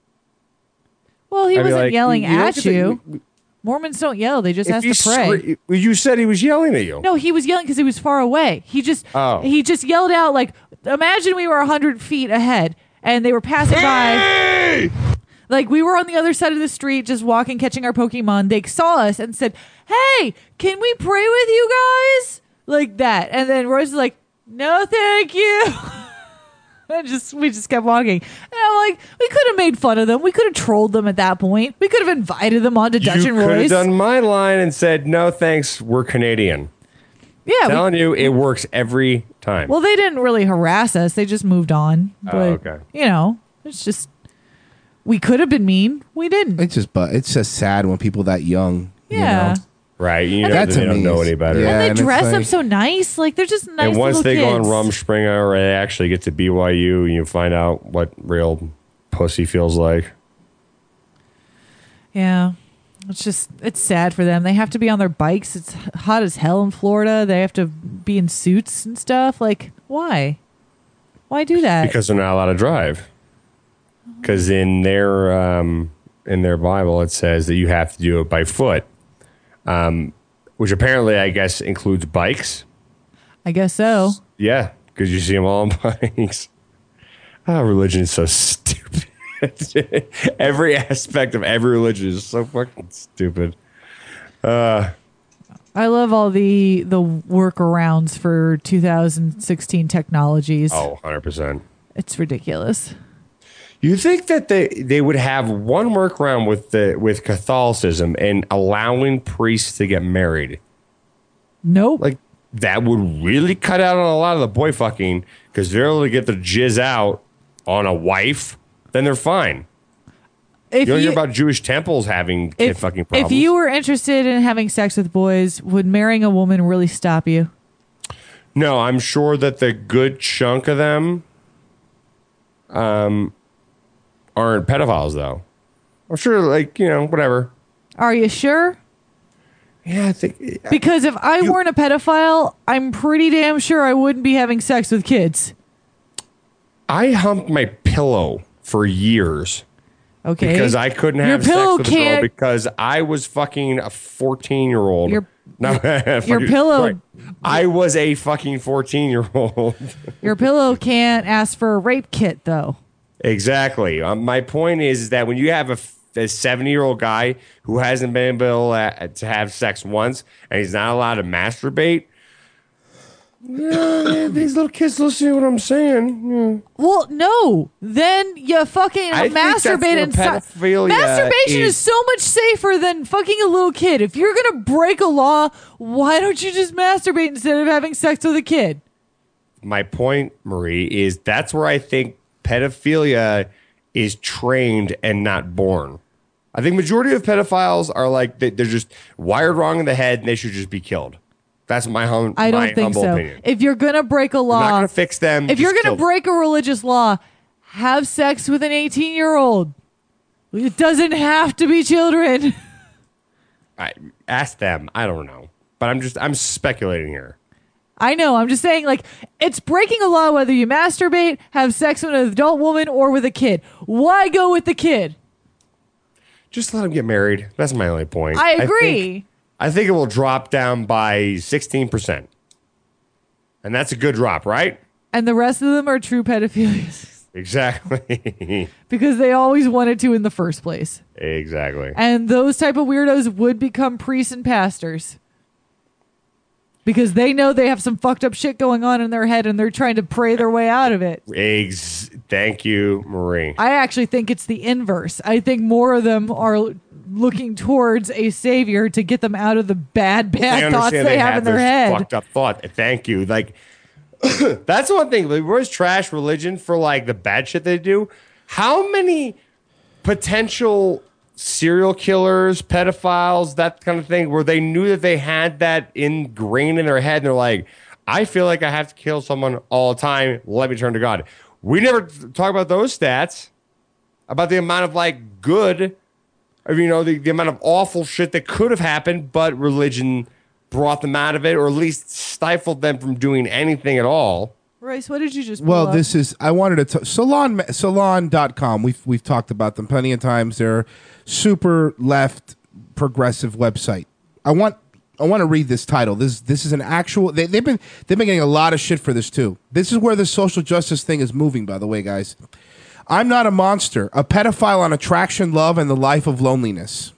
Well, he I'd be wasn't like, yelling you don't at get to- you. Mormons don't yell. They just If ask you to pray. scre- you said he was yelling at you. No, he was yelling because he was far away. He just Oh. he just yelled out like, imagine we were a hundred feet ahead and they were passing by. Like, we were on the other side of the street just walking, catching our Pokemon. They saw us and said, hey, can we pray with you guys? Like that. And then Royce was like, no, thank you. And just we just kept walking. And I'm like, we could have made fun of them. We could have trolled them at that point. We could have invited them onto Dutch You and could have Royce. done my line and said, no, thanks, we're Canadian. Yeah, we- telling you, it works every time. Well, they didn't really harass us. They just moved on. Oh, But, okay. you know, it's just, we could have been mean. We didn't. It's just, but it's just sad when people that young. Yeah. You know? Right, you And know, they- they don't know any better. Yeah, And they and it's dress up like- so nice. Like, they're just nice and once little they kids. go on Rumspringa or they actually get to B Y U, you find out what real pussy feels like. Yeah. It's just, it's sad for them. They have to be on their bikes. It's hot as hell in Florida. They have to be in suits and stuff. Like, why? Why do that? Because they're not allowed to drive. Because in their um, in their Bible it says that you have to do it by foot, um, which apparently I guess includes bikes. I guess so. Yeah, because you see them all on bikes. Oh, religion is so stupid. Every aspect of every religion is so fucking stupid. Uh, I love all the the workarounds for two thousand sixteen technologies. oh, one hundred percent. It's ridiculous. You think that they, they would have one workaround with the with Catholicism and allowing priests to get married? Nope. Like that would really cut out on a lot of the boy fucking because they're able to get the jizz out on a wife, then they're fine. If you don't you- hear about Jewish temples having kid fucking problems. If you were interested in having sex with boys, would marrying a woman really stop you? No, I'm sure that the good chunk of them um, aren't pedophiles, though. I'm sure, like, you know, whatever. Are you sure? Yeah, I think. Because if I weren't a pedophile, I'm pretty damn sure I wouldn't be having sex with kids. I humped my pillow for years. Okay. Because I couldn't Your have sex pillow with a girl can't- because I was fucking a fourteen-year-old. Your- No, your fucking- pillow- right. I was a fucking fourteen-year-old. Your pillow can't ask for a rape kit, though. Exactly. Um, my point is, is that when you have a, a seventy-year-old guy who hasn't been able uh, to have sex once and he's not allowed to masturbate, yeah, these little kids listen to what I'm saying. Yeah. Well, no. Then you fucking I think that's masturbate where inside. pedophilia Masturbation is, is- so much safer than fucking a little kid. If you're gonna break a law, why don't you just masturbate instead of having sex with a kid? My point, Marie, is that's where I think pedophilia is trained and not born. I think majority of pedophiles are like they- they're just wired wrong in the head and they should just be killed. That's my hum- I don't my think humble so. opinion. If you're gonna break a law, We're not gonna fix them. if you're just gonna kill them. break a religious law, have sex with an eighteen year old. It doesn't have to be children. I, ask them. I don't know, but I'm just I'm speculating here. I know. I'm just saying, like, it's breaking a law whether you masturbate, have sex with an adult woman, or with a kid. Why go with the kid? Just let them get married. That's my only point. I think- agree. I think it will drop down by sixteen percent. And that's a good drop, right? And the rest of them are true pedophilias Exactly. because they always wanted to in the first place. Exactly. And those type of weirdos would become priests and pastors because they know they have some fucked up shit going on in their head and they're trying to pray their way out of it. Ex- Thank you, Marie. I actually think it's the inverse. I think more of them are looking towards a savior to get them out of the bad, bad I thoughts understand they, have in their this head. fucked up thought. Thank you. Like, that's one thing. We always trash religion for like the bad shit they do. How many potential serial killers, pedophiles, that kind of thing, where they knew that they had that ingrained in their head and they're like, I feel like I have to kill someone all the time. Let me turn to God. We never talk about those stats, about the amount of like good, or, you know, the, the amount of awful shit that could have happened, but religion brought them out of it, or at least stifled them from doing anything at all. Royce, what did you just Well, pull up? this is I wanted to t- salon salon dot com. We've we've talked about them plenty of times. They're super left progressive website. I want I want to read this title. This this is an actual they, they've been they've been getting a lot of shit for this too. This is where the social justice thing is moving, by the way, guys. I'm not a monster. A pedophile on attraction, love, and the life of loneliness.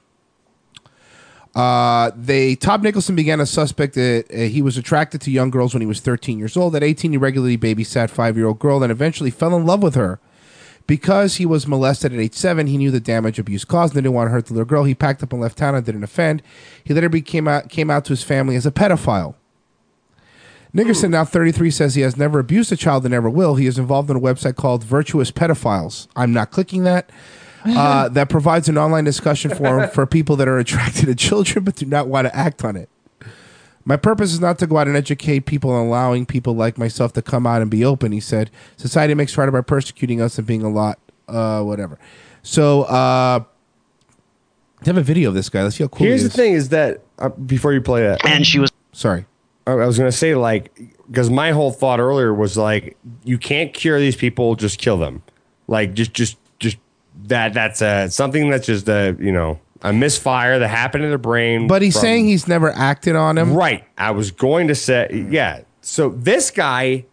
Uh, they Todd Nicholson began a suspect that uh, he was attracted to young girls when he was thirteen years old. At eighteen, he regularly babysat five-year-old girl and eventually fell in love with her. Because he was molested at age seven, he knew the damage abuse caused and didn't want to hurt the little girl. He packed up and left town and didn't offend. He later became out, came out to his family as a pedophile. Nickerson, now thirty-three, says he has never abused a child and never will. He is involved in a website called Virtuous Pedophiles. I'm not clicking that. Uh, that provides an online discussion forum for people that are attracted to children but do not want to act on it. My purpose is not to go out and educate people and allowing people like myself to come out and be open, he said. Society makes right by persecuting us and being a lot, uh, whatever. So, uh, I have a video of this guy. Let's see how cool Here's he the is. thing is that, uh, before you play that. And she was. Sorry. I I was going to say, like, because my whole thought earlier was, like, you can't cure these people, just kill them. Like, just, just, just, that, that's uh, something that's just, a, you know, a misfire that happened in their brain. But he's from- saying he's never acted on him. Right. I was going to say, yeah. So this guy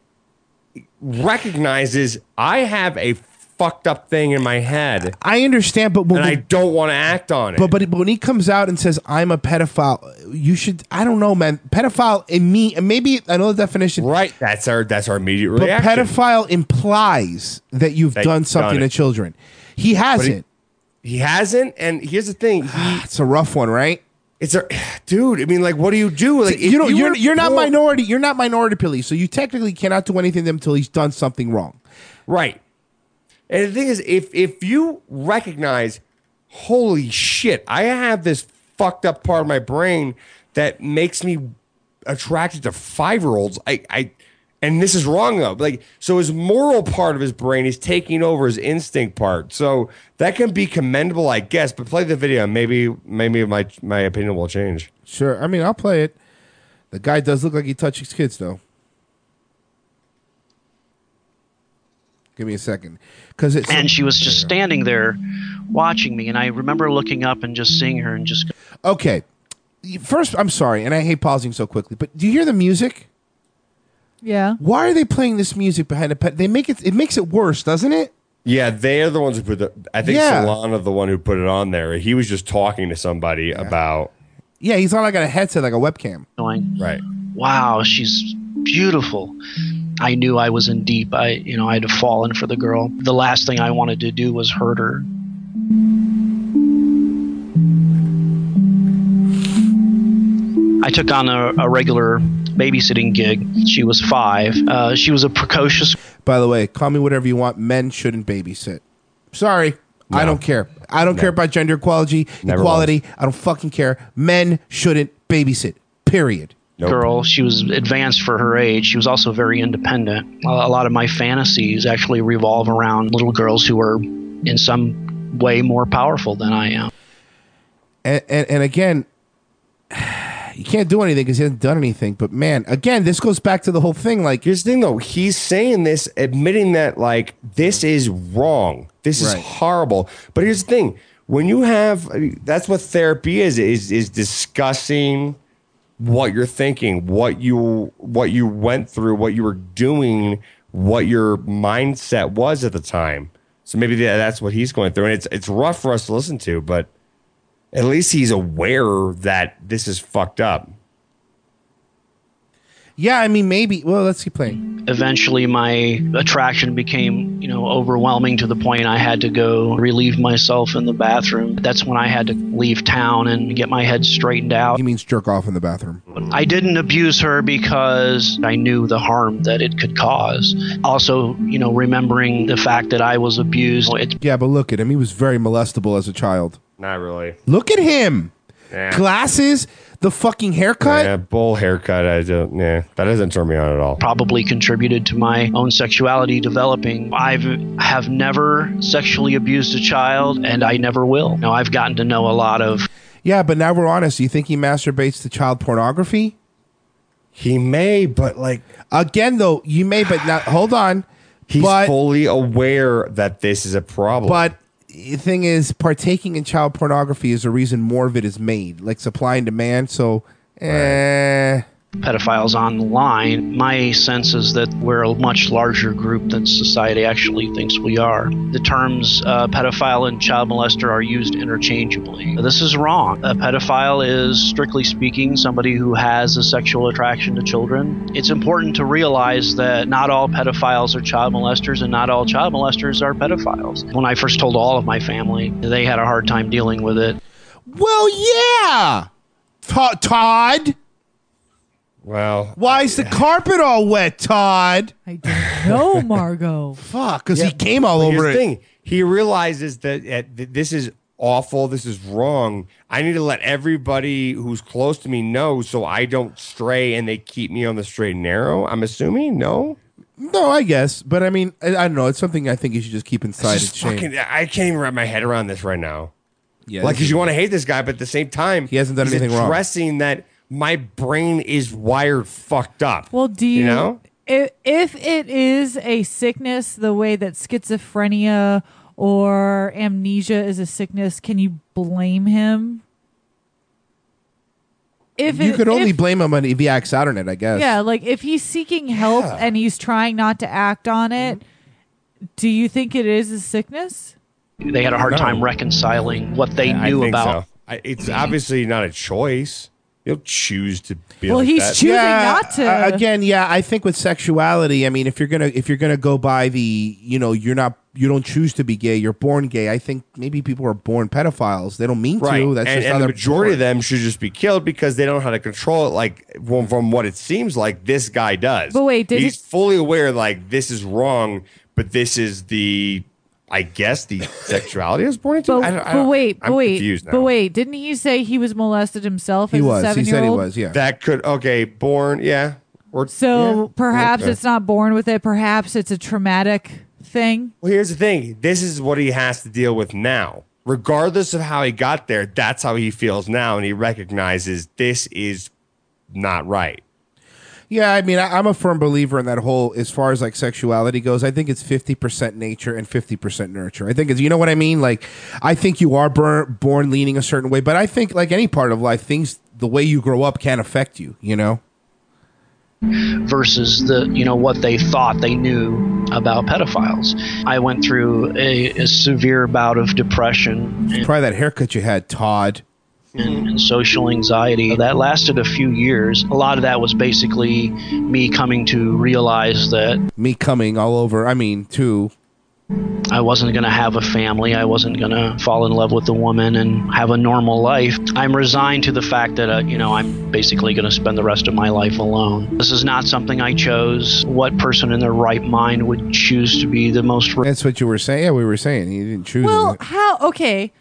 recognizes I have a fucked up thing in my head. I understand, but when and we- I don't want to act on it. But, but but when he comes out and says I'm a pedophile, you should. I don't know, man. Pedophile in me, and maybe I know the definition. Right. That's our that's our immediate But reaction. pedophile implies that you've That done you've something done to it. children. He But hasn't. He, he hasn't. And here's the thing. He, it's a rough one, right? It's a dude. I mean, like, what do you do? Like, you know, if you you're were you're not poor- minority. You're not minority police, so you technically cannot do anything to him until he's done something wrong. Right. And the thing is, if if you recognize, holy shit, I have this fucked up part of my brain that makes me attracted to five year olds. I, I and this is wrong though. Like, so his moral part of his brain is taking over his instinct part. So that can be commendable, I guess. But play the video, maybe maybe my my opinion will change. Sure. I mean, I'll play it. The guy does look like he touches kids, though. Give me a second, because it's And she was just standing there watching me, and I remember looking up and just seeing her and just. okay. First, I'm sorry, and I hate pausing so quickly, but do you hear the music? Yeah. Why are they playing this music behind a pet? They make it. It makes it worse, doesn't it? Yeah, they are the ones who put the. I think Yeah. Solana, the one who put it on there. He was just talking to somebody about. Yeah, he's on like a headset, like a webcam. Going, right. Wow, she's beautiful. I knew I was in deep. I, you know, I had fallen for the girl. The last thing I wanted to do was hurt her. I took on a, a regular babysitting gig. She was five. Uh, she was a precocious. By the way, call me whatever you want. Men shouldn't babysit. Sorry, I don't care. I don't No. care about gender equality. Never Equality. I don't fucking care. Men shouldn't babysit. Period. Girl. She was advanced for her age. She was also very independent. A a lot of my fantasies actually revolve around little girls who are in some way more powerful than I am. And and, and again, you can't do anything because he hasn't done anything. But man, again, this goes back to the whole thing. Like, here's the thing, though. He's saying this, admitting that, like, this is wrong. This is Right. horrible. But here's the thing: when you have, I mean, that's what therapy is: is is discussing what you're thinking, what you what you went through, what you were doing, what your mindset was at the time. So maybe that- that's what he's going through, and it's it's rough for us to listen to, but at least he's aware that this is fucked up. yeah, I mean, maybe. Well, let's keep playing. Eventually, my attraction became, you know, overwhelming to the point I had to go relieve myself in the bathroom. That's when I had to leave town and get my head straightened out. He means jerk off in the bathroom. I didn't abuse her because I knew the harm that it could cause. Also, you know, remembering the fact that I was abused. It, Yeah, but look at him. He was very molestable as a child. Not really. Look at him. Yeah. Glasses, the fucking haircut. Yeah, bull haircut. I don't. Yeah, that doesn't turn me on at all. probably contributed to my own sexuality developing. I've have never sexually abused a child, and I never will. Now, I've gotten to know a lot of. Yeah, but now we're honest. You think he masturbates to child pornography? He may, but like again, though, you may. But now, hold on. He's but, fully aware that this is a problem. But the thing is, partaking in child pornography is the reason more of it is made, like supply and demand. So, eh. pedophiles on the line. My sense is that we're a much larger group than society actually thinks we are. The terms uh, pedophile and child molester are used interchangeably. This is wrong. A pedophile is, strictly speaking, somebody who has a sexual attraction to children. It's important to realize that not all pedophiles are child molesters and not all child molesters are pedophiles. When I first told all of my family, they had a hard time dealing with it. Well, yeah, T- Todd. Well, why is the carpet all wet, Todd? I don't know, Margot. Fuck, because Yeah, he came all but over here's it. the thing. He realizes that uh, th- this is awful. This is wrong. I need to let everybody who's close to me know so I don't stray and they keep me on the straight and narrow. I'm assuming, no? No, I guess, but I mean, I, I don't know. It's something I think you should just keep inside It's and just shame. fucking, I can't even wrap my head around this right now. Yeah, like, this because is- you want to hate this guy, but at the same time, He hasn't done he's anything wrong. addressing that my brain is wired fucked up. Well, do you, You know? if, if it is a sickness the way that schizophrenia or amnesia is a sickness, can you blame him? If you it- could only if- blame him on if he acts out on it, I guess. Yeah, like if he's seeking help Yeah. and he's trying not to act on it, do you think it is a sickness? They had a hard No. time reconciling what they I knew think about. so. I, it's obviously not a choice. You'll choose to be Well, like he's that. choosing Yeah, not to. uh, again, yeah, I think with sexuality, I mean, if you're gonna if you're gonna go by the, you know, you're not you don't choose to be gay, you're born gay. I think maybe people are born pedophiles. They don't mean Right. to. That's and just and how the they're majority born. of them should just be killed because they don't know how to control it. Like from, from what it seems like, this guy does. But wait, did he's he- fully aware like this is wrong, but this is the, I guess, the sexuality I was born into. But, I don't, I but don't- wait, I'm but wait, confused now. but wait, didn't he say he was molested himself He as was. a He said he seven-year-old? was. Yeah. That could okay, born, yeah. Or So yeah. perhaps Okay. it's not born with it. Perhaps it's a traumatic thing. Well, here's the thing. This is what he has to deal with now. Regardless of how he got there, that's how he feels now, and he recognizes this is not right. Yeah, I mean, I, I'm a firm believer in that whole, as far as like sexuality goes, I think it's fifty percent nature and fifty percent nurture. I think it's, you know what I mean? Like, I think you are born, born leaning a certain way, but I think like any part of life, things, the way you grow up can affect you, you know? Versus the you know what they thought they knew about pedophiles. I went through a, a severe bout of depression and, Probably that haircut you had, Todd. and, and social anxiety that lasted a few years. A lot of that was basically me coming to realize that Me coming all over, I mean, too. I wasn't going to have a family. I wasn't going to fall in love with a woman and have a normal life. I'm resigned to the fact that, uh, you know, I'm basically going to spend the rest of my life alone. This is not something I chose. What person in their right mind would choose to be the most... That's what you were saying. Yeah, we were saying. You didn't choose Well, it. how? Okay,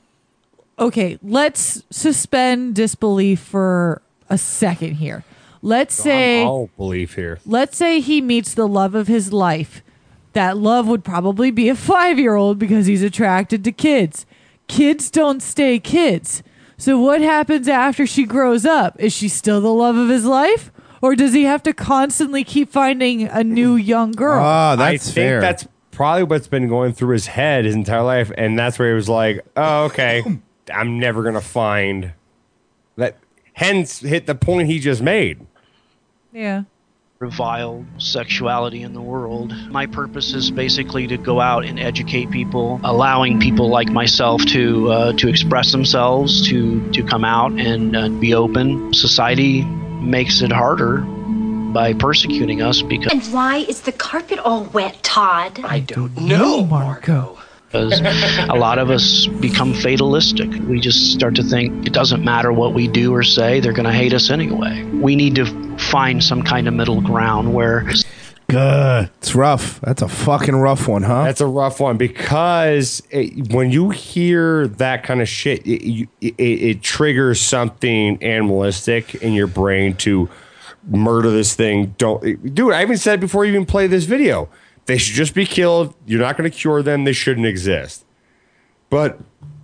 okay. Let's suspend disbelief for a second here. Let's say, I'm all belief here. let's say he meets the love of his life. That love would probably be a five-year-old because he's attracted to kids. Kids don't stay kids. So what happens after she grows up? Is she still the love of his life? Or does he have to constantly keep finding a new young girl? Ah, I think that's probably what's been going through his head his entire life, and that's where he was like, "Oh, okay, I'm never gonna find that." Hence, hit the point he just made. Yeah. Revile sexuality in the world. My purpose is basically to go out and educate people, allowing people like myself to uh, to express themselves, to to come out and uh, be open. Society makes it harder by persecuting us because And why is the carpet all wet, Todd? I don't know, Marco. Because a lot of us become fatalistic. We just start to think it doesn't matter what we do or say, they're going to hate us anyway. We need to find some kind of middle ground where... Good. It's rough. That's a fucking rough one, huh? That's a rough one because it, when you hear that kind of shit, it, you- it, it triggers something animalistic in your brain to murder this thing. Don't, dude. I even said before you even play this video, they should just be killed. You're not going to cure them. They shouldn't exist. But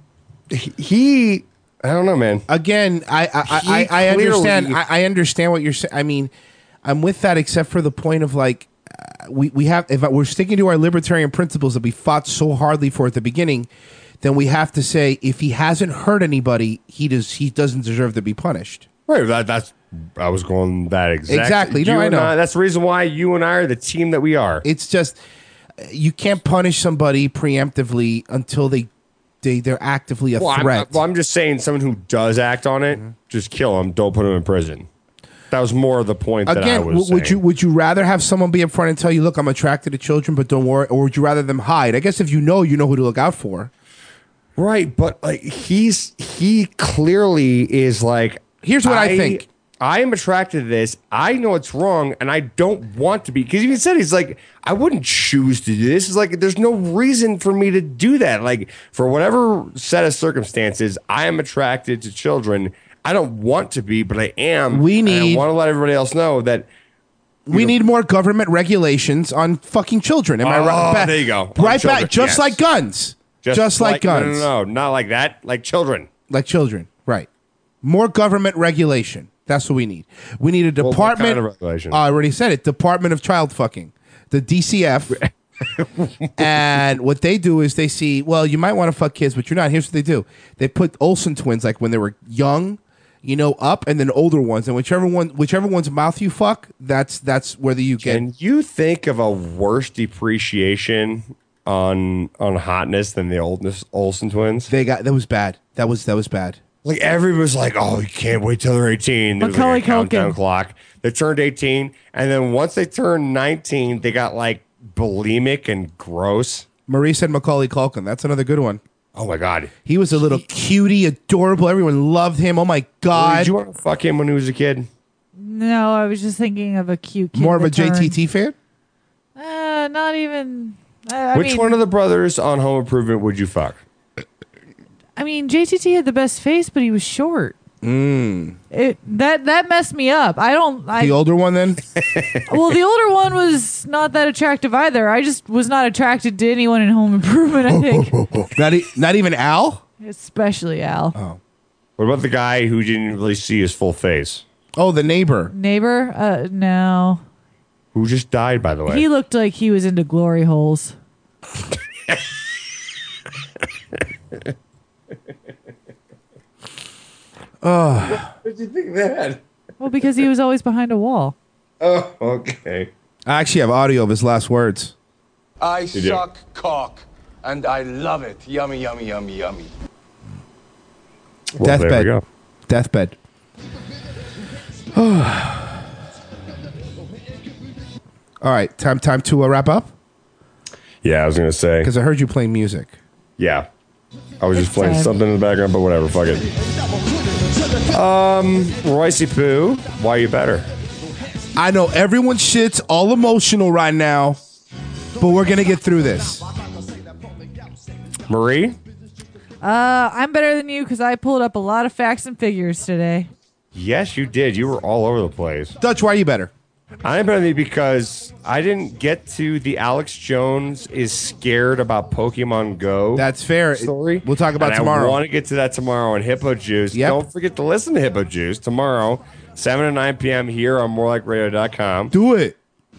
he, I don't know, man. Again, I I, He I, I clearly- understand. I, I understand what you're saying. I mean, I'm with that, except for the point of like, uh, we we have if we're sticking to our libertarian principles that we fought so hardly for at the beginning, then we have to say if he hasn't hurt anybody, he does he doesn't deserve to be punished. Right. That, that's I was going that exact, Exactly. No, you I and know. that's the reason why you and I are the team that we are. It's just you can't punish somebody preemptively until they they they're actively a well, I'm, threat. well, I'm just saying, someone who does act on it, just kill him. Don't put him in prison. That was more of the point that I Again, was w- would saying. you would you rather have someone be upfront and tell you, "Look, I'm attracted to children, but don't worry," or would you rather them hide? I guess if you know, you know who to look out for. Right, but like he's he clearly is like. Here's what I think. I am attracted to this. I know it's wrong, and I don't want to be. Because he even said, he's like, I wouldn't choose to do this. It's like, there's no reason for me to do that. Like, for whatever set of circumstances, I am attracted to children. I don't want to be, but I am. We and need- I want to let everybody else know that. We need more government regulations on fucking children. Am I Oh, right? Ba- there you go. On Right children, back, just yes. like guns. Just, like, no, guns. No, no, no, not like that. Like children. Like children, right. More government regulation. That's what we need. We need a Well, what department. kind of regulation? I already said it. Department of Child Fucking. The D C F. And what they do is they see, well, you might want to fuck kids, but you're not. Here's what they do. They put Olsen twins, like when they were young, you know, up, and then older ones. And whichever one, whichever one's mouth you fuck, that's that's whether you get. Can you think of a worse depreciation on on hotness than the oldest Olsen twins? They got that was bad. That was that was bad. Like everybody was like, "Oh, you can't wait till they're eighteen." There was Macaulay like a countdown Culkin. clock. They turned eighteen, and then once they turned nineteen, they got like bulimic and gross. Marie said Macaulay Culkin. That's another good one. Oh my god, he was a little cutie, adorable. Everyone loved him. Oh my god. Did you want to fuck him when he was a kid? No, I was just thinking of a cute kid. More of a that J T turned- T fan? Uh, not even. Uh, I Which mean, one of the brothers on Home Improvement would you fuck? I mean, J T T had the best face, but he was short. Mm. It that that messed me up. I don't. I, The older one, then? well, the older one was not that attractive either. I just was not attracted to anyone in Home Improvement. I think, not, e- not even Al? especially Al. Oh. What about the guy who didn't really see his full face? Oh, the neighbor. Neighbor? Uh, no. Who just died, by the way? He looked like he was into glory holes. Oh. What did you think of that? Well, because he was always behind a wall. Oh, okay. I actually have audio of his last words. I You do? suck cock, and I love it. Yummy, yummy, yummy, yummy. Well, there we Deathbed. go. Deathbed. All right, time time to uh, wrap up. Yeah, I was gonna say because I heard you playing music. Yeah, I was just It's playing time. something in the background, but whatever. Fuck it. Um, Roycey Poo, why are you better? I know everyone's shit's all emotional right now, but we're gonna get through this. Marie, Uh, I'm better than you because I pulled up a lot of facts and figures today. yes, you did. You were all over the place. Dutch, why are you better? I'm better than you because I didn't get to the Alex Jones is scared about Pokemon Go. That's fair. Story. We'll talk about And tomorrow. I want to get to that tomorrow on Hippo Juice. Yep. Don't forget to listen to Hippo Juice tomorrow, seven to nine p.m. here on more like radio dot com. Do it.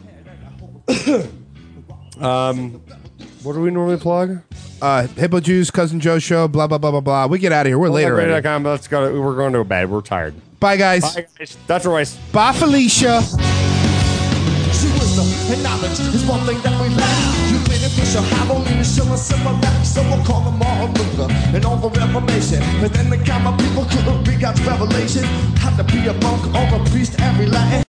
um, what do we normally plug? Uh, Hippo Juice, Cousin Joe Show, blah blah blah blah blah. We get out of here. We're later. more like radio already. dot com, but let's go. To, we're going to bed. We're tired. Bye guys. Bye guys. That's Royce. Bye Felicia. She wisdom and knowledge is one thing that we lack. You beneficial, have only to show us simple facts. So we'll call them all Luther and all the reformation. But then the common people couldn't read God's revelation. Had to be a monk or a priest every Latin.